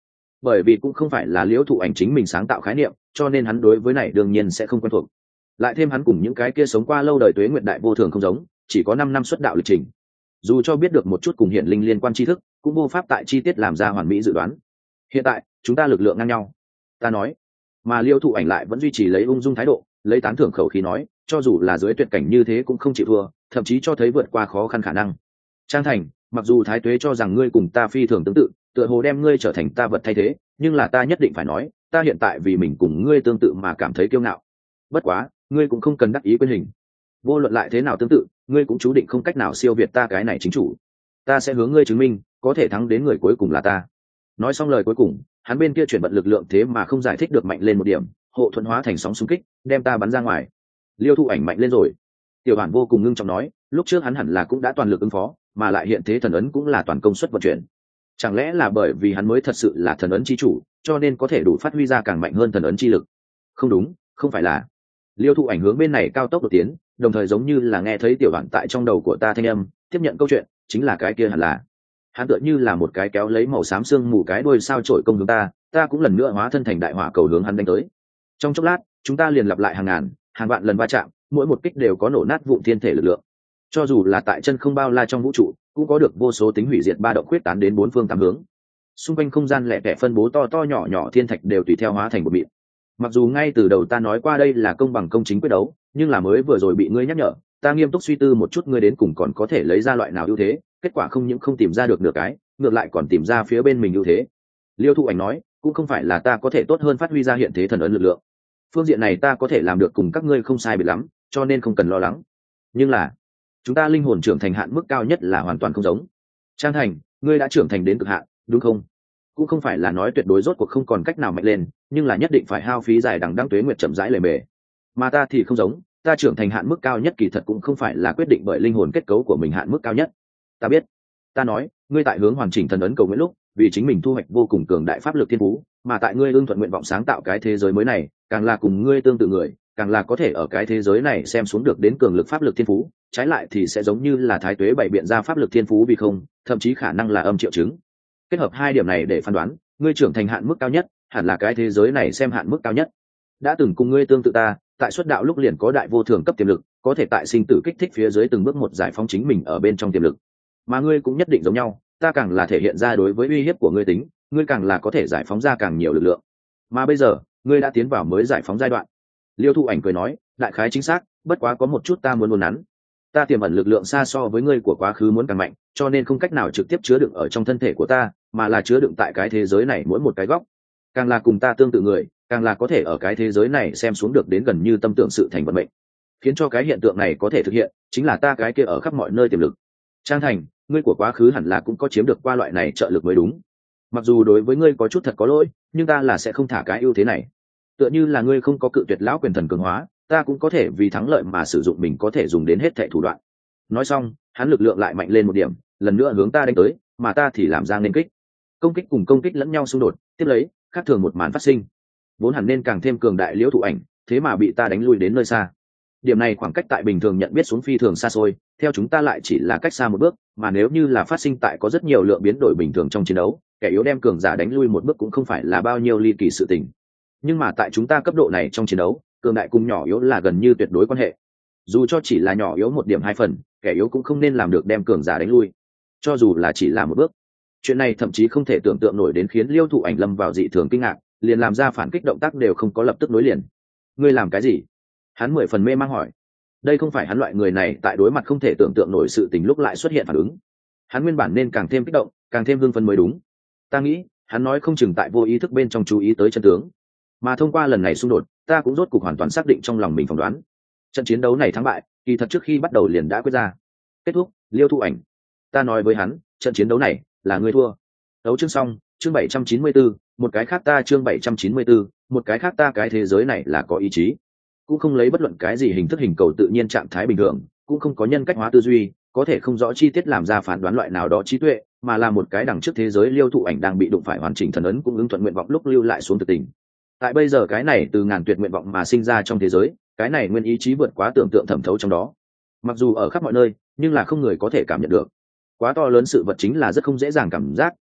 bởi vì cũng không phải là liễu thụ ảnh chính mình sáng tạo khái niệm, cho nên hắn đối với này đương nhiên sẽ không quen thuộc. Lại thêm hắn cùng những cái kia sống qua lâu đời tuế nguyện đại vô thường không giống, chỉ có năm năm xuất đạo lịch trình, dù cho biết được một chút cùng hiển linh liên quan tri thức, cũng vô pháp tại chi tiết làm ra hoàn mỹ dự đoán. Hiện tại chúng ta lực lượng ngang nhau, ta nói. Mà liễu thụ ảnh lại vẫn duy trì lấy ung dung thái độ, lấy tán thưởng khẩu khí nói, cho dù là dưới tuyệt cảnh như thế cũng không chịu thua, thậm chí cho thấy vượt qua khó khăn khả năng. Trang Thành, mặc dù thái tuế cho rằng ngươi cùng ta phi thường tương tự, tựa hồ đem ngươi trở thành ta vật thay thế, nhưng là ta nhất định phải nói, ta hiện tại vì mình cùng ngươi tương tự mà cảm thấy kiêu ngạo. Bất quá ngươi cũng không cần đắc ý quên hình, vô luận lại thế nào tương tự, ngươi cũng chú định không cách nào siêu việt ta cái này chính chủ. Ta sẽ hướng ngươi chứng minh, có thể thắng đến người cuối cùng là ta. Nói xong lời cuối cùng, hắn bên kia chuyển vận lực lượng thế mà không giải thích được mạnh lên một điểm, hộ thuận hóa thành sóng xung kích, đem ta bắn ra ngoài. Liêu Thụ Ảnh mạnh lên rồi. Tiểu Bản vô cùng ngưng trọng nói, lúc trước hắn hẳn là cũng đã toàn lực ứng phó, mà lại hiện thế thần ấn cũng là toàn công suất vận chuyển. Chẳng lẽ là bởi vì hắn mới thật sự là thần ấn chi chủ, cho nên có thể đủ phát huy ra càng mạnh hơn thần ấn chi lực? Không đúng, không phải là. Liêu Thụ Ảnh hướng bên này cao tốc đột tiến, đồng thời giống như là nghe thấy Tiểu Bản tại trong đầu của ta thanh âm, tiếp nhận câu chuyện, chính là cái kia hẳn là. Hắn tựa như là một cái kéo lấy màu xám xương mù cái đuôi sao chổi công hướng ta, ta cũng lần nữa hóa thân thành đại hỏa cầu hướng hắn đánh tới. Trong chốc lát, chúng ta liền lặp lại hàng ngàn, hàng vạn lần va chạm, mỗi một kích đều có nổ nát vụn thiên thể lực lượng. Cho dù là tại chân không bao la trong vũ trụ, cũng có được vô số tính hủy diệt ba động khuyết tán đến bốn phương tám hướng. Xung quanh không gian lẻ tẻ phân bố to to nhỏ nhỏ thiên thạch đều tùy theo hóa thành một mịn. Mặc dù ngay từ đầu ta nói qua đây là công bằng công chính quyết đấu, nhưng là mới vừa rồi bị ngươi nhắc nhở, ta nghiêm túc suy tư một chút ngươi đến cùng còn có thể lấy ra loại nào ưu thế, kết quả không những không tìm ra được nửa cái, ngược lại còn tìm ra phía bên mình ưu thế. Liêu Thụ Ảnh nói, cũng không phải là ta có thể tốt hơn phát huy ra hiện thế thần ấn lực lượng. Phương diện này ta có thể làm được cùng các ngươi không sai biệt lắm, cho nên không cần lo lắng. Nhưng là chúng ta linh hồn trưởng thành hạn mức cao nhất là hoàn toàn không giống. Trang Thành, ngươi đã trưởng thành đến cực hạn, đúng không? Cũng không phải là nói tuyệt đối rốt cuộc không còn cách nào mạnh lên, nhưng là nhất định phải hao phí dài đằng đẵng tuế nguyệt chậm rãi lề mề. Mà ta thì không giống, ta trưởng thành hạn mức cao nhất kỳ thật cũng không phải là quyết định bởi linh hồn kết cấu của mình hạn mức cao nhất. Ta biết. Ta nói, ngươi tại hướng hoàn chỉnh thần ấn cầu nguyện lúc, vì chính mình thu hoạch vô cùng cường đại pháp lực thiên phú, mà tại ngươi ưng thuận nguyện vọng sáng tạo cái thế giới mới này, càng là cùng ngươi tương tự người, càng là có thể ở cái thế giới này xem xuống được đến cường lực pháp lực thiên phú, trái lại thì sẽ giống như là thái tuế bày biện ra pháp lực thiên phú vì không, thậm chí khả năng là âm triệu chứng. Kết hợp hai điểm này để phán đoán, ngươi trưởng thành hạn mức cao nhất, hẳn là cái thế giới này xem hạn mức cao nhất. Đã từng cùng ngươi tương tự ta, tại xuất đạo lúc liền có đại vô thường cấp tiềm lực, có thể tại sinh tử kích thích phía dưới từng bước một giải phóng chính mình ở bên trong tiềm lực. Mà ngươi cũng nhất định giống nhau, ta càng là thể hiện ra đối với uy hiếp của ngươi tính, ngươi càng là có thể giải phóng ra càng nhiều lực lượng. Mà bây giờ, ngươi đã tiến vào mới giải phóng giai đoạn. Liêu Thụ Ảnh cười nói, đại khái chính xác, bất quá có một chút ta muốn uốn nắn. Ta tiềm ẩn lực lượng xa so với ngươi của quá khứ muốn càng mạnh, cho nên không cách nào trực tiếp chứa đựng ở trong thân thể của ta, mà là chứa đựng tại cái thế giới này mỗi một cái góc. Càng là cùng ta tương tự người, càng là có thể ở cái thế giới này xem xuống được đến gần như tâm tưởng sự thành vận mệnh. Khiến cho cái hiện tượng này có thể thực hiện, chính là ta cái kia ở khắp mọi nơi tiềm lực. Trang Thành, ngươi của quá khứ hẳn là cũng có chiếm được qua loại này trợ lực mới đúng. Mặc dù đối với ngươi có chút thật có lỗi, nhưng ta là sẽ không thả cái ưu thế này. Tựa như là ngươi không có cự tuyệt lão quyền thần cường hóa, ta cũng có thể vì thắng lợi mà sử dụng mình có thể dùng đến hết thảy thủ đoạn. Nói xong, hắn lực lượng lại mạnh lên một điểm, lần nữa hướng ta đánh tới, mà ta thì làm ra nên kích. Công kích cùng công kích lẫn nhau xung đột, tiếp lấy, khác thường một màn phát sinh. Vốn hẳn nên càng thêm cường đại Liễu Thụ Ảnh, thế mà bị ta đánh lui đến nơi xa. Điểm này khoảng cách tại bình thường nhận biết xuống phi thường xa xôi, theo chúng ta lại chỉ là cách xa một bước, mà nếu như là phát sinh tại có rất nhiều lượng biến đổi bình thường trong chiến đấu, kẻ yếu đem cường giả đánh lui một bước cũng không phải là bao nhiêu ly kỳ sự tình. Nhưng mà tại chúng ta cấp độ này trong chiến đấu, cường đại cùng nhỏ yếu là gần như tuyệt đối quan hệ. Dù cho chỉ là nhỏ yếu một điểm hai phần, kẻ yếu cũng không nên làm được đem cường giả đánh lui, cho dù là chỉ là một bước. Chuyện này thậm chí không thể tưởng tượng nổi đến khiến Liêu Thụ Ảnh lâm vào dị thường kinh ngạc, liền làm ra phản kích động tác đều không có lập tức nối liền. Ngươi làm cái gì? Hắn mười phần mê mang hỏi. Đây không phải hắn loại người này tại đối mặt không thể tưởng tượng nổi sự tình lúc lại xuất hiện phản ứng. Hắn nguyên bản nên càng thêm kích động, càng thêm hưng phấn mới đúng. Ta nghĩ, hắn nói không chừng tại vô ý thức bên trong chú ý tới chân tướng. Mà thông qua lần này xung đột, ta cũng rốt cuộc hoàn toàn xác định trong lòng mình phỏng đoán. Trận chiến đấu này thắng bại, kỳ thật trước khi bắt đầu liền đã quyết ra. Kết thúc, Liêu Thụ Ảnh. Ta nói với hắn, trận chiến đấu này là ngươi thua. Đấu chương xong, chương bảy trăm chín mươi tư, một cái khác ta chương bảy trăm chín mươi tư, một cái khác ta cái thế giới này là có ý chí. Cũng không lấy bất luận cái gì hình thức hình cầu tự nhiên trạng thái bình thường, cũng không có nhân cách hóa tư duy, có thể không rõ chi tiết làm ra phán đoán loại nào đó trí tuệ, mà là một cái đằng trước thế giới Liêu Thụ Ảnh đang bị đụng phải hoàn chỉnh thần ấn cũng ứng thuận nguyện vọng lúc lưu lại xuống thực tình. Tại bây giờ cái này từ ngàn tuyệt nguyện vọng mà sinh ra trong thế giới, cái này nguyên ý chí vượt quá tưởng tượng thẩm thấu trong đó. Mặc dù ở khắp mọi nơi, nhưng là không người có thể cảm nhận được. Quá to lớn sự vật chính là rất không dễ dàng cảm giác,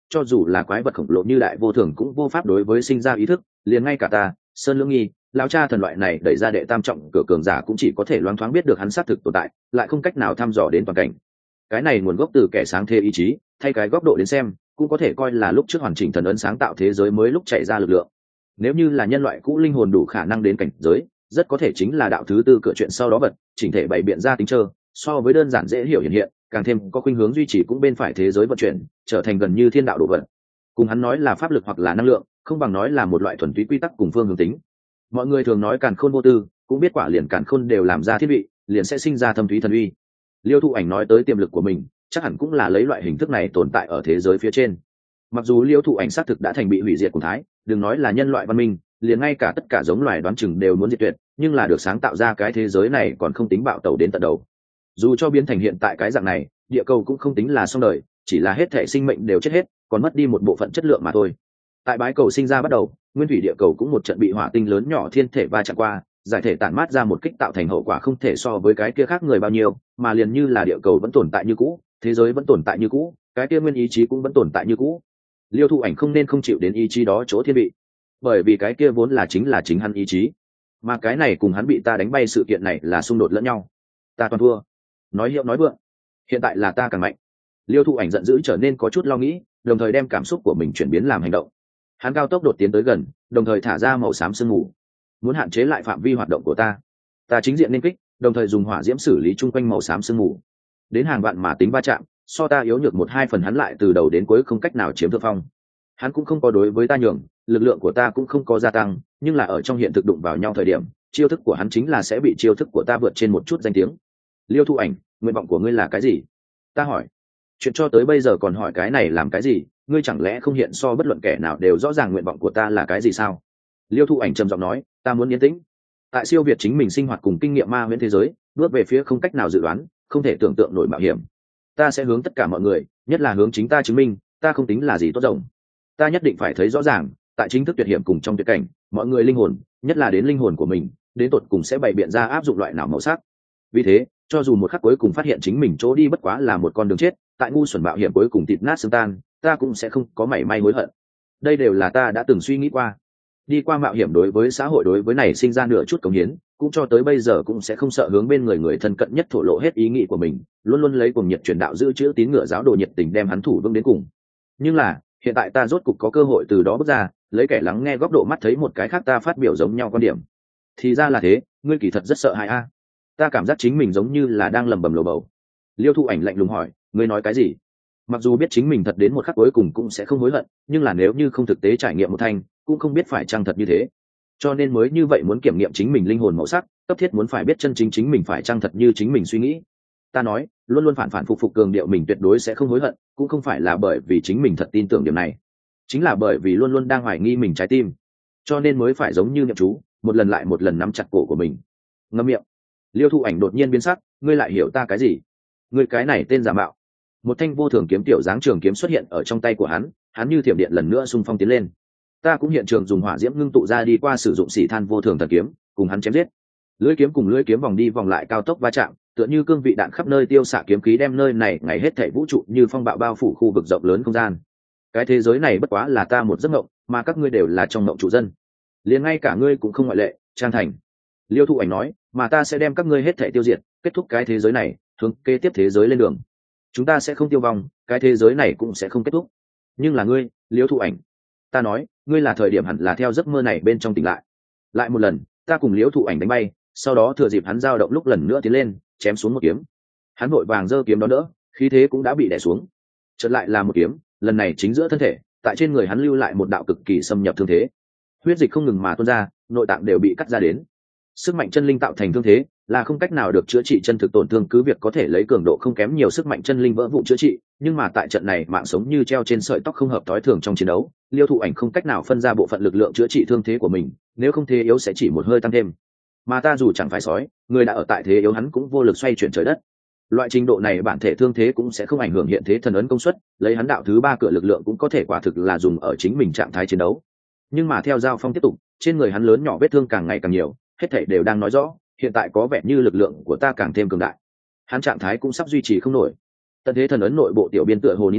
cho dù là quái vật khổng lồ như đại vô thường cũng vô pháp đối với sinh ra ý thức, liền ngay cả ta Sơn Lưỡng Nghi lão cha thần loại này đẩy ra đệ tam trọng cửa cường giả cũng chỉ có thể loáng thoáng biết được hắn xác thực tồn tại, lại không cách nào thăm dò đến toàn cảnh. Cái này nguồn gốc từ kẻ sáng thế ý chí, thay cái góc độ đến xem cũng có thể coi là lúc trước hoàn chỉnh thần ấn sáng tạo thế giới mới lúc chạy ra lực lượng. Nếu như là nhân loại cũ linh hồn đủ khả năng đến cảnh giới, rất có thể chính là đạo thứ tư cửa chuyện sau đó vật chỉnh thể bày biện ra tính trơ, so với đơn giản dễ hiểu hiện hiện, càng thêm có khuynh hướng duy trì cũng bên phải thế giới vận chuyển, trở thành gần như thiên đạo đồ vật. Cùng hắn nói là pháp lực hoặc là năng lượng, không bằng nói là một loại thuần túy quy tắc cùng phương hướng tính. Mọi người thường nói càn khôn vô tư, cũng biết quả liền càn khôn đều làm ra thiết bị, liền sẽ sinh ra thâm thúy thần uy. Liêu Thụ Ảnh nói tới tiềm lực của mình, chắc hẳn cũng là lấy loại hình thức này tồn tại ở thế giới phía trên. Mặc dù Liêu Thụ Ảnh xác thực đã thành bị hủy diệt cùng thái, đừng nói là nhân loại văn minh, liền ngay cả tất cả giống loài đoán chừng đều muốn diệt tuyệt, nhưng là được sáng tạo ra cái thế giới này còn không tính bạo tẩu đến tận đầu. Dù cho biến thành hiện tại cái dạng này, địa cầu cũng không tính là xong đời, chỉ là hết thể sinh mệnh đều chết hết, còn mất đi một bộ phận chất lượng mà thôi. Tại bái cầu sinh ra bắt đầu, nguyên thủy địa cầu cũng một trận bị hỏa tinh lớn nhỏ thiên thể va chạm qua, giải thể tản mát ra một kích tạo thành hậu quả không thể so với cái kia khác người bao nhiêu, mà liền như là địa cầu vẫn tồn tại như cũ, thế giới vẫn tồn tại như cũ, cái kia nguyên ý chí cũng vẫn tồn tại như cũ. Liêu Thụ Ảnh không nên không chịu đến ý chí đó chỗ thiên vị, bởi vì cái kia vốn là chính là chính hắn ý chí, mà cái này cùng hắn bị ta đánh bay sự kiện này là xung đột lẫn nhau. Ta toàn thua, nói hiệu nói vượng, hiện tại là ta càng mạnh. Liêu Thụ Ảnh giận dữ trở nên có chút lo nghĩ, đồng thời đem cảm xúc của mình chuyển biến làm hành động. Hắn cao tốc đột tiến tới gần, đồng thời thả ra màu xám sương mù, muốn hạn chế lại phạm vi hoạt động của ta. Ta chính diện nên kích, đồng thời dùng hỏa diễm xử lý chung quanh màu xám sương mù. Đến hàng vạn mà tính va chạm, so ta yếu nhược một hai phần hắn lại từ đầu đến cuối không cách nào chiếm thượng phong. Hắn cũng không có đối với ta nhường, lực lượng của ta cũng không có gia tăng, nhưng là ở trong hiện thực đụng vào nhau thời điểm, chiêu thức của hắn chính là sẽ bị chiêu thức của ta vượt trên một chút danh tiếng. Liêu Thụ Ảnh, nguyện vọng của ngươi là cái gì? Ta hỏi. Chuyện cho tới bây giờ còn hỏi cái này làm cái gì? Ngươi chẳng lẽ không hiện so bất luận kẻ nào đều rõ ràng nguyện vọng của ta là cái gì sao? Liêu Thụ Ảnh trầm giọng nói, ta muốn yên tĩnh. Tại siêu việt chính mình sinh hoạt cùng kinh nghiệm ma huyễn thế giới, bước về phía không cách nào dự đoán, không thể tưởng tượng nổi mạo hiểm. Ta sẽ hướng tất cả mọi người, nhất là hướng chính ta chứng minh, ta không tính là gì tốt rộng. Ta nhất định phải thấy rõ ràng, tại chính thức tuyệt hiểm cùng trong tuyệt cảnh, mọi người linh hồn, nhất là đến linh hồn của mình, đến tột cùng sẽ bày biện ra áp dụng loại nào màu sắc. Vì thế, cho dù một khắc cuối cùng phát hiện chính mình chỗ đi bất quá là một con đường chết, tại ngu xuẩn mạo hiểm cuối cùng thịt nát xương tan, ta cũng sẽ không có mảy may hối hận. Đây đều là ta đã từng suy nghĩ qua. Đi qua mạo hiểm đối với xã hội đối với này sinh ra nửa chút cống hiến, cũng cho tới bây giờ cũng sẽ không sợ hướng bên người người thân cận nhất thổ lộ hết ý nghĩ của mình, luôn luôn lấy cuồng nhiệt truyền đạo giữ chữ tín ngưỡng giáo đồ nhiệt tình đem hắn thủ vững đến cùng. Nhưng là, hiện tại ta rốt cục có cơ hội từ đó bước ra, lấy kẻ lắng nghe góc độ mắt thấy một cái khác ta phát biểu giống nhau quan điểm. Thì ra là thế, ngươi kỳ thật rất sợ hãi a. Ta cảm giác chính mình giống như là đang lầm bầm lồ bầu. Liêu Thụ Ảnh lạnh lùng hỏi, ngươi nói cái gì? Mặc dù biết chính mình thật đến một khắc cuối cùng cũng sẽ không hối hận, nhưng là nếu như không thực tế trải nghiệm một thanh, cũng không biết phải chăng thật như thế. Cho nên mới như vậy muốn kiểm nghiệm chính mình linh hồn màu sắc, cấp thiết muốn phải biết chân chính chính mình phải chăng thật như chính mình suy nghĩ. Ta nói, luôn luôn phản phản phục phục cường điệu mình tuyệt đối sẽ không hối hận, cũng không phải là bởi vì chính mình thật tin tưởng điều này, chính là bởi vì luôn luôn đang hoài nghi mình trái tim, cho nên mới phải giống như niệm chú, một lần lại một lần nắm chặt cổ của mình. Ngậm miệng. Liêu Thụ Ảnh đột nhiên biến sắc, ngươi lại hiểu ta cái gì? Ngươi cái này tên giả mạo. Một thanh vô thường kiếm tiểu dáng trường kiếm xuất hiện ở trong tay của hắn, hắn như thiểm điện lần nữa xung phong tiến lên. Ta cũng hiện trường dùng hỏa diễm ngưng tụ ra đi qua sử dụng xỉ than vô thường thần kiếm, cùng hắn chém giết. Lưỡi kiếm cùng lưỡi kiếm vòng đi vòng lại cao tốc va chạm, tựa như cương vị đạn khắp nơi tiêu xạ kiếm khí đem nơi này ngày hết thảy vũ trụ như phong bạo bao phủ khu vực rộng lớn không gian. Cái thế giới này bất quá là ta một giấc mộng, mà các ngươi đều là trong mộng chủ dân. Liền ngay cả ngươi cũng không ngoại lệ, Trang Thành. Liêu Thụ Ảnh nói, mà ta sẽ đem các ngươi hết thảy tiêu diệt, kết thúc cái thế giới này, hướng kế tiếp thế giới lên đường. Chúng ta sẽ không tiêu vong, cái thế giới này cũng sẽ không kết thúc. Nhưng là ngươi, Liêu Thụ Ảnh. Ta nói, ngươi là thời điểm hẳn là theo giấc mơ này bên trong tỉnh lại. Lại một lần, ta cùng Liêu Thụ Ảnh đánh bay, sau đó thừa dịp hắn dao động lúc lần nữa tiến lên, chém xuống một kiếm. Hắn vội vàng giơ kiếm đó đỡ, khí thế cũng đã bị đè xuống. Chợt lại là một kiếm, lần này chính giữa thân thể, tại trên người hắn lưu lại một đạo cực kỳ xâm nhập thương thế. Huyết dịch không ngừng mà tuôn ra, nội tạng đều bị cắt ra đến. Sức mạnh chân linh tạo thành thương thế, là không cách nào được chữa trị chân thực tổn thương, cứ việc có thể lấy cường độ không kém nhiều sức mạnh chân linh vỡ vụn chữa trị, nhưng mà tại trận này mạng sống như treo trên sợi tóc không hợp tối thường trong chiến đấu, Liêu Thụ Ảnh không cách nào phân ra bộ phận lực lượng chữa trị thương thế của mình, nếu không thế yếu sẽ chỉ một hơi tăng thêm. Mà ta dù chẳng phải sói, người đã ở tại thế yếu hắn cũng vô lực xoay chuyển trời đất. Loại trình độ này bản thể thương thế cũng sẽ không ảnh hưởng hiện thế thần ấn công suất, lấy hắn đạo thứ ba cửa lực lượng cũng có thể quả thực là dùng ở chính mình trạng thái chiến đấu. Nhưng mà theo giao phong tiếp tục, trên người hắn lớn nhỏ vết thương càng ngày càng nhiều, hết thảy đều đang nói rõ, hiện tại có vẻ như lực lượng của ta càng thêm cường đại. Hắn trạng thái cũng sắp duy trì không nổi. Tận thế thần ấn nội bộ tiểu biên tựa hồ nín thở,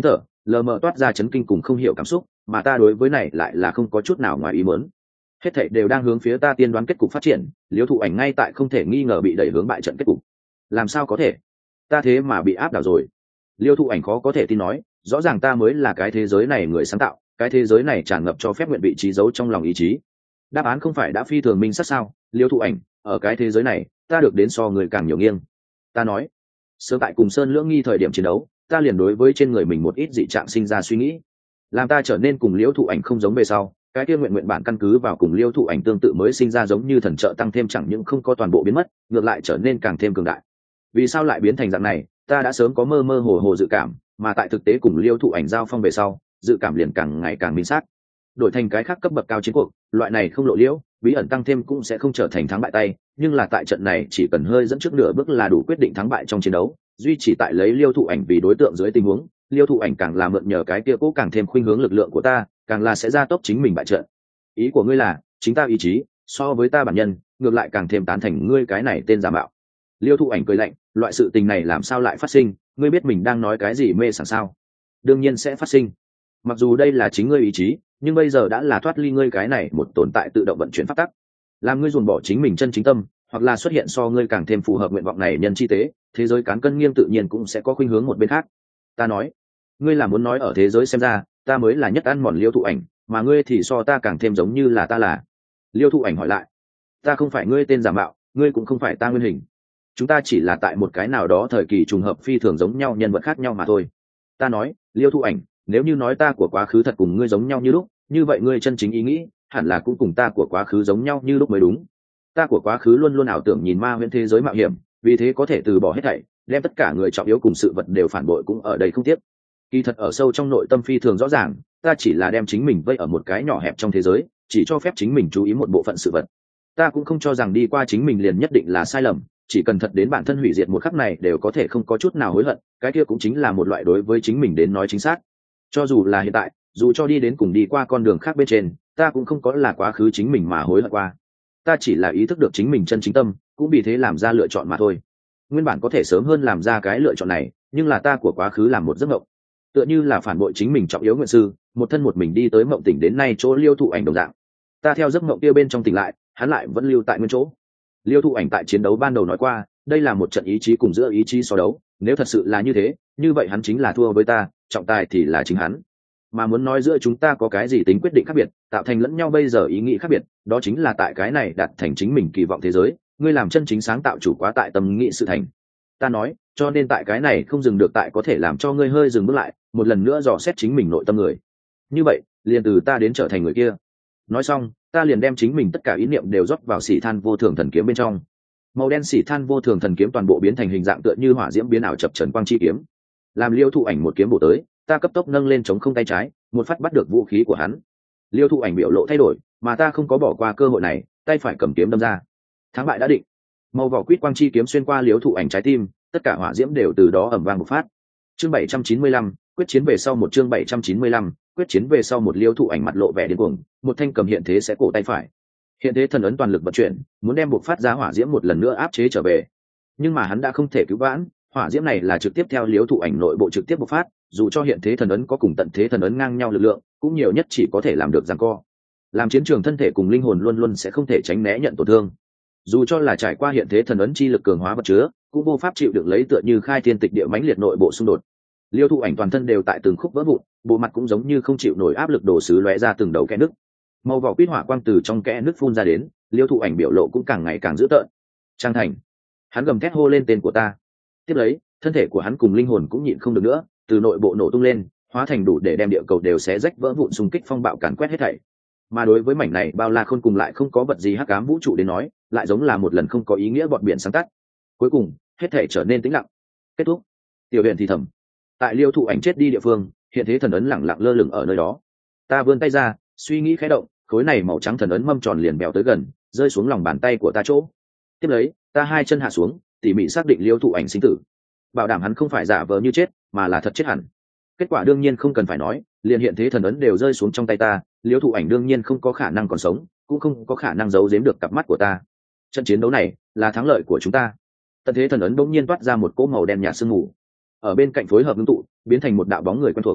lờ mờ toát ra chấn kinh cùng không hiểu cảm xúc, mà ta đối với này lại là không có chút nào ngoài ý muốn. Hết thảy đều đang hướng phía ta tiên đoán kết cục phát triển, Liêu Thụ Ảnh ngay tại không thể nghi ngờ bị đẩy hướng bại trận kết cục. Làm sao có thể? Ta thế mà bị áp đảo rồi. Liêu Thụ Ảnh khó có thể tin nói, rõ ràng ta mới là cái thế giới này người sáng tạo, cái thế giới này tràn ngập cho phép nguyện vị trí giấu trong lòng ý chí. Đáp án không phải đã phi thường minh xác sao? Liêu Thụ Ảnh, ở cái thế giới này, ta được đến so người càng nhiều nghiêng. Ta nói, sớm tại cùng Sơn Lưỡng Nghi thời điểm chiến đấu, ta liền đối với trên người mình một ít dị trạng sinh ra suy nghĩ, làm ta trở nên cùng Liêu Thụ Ảnh không giống về sau, cái kia nguyện nguyện bản căn cứ vào cùng Liêu Thụ Ảnh tương tự mới sinh ra giống như thần trợ tăng thêm, chẳng những không có toàn bộ biến mất, ngược lại trở nên càng thêm cường đại. Vì sao lại biến thành dạng này? Ta đã sớm có mơ mơ hồ hồ dự cảm, mà tại thực tế cùng Liêu Thụ Ảnh giao phong về sau, dự cảm liền càng ngày càng minh xác. Đổi thành cái khác cấp bậc cao chiến cuộc, loại này không lộ liễu, bí ẩn tăng thêm cũng sẽ không trở thành thắng bại tay, nhưng là tại trận này chỉ cần hơi dẫn trước nửa bước là đủ quyết định thắng bại trong chiến đấu. Duy chỉ tại lấy Liêu Thụ Ảnh vì đối tượng dưới tình huống, Liêu Thụ Ảnh càng là mượn nhờ cái kia cố càng thêm khuynh hướng lực lượng của ta, càng là sẽ gia tốc chính mình bại trận. Ý của ngươi là chính ta ý chí so với ta bản nhân ngược lại càng thêm tán thành ngươi cái này tên giả mạo? Liêu Thụ Ảnh cười lạnh, loại sự tình này làm sao lại phát sinh? Ngươi biết mình đang nói cái gì mê sảng sao? Đương nhiên sẽ phát sinh. Mặc dù đây là chính ngươi ý chí, nhưng bây giờ đã là thoát ly ngươi cái này một tồn tại tự động vận chuyển pháp tắc, làm ngươi dồn bỏ chính mình chân chính tâm, hoặc là xuất hiện so ngươi càng thêm phù hợp nguyện vọng này nhân chi tế, thế giới cán cân nghiêng tự nhiên cũng sẽ có khuynh hướng một bên khác. Ta nói, ngươi là muốn nói ở thế giới xem ra ta mới là nhất ăn mòn Liêu Thụ Ảnh, mà ngươi thì so ta càng thêm giống như là ta là? Liêu Thụ Ảnh hỏi lại. Ta không phải ngươi tên giả mạo, ngươi cũng không phải ta nguyên hình, chúng ta chỉ là tại một cái nào đó thời kỳ trùng hợp phi thường giống nhau nhân vật khác nhau mà thôi. Ta nói, Liêu Thụ Ảnh, nếu như nói ta của quá khứ thật cùng ngươi giống nhau như lúc, như vậy ngươi chân chính ý nghĩ hẳn là cũng cùng ta của quá khứ giống nhau như lúc mới đúng. Ta của quá khứ luôn luôn ảo tưởng nhìn ma huyễn thế giới mạo hiểm, vì thế có thể từ bỏ hết thảy, đem tất cả người trọng yếu cùng sự vật đều phản bội cũng ở đây không tiếc. Kỳ thật ở sâu trong nội tâm phi thường rõ ràng, ta chỉ là đem chính mình vây ở một cái nhỏ hẹp trong thế giới, chỉ cho phép chính mình chú ý một bộ phận sự vật. Ta cũng không cho rằng đi qua chính mình liền nhất định là sai lầm, chỉ cần thật đến bản thân hủy diệt một khắc này đều có thể không có chút nào hối hận, cái kia cũng chính là một loại đối với chính mình đến nói chính xác. Cho dù là hiện tại, dù cho đi đến cùng đi qua con đường khác bên trên, ta cũng không có là quá khứ chính mình mà hối hận qua. Ta chỉ là ý thức được chính mình chân chính tâm, cũng vì thế làm ra lựa chọn mà thôi. Nguyên bản có thể sớm hơn làm ra cái lựa chọn này, nhưng là ta của quá khứ làm một giấc mộng, tựa như là phản bội chính mình trọng yếu nguyện sư, một thân một mình đi tới mộng tỉnh đến nay chỗ Liêu Thụ Ảnh đồng dạng. Ta theo giấc mộng kia bên trong tỉnh lại, hắn lại vẫn lưu tại nguyên chỗ. Liêu Thụ Ảnh tại chiến đấu ban đầu nói qua, đây là một trận ý chí cùng giữa ý chí so đấu, nếu thật sự là như thế, như vậy hắn chính là thua với ta, trọng tài thì là chính hắn. Mà muốn nói giữa chúng ta có cái gì tính quyết định khác biệt, tạo thành lẫn nhau bây giờ ý nghĩ khác biệt, đó chính là tại cái này đặt thành chính mình kỳ vọng thế giới, ngươi làm chân chính sáng tạo chủ quá tại tâm nghĩ sự thành. Ta nói, cho nên tại cái này không dừng được, tại có thể làm cho ngươi hơi dừng bước lại, một lần nữa dò xét chính mình nội tâm người. Như vậy, liền từ ta đến trở thành người kia. Nói xong, ta liền đem chính mình tất cả ý niệm đều rót vào xỉ than vô thường thần kiếm bên trong. Màu đen xỉ than vô thường thần kiếm toàn bộ biến thành hình dạng tựa như hỏa diễm biến ảo chập trần quang chi kiếm. Làm Liêu Thụ Ảnh một kiếm bổ tới, ta cấp tốc nâng lên chống không tay trái, một phát bắt được vũ khí của hắn. Liêu Thụ Ảnh biểu lộ thay đổi, mà ta không có bỏ qua cơ hội này, tay phải cầm kiếm đâm ra. Thắng bại đã định. Màu vỏ quýt quang chi kiếm xuyên qua Liêu Thụ Ảnh trái tim, tất cả hỏa diễm đều từ đó ầm vang một phát. Chương bảy trăm chín mươi lăm, quyết chiến về sau một chương bảy trăm chín mươi lăm, quyết chiến về sau một Liêu Thụ Ảnh mặt lộ vẻ điên cuồng, một thanh cầm hiện thế sẽ cổ tay phải. Hiện thế thần ấn toàn lực vận chuyển, muốn đem buộc phát ra hỏa diễm một lần nữa áp chế trở về. Nhưng mà hắn đã không thể cứu vãn, hỏa diễm này là trực tiếp theo Liêu Thụ Ảnh nội bộ trực tiếp bộc phát, dù cho hiện thế thần ấn có cùng tận thế thần ấn ngang nhau lực lượng, cũng nhiều nhất chỉ có thể làm được giằng co. Làm chiến trường thân thể cùng linh hồn luôn luôn sẽ không thể tránh né nhận tổn thương. Dù cho là trải qua hiện thế thần ấn chi lực cường hóa vật chứa, cũng vô pháp chịu được lấy tựa như khai thiên tịch địa mãnh liệt nội bộ xung đột. Liêu Thụ Ảnh toàn thân đều tại từng khúc vỡ vụn, bộ mặt cũng giống như không chịu nổi áp lực đổ sứ lóe ra từng đầu kẽ nứt. Màu vỏ quýt hỏa quang từ trong kẽ nứt phun ra đến, Liêu Thụ Ảnh biểu lộ cũng càng ngày càng dữ tợn. Trang Thành, hắn gầm thét hô lên tên của ta. Tiếp lấy, thân thể của hắn cùng linh hồn cũng nhịn không được nữa, từ nội bộ nổ tung lên, hóa thành đủ để đem địa cầu đều xé rách vỡ vụn xung kích phong bạo càn quét hết thảy. Mà đối với mảnh này bao la khôn cùng lại không có vật gì hắc ám vũ trụ đến nói, lại giống là một lần không có ý nghĩa bọt biển sáng tắt. Cuối cùng, hết thảy trở nên tĩnh lặng. Kết thúc. Tiểu Huyền thì thầm. Tại Liêu Thụ Ảnh chết đi địa phương, hiện thế thần ấn lẳng lặng lơ lửng ở nơi đó. Ta vươn tay ra, suy nghĩ khẽ động, khối này màu trắng thần ấn mâm tròn liền bèo tới gần, rơi xuống lòng bàn tay của ta chỗ. Tiếp lấy, ta hai chân hạ xuống, tỉ mỉ xác định Liêu Thụ Ảnh sinh tử, bảo đảm hắn không phải giả vờ như chết, mà là thật chết hẳn. Kết quả đương nhiên không cần phải nói, liền hiện thế thần ấn đều rơi xuống trong tay ta, Liêu Thụ Ảnh đương nhiên không có khả năng còn sống, cũng không có khả năng giấu giếm được cặp mắt của ta. Trận chiến đấu này là thắng lợi của chúng ta. Tận thế thần ấn bỗng nhiên toát ra một cỗ màu đen nhạt sương mù, ở bên cạnh phối hợp ngưng tụ, biến thành một đạo bóng người quen thuộc.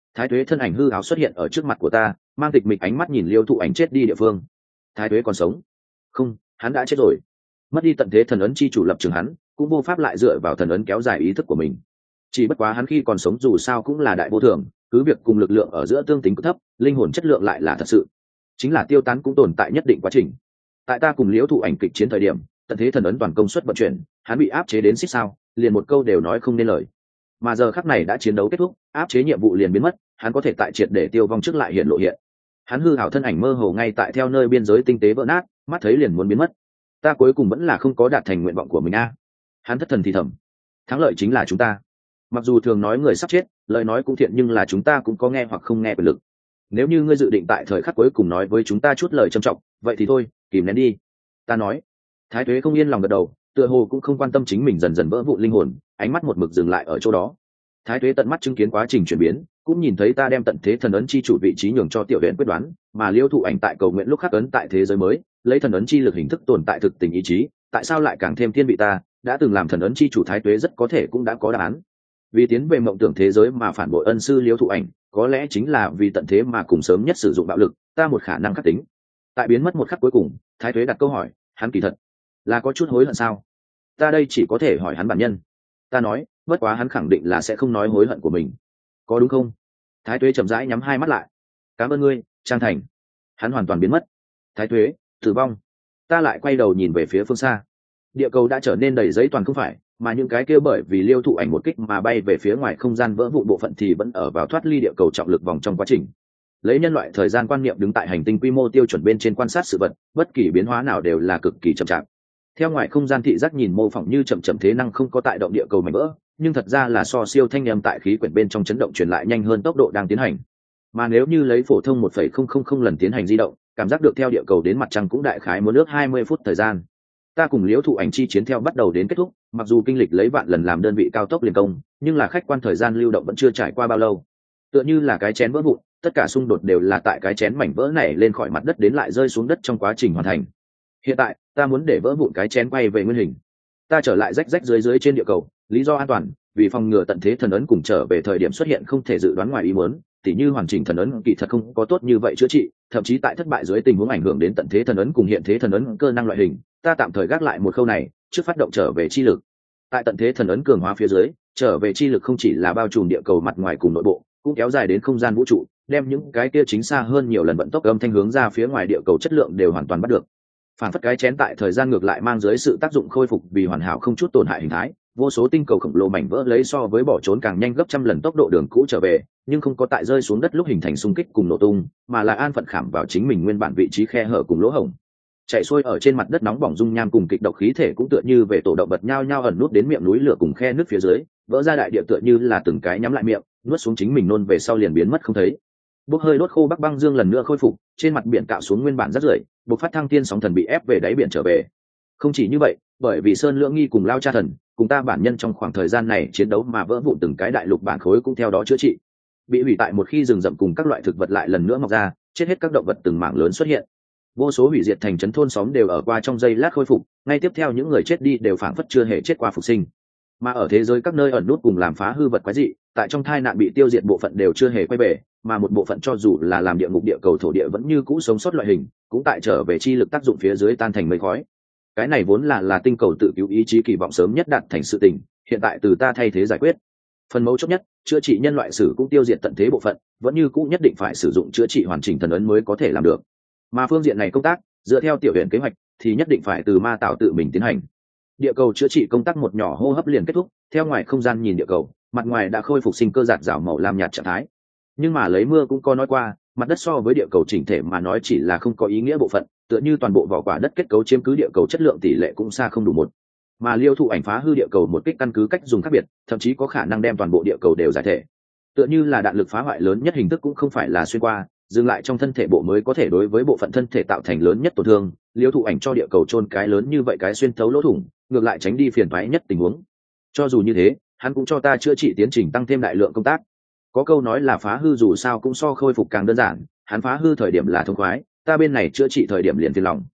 Thái Tuế thân ảnh hư ảo xuất hiện ở trước mặt của ta, mang tịch mịch ánh mắt nhìn liêu thụ ảnh chết đi địa phương. Thái Tuế còn sống? Không, hắn đã chết rồi. Mất đi tận thế thần ấn chi chủ lập trường hắn, cũng vô pháp lại dựa vào thần ấn kéo dài ý thức của mình. Chỉ bất quá hắn khi còn sống dù sao cũng là đại vô thường, cứ việc cùng lực lượng ở giữa tương tính cực thấp, linh hồn chất lượng lại là thật sự. Chính là tiêu tán cũng tồn tại nhất định quá trình. Tại ta cùng liễu thụ ảnh kịch chiến thời điểm, tận thế thần ấn toàn công suất vận chuyển, hắn bị áp chế đến xích sao, liền một câu đều nói không nên lời. Mà giờ khắc này đã chiến đấu kết thúc, áp chế nhiệm vụ liền biến mất, hắn có thể tại triệt để tiêu vong trước lại hiện lộ hiện. Hắn hư hảo thân ảnh mơ hồ ngay tại theo nơi biên giới tinh tế vỡ nát, mắt thấy liền muốn biến mất. Ta cuối cùng vẫn là không có đạt thành nguyện vọng của mình a. Hắn thất thần thì thầm. Thắng lợi chính là chúng ta. Mặc dù thường nói người sắp chết, lời nói cũng thiện, nhưng là chúng ta cũng có nghe hoặc không nghe quyền lực. Nếu như ngươi dự định tại thời khắc cuối cùng nói với chúng ta chút lời trầm trọng, vậy thì thôi, kìm nén đi. Ta nói. Thái Tuế không yên lòng gật đầu, tựa hồ cũng không quan tâm chính mình dần dần vỡ vụn linh hồn, ánh mắt một mực dừng lại ở chỗ đó. Thái Tuế tận mắt chứng kiến quá trình chuyển biến, cũng nhìn thấy ta đem tận thế thần ấn chi chủ vị trí nhường cho tiểu huyện quyết đoán, mà liêu thụ ảnh tại cầu nguyện lúc khắc ấn tại thế giới mới, lấy thần ấn chi lực hình thức tồn tại thực tình ý chí, tại sao lại càng thêm thiên vị ta? Đã từng làm thần ấn chi chủ Thái Tuế rất có thể cũng đã có đáp án. Vì tiến về mộng tưởng thế giới mà phản bội ân sư liêu thụ ảnh, có lẽ chính là vì tận thế mà cùng sớm nhất sử dụng bạo lực, ta một khả năng khắc tính. Tại biến mất một khắc cuối cùng, Thái Tuế đặt câu hỏi, hắn kỳ thật là có chút hối hận sao? Ta đây chỉ có thể hỏi hắn bản nhân. Ta nói, bất quá hắn khẳng định là sẽ không nói hối hận của mình, có đúng không? Thái Tuế chậm rãi nhắm hai mắt lại. Cảm ơn ngươi, Trang Thành. Hắn hoàn toàn biến mất. Thái Tuế, tử vong. Ta lại quay đầu nhìn về phía phương xa. Địa cầu đã trở nên đầy giấy toàn không phải, mà những cái kia bởi vì liêu thụ ảnh một kích mà bay về phía ngoài không gian vỡ vụn bộ phận thì vẫn ở vào thoát ly địa cầu trọng lực vòng trong quá trình. Lấy nhân loại thời gian quan niệm đứng tại hành tinh quy mô tiêu chuẩn bên trên quan sát sự vật, bất kỳ biến hóa nào đều là cực kỳ chậm chạp. Theo ngoài không gian thị giác nhìn mô phỏng như chậm chậm thế năng không có tại động địa cầu mảnh vỡ, nhưng thật ra là so siêu thanh âm tại khí quyển bên trong chấn động truyền lại nhanh hơn tốc độ đang tiến hành. Mà nếu như lấy phổ thông một phẩy không không không lần tiến hành di động, cảm giác được theo địa cầu đến mặt trăng cũng đại khái muốn ước hai mươi phút thời gian. Ta cùng liễu thụ ảnh chi chiến theo bắt đầu đến kết thúc, mặc dù kinh lịch lấy vạn lần làm đơn vị cao tốc liền công, nhưng là khách quan thời gian lưu động vẫn chưa trải qua bao lâu. Tựa như là cái chén vỡ vụn, tất cả xung đột đều là tại cái chén mảnh vỡ này lên khỏi mặt đất đến lại rơi xuống đất trong quá trình hoàn thành. Hiện tại, ta muốn để vỡ vụn cái chén quay về nguyên hình. Ta trở lại rách rách dưới dưới trên địa cầu, lý do an toàn, vì phòng ngừa tận thế thần ấn cùng trở về thời điểm xuất hiện không thể dự đoán ngoài ý muốn, tỉ như hoàn chỉnh thần ấn kỳ thật không có tốt như vậy chữa trị, thậm chí tại thất bại dưới tình huống ảnh hưởng đến tận thế thần ấn cùng hiện thế thần ấn cơ năng loại hình, ta tạm thời gác lại một khâu này, trước phát động trở về chi lực. Tại tận thế thần ấn cường hóa phía dưới, trở về chi lực không chỉ là bao trùm địa cầu mặt ngoài cùng nội bộ, cũng kéo dài đến không gian vũ trụ, đem những cái kia chính xa hơn nhiều lần vận tốc âm thanh hướng ra phía ngoài địa cầu chất lượng đều hoàn toàn bắt được. Phản phất cái chén tại thời gian ngược lại mang dưới sự tác dụng khôi phục vì hoàn hảo không chút tổn hại hình thái, vô số tinh cầu khổng lồ mảnh vỡ lấy so với bỏ trốn càng nhanh gấp trăm lần tốc độ đường cũ trở về, nhưng không có tại rơi xuống đất lúc hình thành xung kích cùng nổ tung, mà là an phận khảm vào chính mình nguyên bản vị trí khe hở cùng lỗ hổng. Chạy xuôi ở trên mặt đất nóng bỏng dung nham cùng kịch độc khí thể cũng tựa như về tổ động vật nhau nhau ẩn nút đến miệng núi lửa cùng khe nước phía dưới, vỡ ra đại địa tựa như là từng cái nhắm lại miệng, nuốt xuống chính mình nôn về sau liền biến mất không thấy. Bốc hơi đốt khô Bắc Băng Dương lần nữa khôi phục, trên mặt biển cạo xuống nguyên bản rất rưởi, bộc phát thăng thiên sóng thần bị ép về đáy biển trở về. Không chỉ như vậy, bởi vì Sơn Lưỡng Nghi cùng Lao Cha Thần, cùng ta bản nhân trong khoảng thời gian này chiến đấu mà vỡ vụn từng cái đại lục bản khối cũng theo đó chữa trị. Bị hủy tại một khi rừng rậm cùng các loại thực vật lại lần nữa mọc ra, chết hết các động vật từng mảng lớn xuất hiện. Vô số hủy diệt thành trấn thôn xóm đều ở qua trong giây lát khôi phục, ngay tiếp theo những người chết đi đều phảng phất chưa hề chết qua phục sinh. Mà ở thế giới các nơi ẩn nút cùng làm phá hư vật quái dị, tại trong thai nạn bị tiêu diệt bộ phận đều chưa hề quay về, mà một bộ phận cho dù là làm địa ngục địa cầu thổ địa vẫn như cũ sống sót loại hình, cũng tại trở về chi lực tác dụng phía dưới tan thành mây khói. Cái này vốn là là tinh cầu tự cứu ý chí kỳ vọng sớm nhất đạt thành sự tình, hiện tại từ ta thay thế giải quyết. Phần mấu chốt nhất, chữa trị nhân loại sử cũng tiêu diệt tận thế bộ phận, vẫn như cũ nhất định phải sử dụng chữa trị hoàn chỉnh thần ấn mới có thể làm được. Mà phương diện này công tác, dựa theo tiểu huyện kế hoạch, thì nhất định phải từ ma tạo tự mình tiến hành. Địa cầu chữa trị công tác một nhỏ hô hấp liền kết thúc, theo ngoài không gian nhìn địa cầu, mặt ngoài đã khôi phục sinh cơ giạt rào màu lam nhạt trạng thái. Nhưng mà lấy mưa cũng có nói qua, mặt đất so với địa cầu chỉnh thể mà nói chỉ là không có ý nghĩa bộ phận, tựa như toàn bộ vỏ quả đất kết cấu chiếm cứ địa cầu chất lượng tỷ lệ cũng xa không đủ một. Mà liêu thụ ảnh phá hư địa cầu một kích căn cứ cách dùng khác biệt, thậm chí có khả năng đem toàn bộ địa cầu đều giải thể. Tựa như là đạn lực phá hoại lớn nhất hình thức cũng không phải là xuyên qua, dừng lại trong thân thể bộ mới có thể đối với bộ phận thân thể tạo thành lớn nhất tổn thương. Liêu thụ ảnh cho địa cầu chôn cái lớn như vậy cái xuyên thấu lỗ thủng, ngược lại tránh đi phiền toái nhất tình huống. Cho dù như thế, hắn cũng cho ta chữa trị tiến trình tăng thêm đại lượng công tác. Có câu nói là phá hư dù sao cũng so khôi phục càng đơn giản, hắn phá hư thời điểm là thông khoái, ta bên này chữa trị thời điểm liền phiền lòng.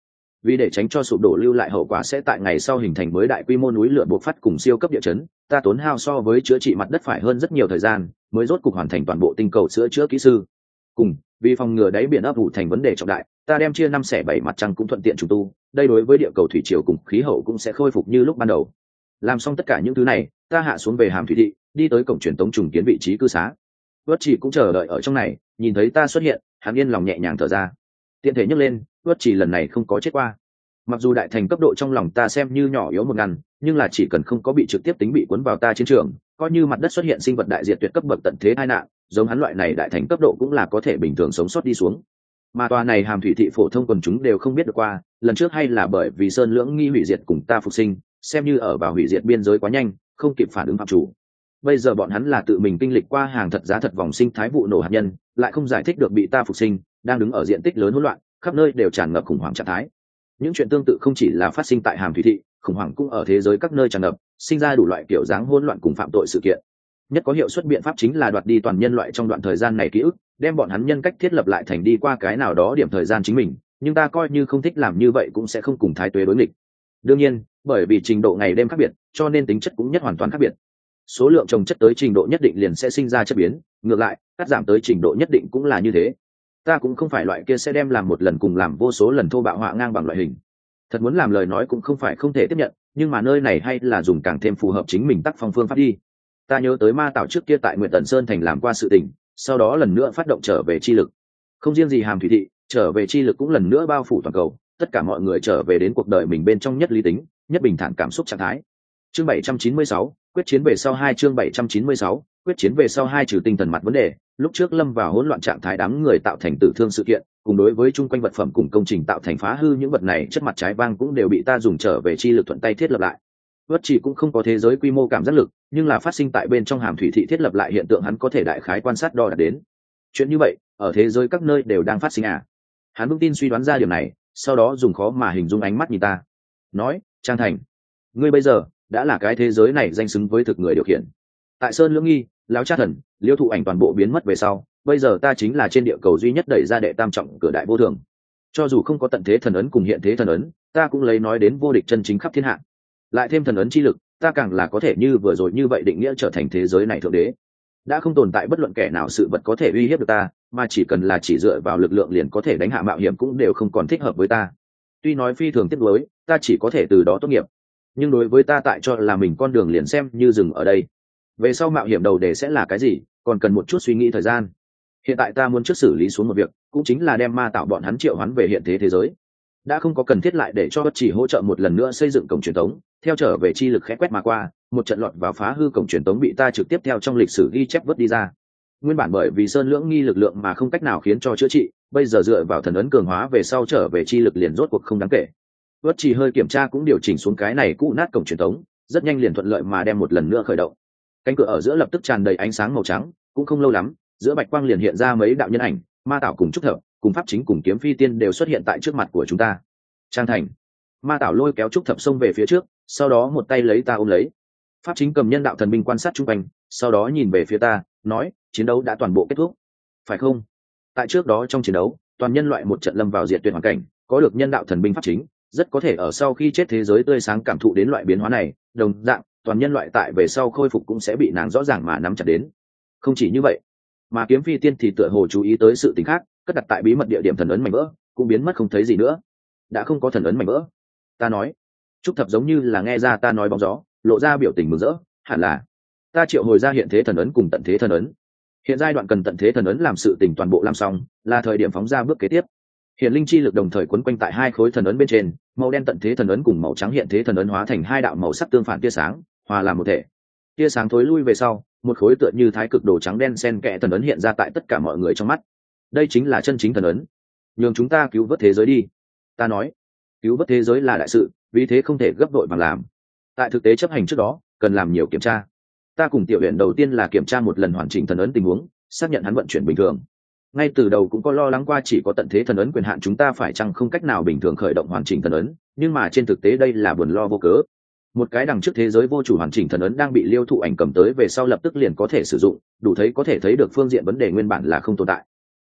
Vì để tránh cho sụp đổ lưu lại hậu quả sẽ tại ngày sau hình thành mới đại quy mô núi lửa bộc phát cùng siêu cấp địa chấn, ta tốn hao so với chữa trị mặt đất phải hơn rất nhiều thời gian mới rốt cục hoàn thành toàn bộ tinh cầu sửa chữa kỹ sư. Cùng vì phòng ngừa đáy biển ấp ủ thành vấn đề trọng đại, ta đem chia năm xẻ bảy mặt trăng cũng thuận tiện trùng tu, đây đối với địa cầu thủy triều cùng khí hậu cũng sẽ khôi phục như lúc ban đầu. Làm xong tất cả những thứ này, ta hạ xuống về hàm thủy thị, đi tới cổng truyền tống trùng kiến vị trí cư xá. Vất Chỉ cũng chờ đợi ở trong này, nhìn thấy ta xuất hiện, hắn yên lòng nhẹ nhàng thở ra. Tiện thể nhấc lên, Vất Chỉ lần này không có chết qua. Mặc dù đại thành cấp độ trong lòng ta xem như nhỏ yếu một ngàn, nhưng là chỉ cần không có bị trực tiếp tính bị cuốn vào ta chiến trường, coi như mặt đất xuất hiện sinh vật đại diệt tuyệt cấp bậc tận thế tai nạn, giống hắn loại này đại thành cấp độ cũng là có thể bình thường sống sót đi xuống. Mà tòa này hàm thủy thị phổ thông quần chúng đều không biết được qua, lần trước hay là bởi vì sơn lưỡng nghi hủy diệt cùng ta phục sinh, xem như ở vào hủy diệt biên giới quá nhanh, không kịp phản ứng phạm chủ. Bây giờ bọn hắn là tự mình kinh lịch qua hàng thật giá thật vòng sinh thái vụ nổ hạt nhân, lại không giải thích được bị ta phục sinh, đang đứng ở diện tích lớn hỗn loạn, khắp nơi đều tràn ngập khủng hoảng trạng thái. Những chuyện tương tự không chỉ là phát sinh tại hàm thủy thị, khủng hoảng cũng ở thế giới các nơi tràn ngập, sinh ra đủ loại kiểu dáng hỗn loạn cùng phạm tội sự kiện. Nhất có hiệu suất biện pháp chính là đoạt đi toàn nhân loại trong đoạn thời gian này ký ức, đem bọn hắn nhân cách thiết lập lại thành đi qua cái nào đó điểm thời gian chính mình, nhưng ta coi như không thích làm như vậy cũng sẽ không cùng thái tuế đối nghịch. Đương nhiên, bởi vì trình độ ngày đêm khác biệt, cho nên tính chất cũng nhất hoàn toàn khác biệt. Số lượng trồng chất tới trình độ nhất định liền sẽ sinh ra chất biến, ngược lại, cắt giảm tới trình độ nhất định cũng là như thế. Ta cũng không phải loại kia sẽ đem làm một lần cùng làm vô số lần thô bạo họa ngang bằng loại hình. Thật muốn làm lời nói cũng không phải không thể tiếp nhận, nhưng mà nơi này hay là dùng càng thêm phù hợp chính mình tác phong phương pháp đi. Ta nhớ tới ma tạo trước kia tại Nguyệt Tần Sơn thành làm qua sự tình, sau đó lần nữa phát động trở về chi lực. Không riêng gì hàm thủy thị, trở về chi lực cũng lần nữa bao phủ toàn cầu, tất cả mọi người trở về đến cuộc đời mình bên trong nhất lý tính, nhất bình thản cảm xúc trạng thái. Chương bảy trăm chín mươi sáu, quyết chiến về sau hai chương bảy trăm chín mươi sáu, quyết chiến về sau hai trừ tinh thần mặt vấn đề, lúc trước lâm vào hỗn loạn trạng thái đám người tạo thành tử thương sự kiện, cùng đối với chung quanh vật phẩm cùng công trình tạo thành phá hư những vật này chất mặt trái vang cũng đều bị ta dùng trở về chi lực thuận tay thiết lập lại. Vất Chỉ cũng không có thế giới quy mô cảm giác lực, nhưng là phát sinh tại bên trong hàm thủy thị thiết lập lại hiện tượng hắn có thể đại khái quan sát đo đạc đến. Chuyện như vậy, ở thế giới các nơi đều đang phát sinh à? Hắn vững tin suy đoán ra điểm này, sau đó dùng khó mà hình dung ánh mắt nhìn ta. Nói, Trang Thành, ngươi bây giờ đã là cái thế giới này danh xứng với thực người điều khiển. Tại Sơn Lưỡng Nghi, Lão Cha Thần, Liêu Thụ Ảnh toàn bộ biến mất về sau, bây giờ ta chính là trên địa cầu duy nhất đẩy ra đệ tam trọng cửa đại vô thường. Cho dù không có tận thế thần ấn cùng hiện thế thần ấn, ta cũng lấy nói đến vô địch chân chính khắp thiên hạ. Lại thêm thần ấn chi lực, ta càng là có thể như vừa rồi như vậy định nghĩa trở thành thế giới này thượng đế. Đã không tồn tại bất luận kẻ nào sự vật có thể uy hiếp được ta, mà chỉ cần là chỉ dựa vào lực lượng liền có thể đánh hạ mạo hiểm cũng đều không còn thích hợp với ta. Tuy nói phi thường tiếc nuối, ta chỉ có thể từ đó tốt nghiệp. Nhưng đối với ta tại cho là mình con đường liền xem như dừng ở đây. Về sau mạo hiểm đầu đề sẽ là cái gì, còn cần một chút suy nghĩ thời gian. Hiện tại ta muốn trước xử lý xuống một việc, cũng chính là đem ma tạo bọn hắn triệu hoán về hiện thế thế giới. Đã không có cần thiết lại để cho Bất Chỉ hỗ trợ một lần nữa xây dựng cổng truyền tống, theo trở về chi lực khẽ quét mà qua, một trận lọt vào phá hư cổng truyền tống bị ta trực tiếp theo trong lịch sử ghi chép vớt đi ra. Nguyên bản bởi vì Sơn Lưỡng Nghi lực lượng mà không cách nào khiến cho chữa trị, bây giờ dựa vào thần ấn cường hóa về sau trở về chi lực liền rốt cuộc không đáng kể. Bất Chỉ hơi kiểm tra cũng điều chỉnh xuống cái này cũ nát cổng truyền tống, rất nhanh liền thuận lợi mà đem một lần nữa khởi động. Cánh cửa ở giữa lập tức tràn đầy ánh sáng màu trắng, cũng không lâu lắm, giữa bạch quang liền hiện ra mấy đạo nhân ảnh, ma tạo cùng trúc thập, cùng pháp chính cùng kiếm phi tiên đều xuất hiện tại trước mặt của chúng ta. Trang Thành, ma tạo lôi kéo trúc thập xông về phía trước, sau đó một tay lấy ta ôm lấy. Pháp chính cầm nhân đạo thần binh quan sát chung quanh, sau đó nhìn về phía ta, nói, chiến đấu đã toàn bộ kết thúc, phải không? Tại trước đó trong chiến đấu, toàn nhân loại một trận lâm vào diệt tuyệt hoàn cảnh, có được nhân đạo thần binh pháp chính, rất có thể ở sau khi chết thế giới tươi sáng cảm thụ đến loại biến hóa này, đồng dạng, toàn nhân loại tại về sau khôi phục cũng sẽ bị nàng rõ ràng mà nắm chặt đến. Không chỉ như vậy, mà kiếm phi tiên thì tựa hồ chú ý tới sự tình khác, cất đặt tại bí mật địa điểm thần ấn mảnh vỡ cũng biến mất không thấy gì nữa. Đã không có thần ấn mảnh vỡ, ta nói. Trúc thập giống như là nghe ra ta nói bóng gió, lộ ra biểu tình mừng rỡ, hẳn là ta triệu hồi ra hiện thế thần ấn cùng tận thế thần ấn. Hiện giai đoạn cần tận thế thần ấn làm sự tình toàn bộ làm xong, là thời điểm phóng ra bước kế tiếp. Hiện linh chi lực đồng thời quấn quanh tại hai khối thần ấn bên trên, màu đen tận thế thần ấn cùng màu trắng hiện thế thần ấn hóa thành hai đạo màu sắc tương phản tia sáng, hòa làm một thể. Tia sáng thối lui về sau, một khối tựa như thái cực đồ trắng đen xen kẽ thần ấn hiện ra tại tất cả mọi người trong mắt. Đây chính là chân chính thần ấn. Nhường chúng ta cứu vớt thế giới đi. Ta nói, cứu vớt thế giới là đại sự, vì thế không thể gấp đội bằng làm. Tại thực tế chấp hành trước đó, cần làm nhiều kiểm tra. Ta cùng tiểu huyện đầu tiên là kiểm tra một lần hoàn chỉnh thần ấn tình huống, xác nhận hắn vận chuyển bình thường. Ngay từ đầu cũng có lo lắng qua chỉ có tận thế thần ấn quyền hạn chúng ta phải chăng không cách nào bình thường khởi động hoàn chỉnh thần ấn, nhưng mà trên thực tế đây là buồn lo vô cớ. Một cái đằng trước thế giới vô chủ hoàn chỉnh thần ấn đang bị Liêu Thụ Ảnh cầm tới về sau lập tức liền có thể sử dụng, đủ thấy có thể thấy được phương diện vấn đề nguyên bản là không tồn tại.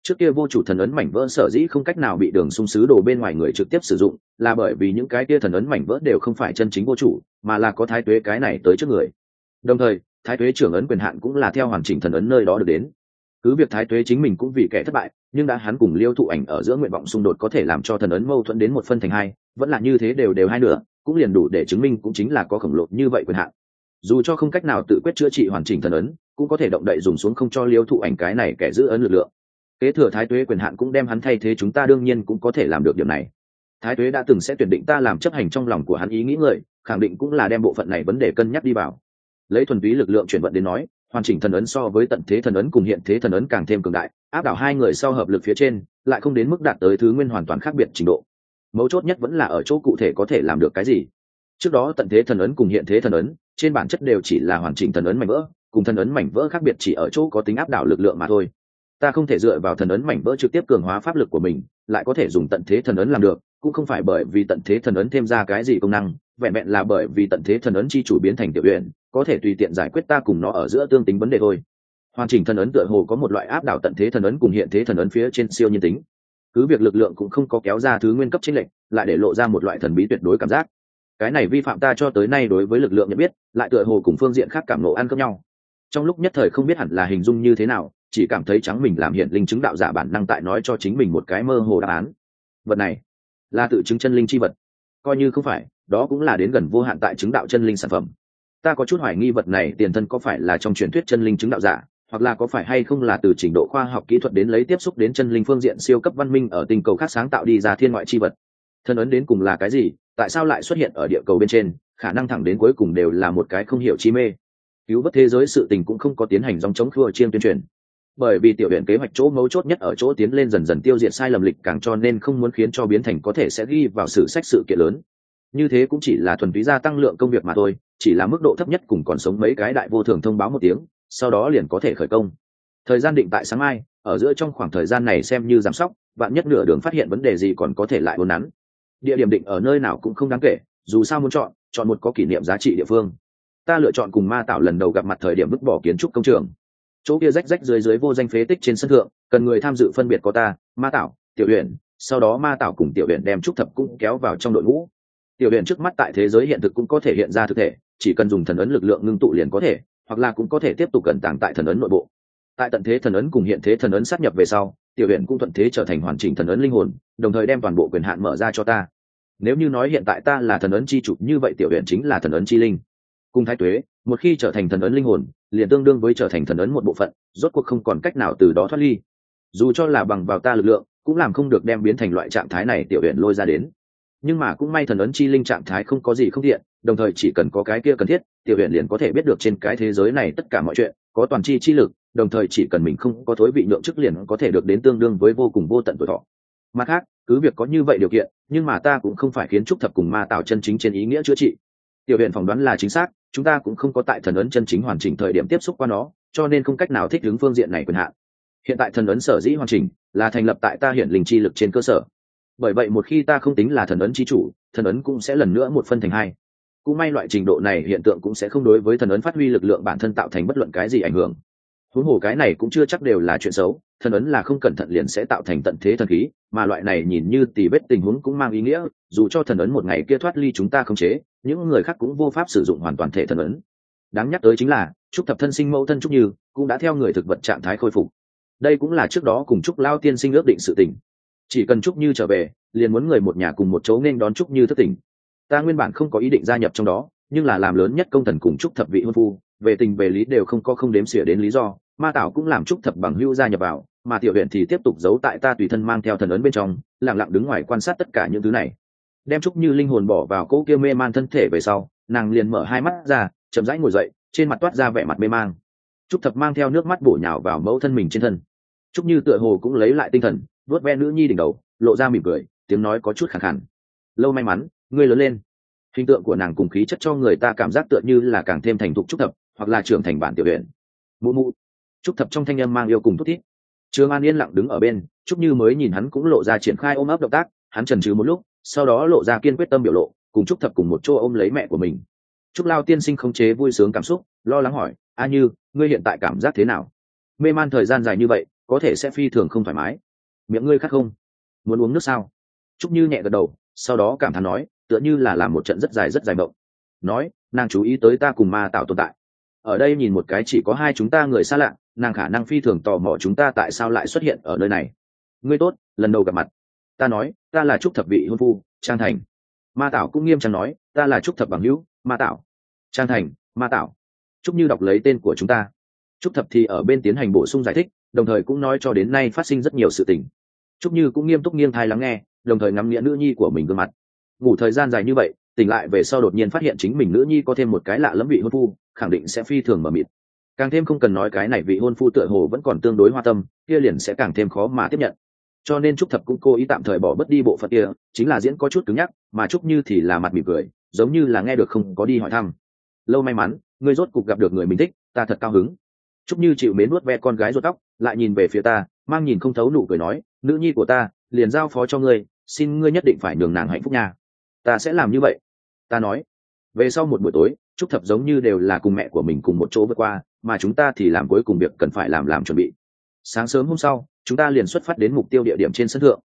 Trước kia vô chủ thần ấn mảnh vỡ sở dĩ không cách nào bị đường xung sứ đồ bên ngoài người trực tiếp sử dụng, là bởi vì những cái kia thần ấn mảnh vỡ đều không phải chân chính vô chủ, mà là có thái tuế cái này tới trước người. Đồng thời, thái tuế trưởng ấn quyền hạn cũng là theo hoàn chỉnh thần ấn nơi đó được đến. Cứ việc thái tuế chính mình cũng vì kẻ thất bại, nhưng đã hắn cùng Liêu Thụ Ảnh ở giữa nguyện vọng xung đột có thể làm cho thần ấn mâu thuẫn đến một phân thành hai, vẫn là như thế đều đều hai nửa, cũng liền đủ để chứng minh cũng chính là có khổng lồ như vậy quyền hạn. Dù cho không cách nào tự quyết chữa trị hoàn chỉnh thần ấn, cũng có thể động đậy dùng xuống không cho Liêu Thụ Ảnh cái này kẻ giữ ấn lực lượng. Kế thừa thái tuế quyền hạn cũng đem hắn thay thế, chúng ta đương nhiên cũng có thể làm được điểm này. Thái tuế đã từng sẽ tuyển định ta làm chấp hành trong lòng của hắn ý nghĩ người, khẳng định cũng là đem bộ phận này vấn đề cân nhắc đi vào. Lấy thuần túy lực lượng chuyển vận đến nói, hoàn chỉnh thần ấn so với tận thế thần ấn cùng hiện thế thần ấn càng thêm cường đại, áp đảo hai người sau hợp lực phía trên lại không đến mức đạt tới thứ nguyên hoàn toàn khác biệt trình độ. Mấu chốt nhất vẫn là ở chỗ cụ thể có thể làm được cái gì. Trước đó tận thế thần ấn cùng hiện thế thần ấn trên bản chất đều chỉ là hoàn chỉnh thần ấn mảnh vỡ, cùng thần ấn mảnh vỡ khác biệt chỉ ở chỗ có tính áp đảo lực lượng mà thôi. Ta không thể dựa vào thần ấn mảnh vỡ trực tiếp cường hóa pháp lực của mình, lại có thể dùng tận thế thần ấn làm được, cũng không phải bởi vì tận thế thần ấn thêm ra cái gì công năng, vẹn vẹn là bởi vì tận thế thần ấn chi chủ biến thành tiểu uyển, có thể tùy tiện giải quyết ta cùng nó ở giữa tương tính vấn đề thôi. Hoàn chỉnh thần ấn tựa hồ có một loại áp đảo tận thế thần ấn cùng hiện thế thần ấn phía trên siêu nhiên tính. Cứ việc lực lượng cũng không có kéo ra thứ nguyên cấp chênh lệch, lại để lộ ra một loại thần bí tuyệt đối cảm giác. Cái này vi phạm ta cho tới nay đối với lực lượng nhận biết, lại tựa hồ cùng phương diện khác cảm ngộ ăn cướp nhau. Trong lúc nhất thời không biết hẳn là hình dung như thế nào, chỉ cảm thấy trắng mình làm hiện linh chứng đạo giả bản năng tại nói cho chính mình một cái mơ hồ đáp án. Vật này là tự chứng chân linh chi vật, coi như không phải, đó cũng là đến gần vô hạn tại chứng đạo chân linh sản phẩm. Ta có chút hoài nghi vật này tiền thân có phải là trong truyền thuyết chân linh chứng đạo giả, hoặc là có phải hay không là từ trình độ khoa học kỹ thuật đến lấy tiếp xúc đến chân linh phương diện siêu cấp văn minh ở tinh cầu khác sáng tạo đi ra thiên ngoại chi vật. Thân ấn đến cùng là cái gì, tại sao lại xuất hiện ở địa cầu bên trên, khả năng thẳng đến cuối cùng đều là một cái không hiểu chi mê. Cứu vớt thế giới sự tình cũng không có tiến hành dòng chống khua chiêng tuyên truyền, bởi vì tiểu huyện kế hoạch chỗ mấu chốt nhất ở chỗ tiến lên dần dần tiêu diệt sai lầm lịch càng, cho nên không muốn khiến cho biến thành có thể sẽ ghi vào sử sách sự kiện lớn. Như thế cũng chỉ là thuần túy gia tăng lượng công việc mà thôi, chỉ là mức độ thấp nhất cùng còn sống mấy cái đại vô thường thông báo một tiếng, sau đó liền có thể khởi công. Thời gian định tại sáng mai, ở giữa trong khoảng thời gian này xem như giám sóc, vạn nhất nửa đường phát hiện vấn đề gì còn có thể lại uốn nắn. Địa điểm định ở nơi nào cũng không đáng kể, dù sao muốn chọn, chọn một có kỷ niệm giá trị địa phương. Ta lựa chọn cùng Ma Tảo lần đầu gặp mặt thời điểm vứt bỏ kiến trúc công trường. Chỗ kia rách rách dưới dưới vô danh phế tích trên sân thượng, cần người tham dự phân biệt có ta, Ma Tảo, Tiểu Uyển, sau đó Ma Tảo cùng Tiểu Uyển đem trúc thập cũng kéo vào trong đội ngũ. Tiểu Uyển trước mắt tại thế giới hiện thực cũng có thể hiện ra thực thể, chỉ cần dùng thần ấn lực lượng ngưng tụ liền có thể, hoặc là cũng có thể tiếp tục cẩn tàng tại thần ấn nội bộ. Tại tận thế thần ấn cùng hiện thế thần ấn sát nhập về sau, Tiểu Uyển cũng thuận thế trở thành hoàn chỉnh thần ấn linh hồn, đồng thời đem toàn bộ quyền hạn mở ra cho ta. Nếu như nói hiện tại ta là thần ấn chi chủ, như vậy Tiểu Uyển chính là thần ấn chi linh. Cùng thái tuế, một khi trở thành thần ấn linh hồn, liền tương đương với trở thành thần ấn một bộ phận, rốt cuộc không còn cách nào từ đó thoát ly. Dù cho là bằng vào ta lực lượng, cũng làm không được đem biến thành loại trạng thái này Tiểu Uyển lôi ra đến. Nhưng mà cũng may thần ấn chi linh trạng thái không có gì không tiện, đồng thời chỉ cần có cái kia cần thiết, Tiểu Uyển liền có thể biết được trên cái thế giới này tất cả mọi chuyện, có toàn chi chi lực, đồng thời chỉ cần mình không có thối vị nhượng chức liền có thể được đến tương đương với vô cùng vô tận tuổi thọ. Mặt khác, cứ việc có như vậy điều kiện, nhưng mà ta cũng không phải khiến trúc thập cùng Ma Tảo chân chính trên ý nghĩa chữa trị. Tiểu Uyển phỏng đoán là chính xác, chúng ta cũng không có tại thần ấn chân chính hoàn chỉnh thời điểm tiếp xúc qua nó, cho nên không cách nào thích ứng phương diện này quyền hạn. Hiện tại thần ấn sở dĩ hoàn chỉnh, là thành lập tại ta hiện linh chi lực trên cơ sở. Bởi vậy một khi ta không tính là thần ấn chi chủ, thần ấn cũng sẽ lần nữa một phân thành hai. Cũng may loại trình độ này hiện tượng cũng sẽ không đối với thần ấn phát huy lực lượng bản thân tạo thành bất luận cái gì ảnh hưởng. Huống hồ cái này cũng chưa chắc đều là chuyện xấu, thần ấn là không cẩn thận liền sẽ tạo thành tận thế thần khí, mà loại này nhìn như tì vết tình huống cũng mang ý nghĩa, dù cho thần ấn một ngày kia thoát ly chúng ta khống chế, những người khác cũng vô pháp sử dụng hoàn toàn thể thần ấn. Đáng nhắc tới chính là, trúc thập thân sinh mẫu thân trúc như cũng đã theo người thực vật trạng thái khôi phục. Đây cũng là trước đó cùng trúc lao tiên sinh ước định sự tình. Chỉ cần trúc như trở về, liền muốn người một nhà cùng một chỗ nên đón trúc như thất tình. Ta nguyên bản không có ý định gia nhập trong đó, nhưng là làm lớn nhất công thần cùng trúc thập vị hôn phu, về tình về lý đều không có không đếm xỉa đến lý do. Ma Tảo cũng làm trúc thập bằng hữu gia nhập vào, mà Tiểu Uyển thì tiếp tục giấu tại ta tùy thân mang theo thần ấn bên trong, lặng lặng đứng ngoài quan sát tất cả những thứ này. Đem trúc như linh hồn bỏ vào cỗ kia mê man thân thể về sau, nàng liền mở hai mắt ra, chậm rãi ngồi dậy, trên mặt toát ra vẻ mặt mê mang. Trúc thập mang theo nước mắt bổ nhào vào mẫu thân mình trên thân. Trúc như tựa hồ cũng lấy lại tinh thần, vuốt ve nữ nhi đỉnh đầu, lộ ra mỉm cười, tiếng nói có chút khàn khàn. Lâu may mắn, ngươi lớn lên. Hình tượng của nàng cùng khí chất cho người ta cảm giác tựa như là càng thêm thành thục Trúc thập, hoặc là trưởng thành bản Tiểu Uyển. Mụ mụ. Trúc thập trong thanh âm mang yêu cùng thút thít. Trương An yên lặng đứng ở bên, Trúc như mới nhìn hắn cũng lộ ra triển khai ôm ấp động tác, hắn chần chừ một lúc, sau đó lộ ra kiên quyết tâm biểu lộ, cùng Trúc thập cùng một chỗ ôm lấy mẹ của mình. Trúc lao tiên sinh khống chế vui sướng cảm xúc, lo lắng hỏi, A Như, ngươi hiện tại cảm giác thế nào? Mê man thời gian dài như vậy, có thể sẽ phi thường không thoải mái. Miệng ngươi khát không? Muốn uống nước sao? Trúc Như nhẹ gật đầu, sau đó cảm thán nói, tựa như là làm một trận rất dài rất dài mộng. Nói, nàng chú ý tới ta cùng ma tạo tồn tại. Ở đây nhìn một cái chỉ có hai chúng ta người xa lạ, nàng khả năng phi thường tò mò chúng ta tại sao lại xuất hiện ở nơi này. Ngươi tốt, lần đầu gặp mặt. Ta nói, ta là Trúc thập vị hôn phu, Trang Thành. Ma tạo cũng nghiêm trang nói, ta là Trúc thập bằng hữu, Ma tạo. Trang Thành, Ma tạo. Trúc Như đọc lấy tên của chúng ta. Trúc thập thì ở bên tiến hành bổ sung giải thích, đồng thời cũng nói cho đến nay phát sinh rất nhiều sự tình. Trúc Như cũng nghiêm túc nghiêng thai lắng nghe, đồng thời ngắm nghĩa nữ nhi của mình gương mặt. Ngủ thời gian dài như vậy, tỉnh lại về sau đột nhiên phát hiện chính mình nữ nhi có thêm một cái lạ lẫm vị hôn phu, khẳng định sẽ phi thường mờ mịt. Càng thêm không cần nói cái này vị hôn phu tựa hồ vẫn còn tương đối hoa tâm, kia liền sẽ càng thêm khó mà tiếp nhận. Cho nên Trúc Thập cũng cố ý tạm thời bỏ bớt đi bộ phận kia, chính là diễn có chút cứng nhắc, mà Trúc Như thì là mặt mỉm cười, giống như là nghe được không có đi hỏi thăm. Lâu may mắn, ngươi rốt cục gặp được người mình thích, ta thật cao hứng. Trúc Như chịu mến nuốt ve con gái ruột tóc, lại nhìn về phía ta, mang nhìn không thấu nụ cười nói, nữ nhi của ta, liền giao phó cho ngươi, xin ngươi nhất định phải nhường nàng hạnh phúc nha. Ta sẽ làm như vậy. Ta nói. Về sau một buổi tối, Trúc Thập giống như đều là cùng mẹ của mình cùng một chỗ vượt qua, mà chúng ta thì làm cuối cùng việc cần phải làm làm chuẩn bị. Sáng sớm hôm sau, chúng ta liền xuất phát đến mục tiêu địa điểm trên sân thượng,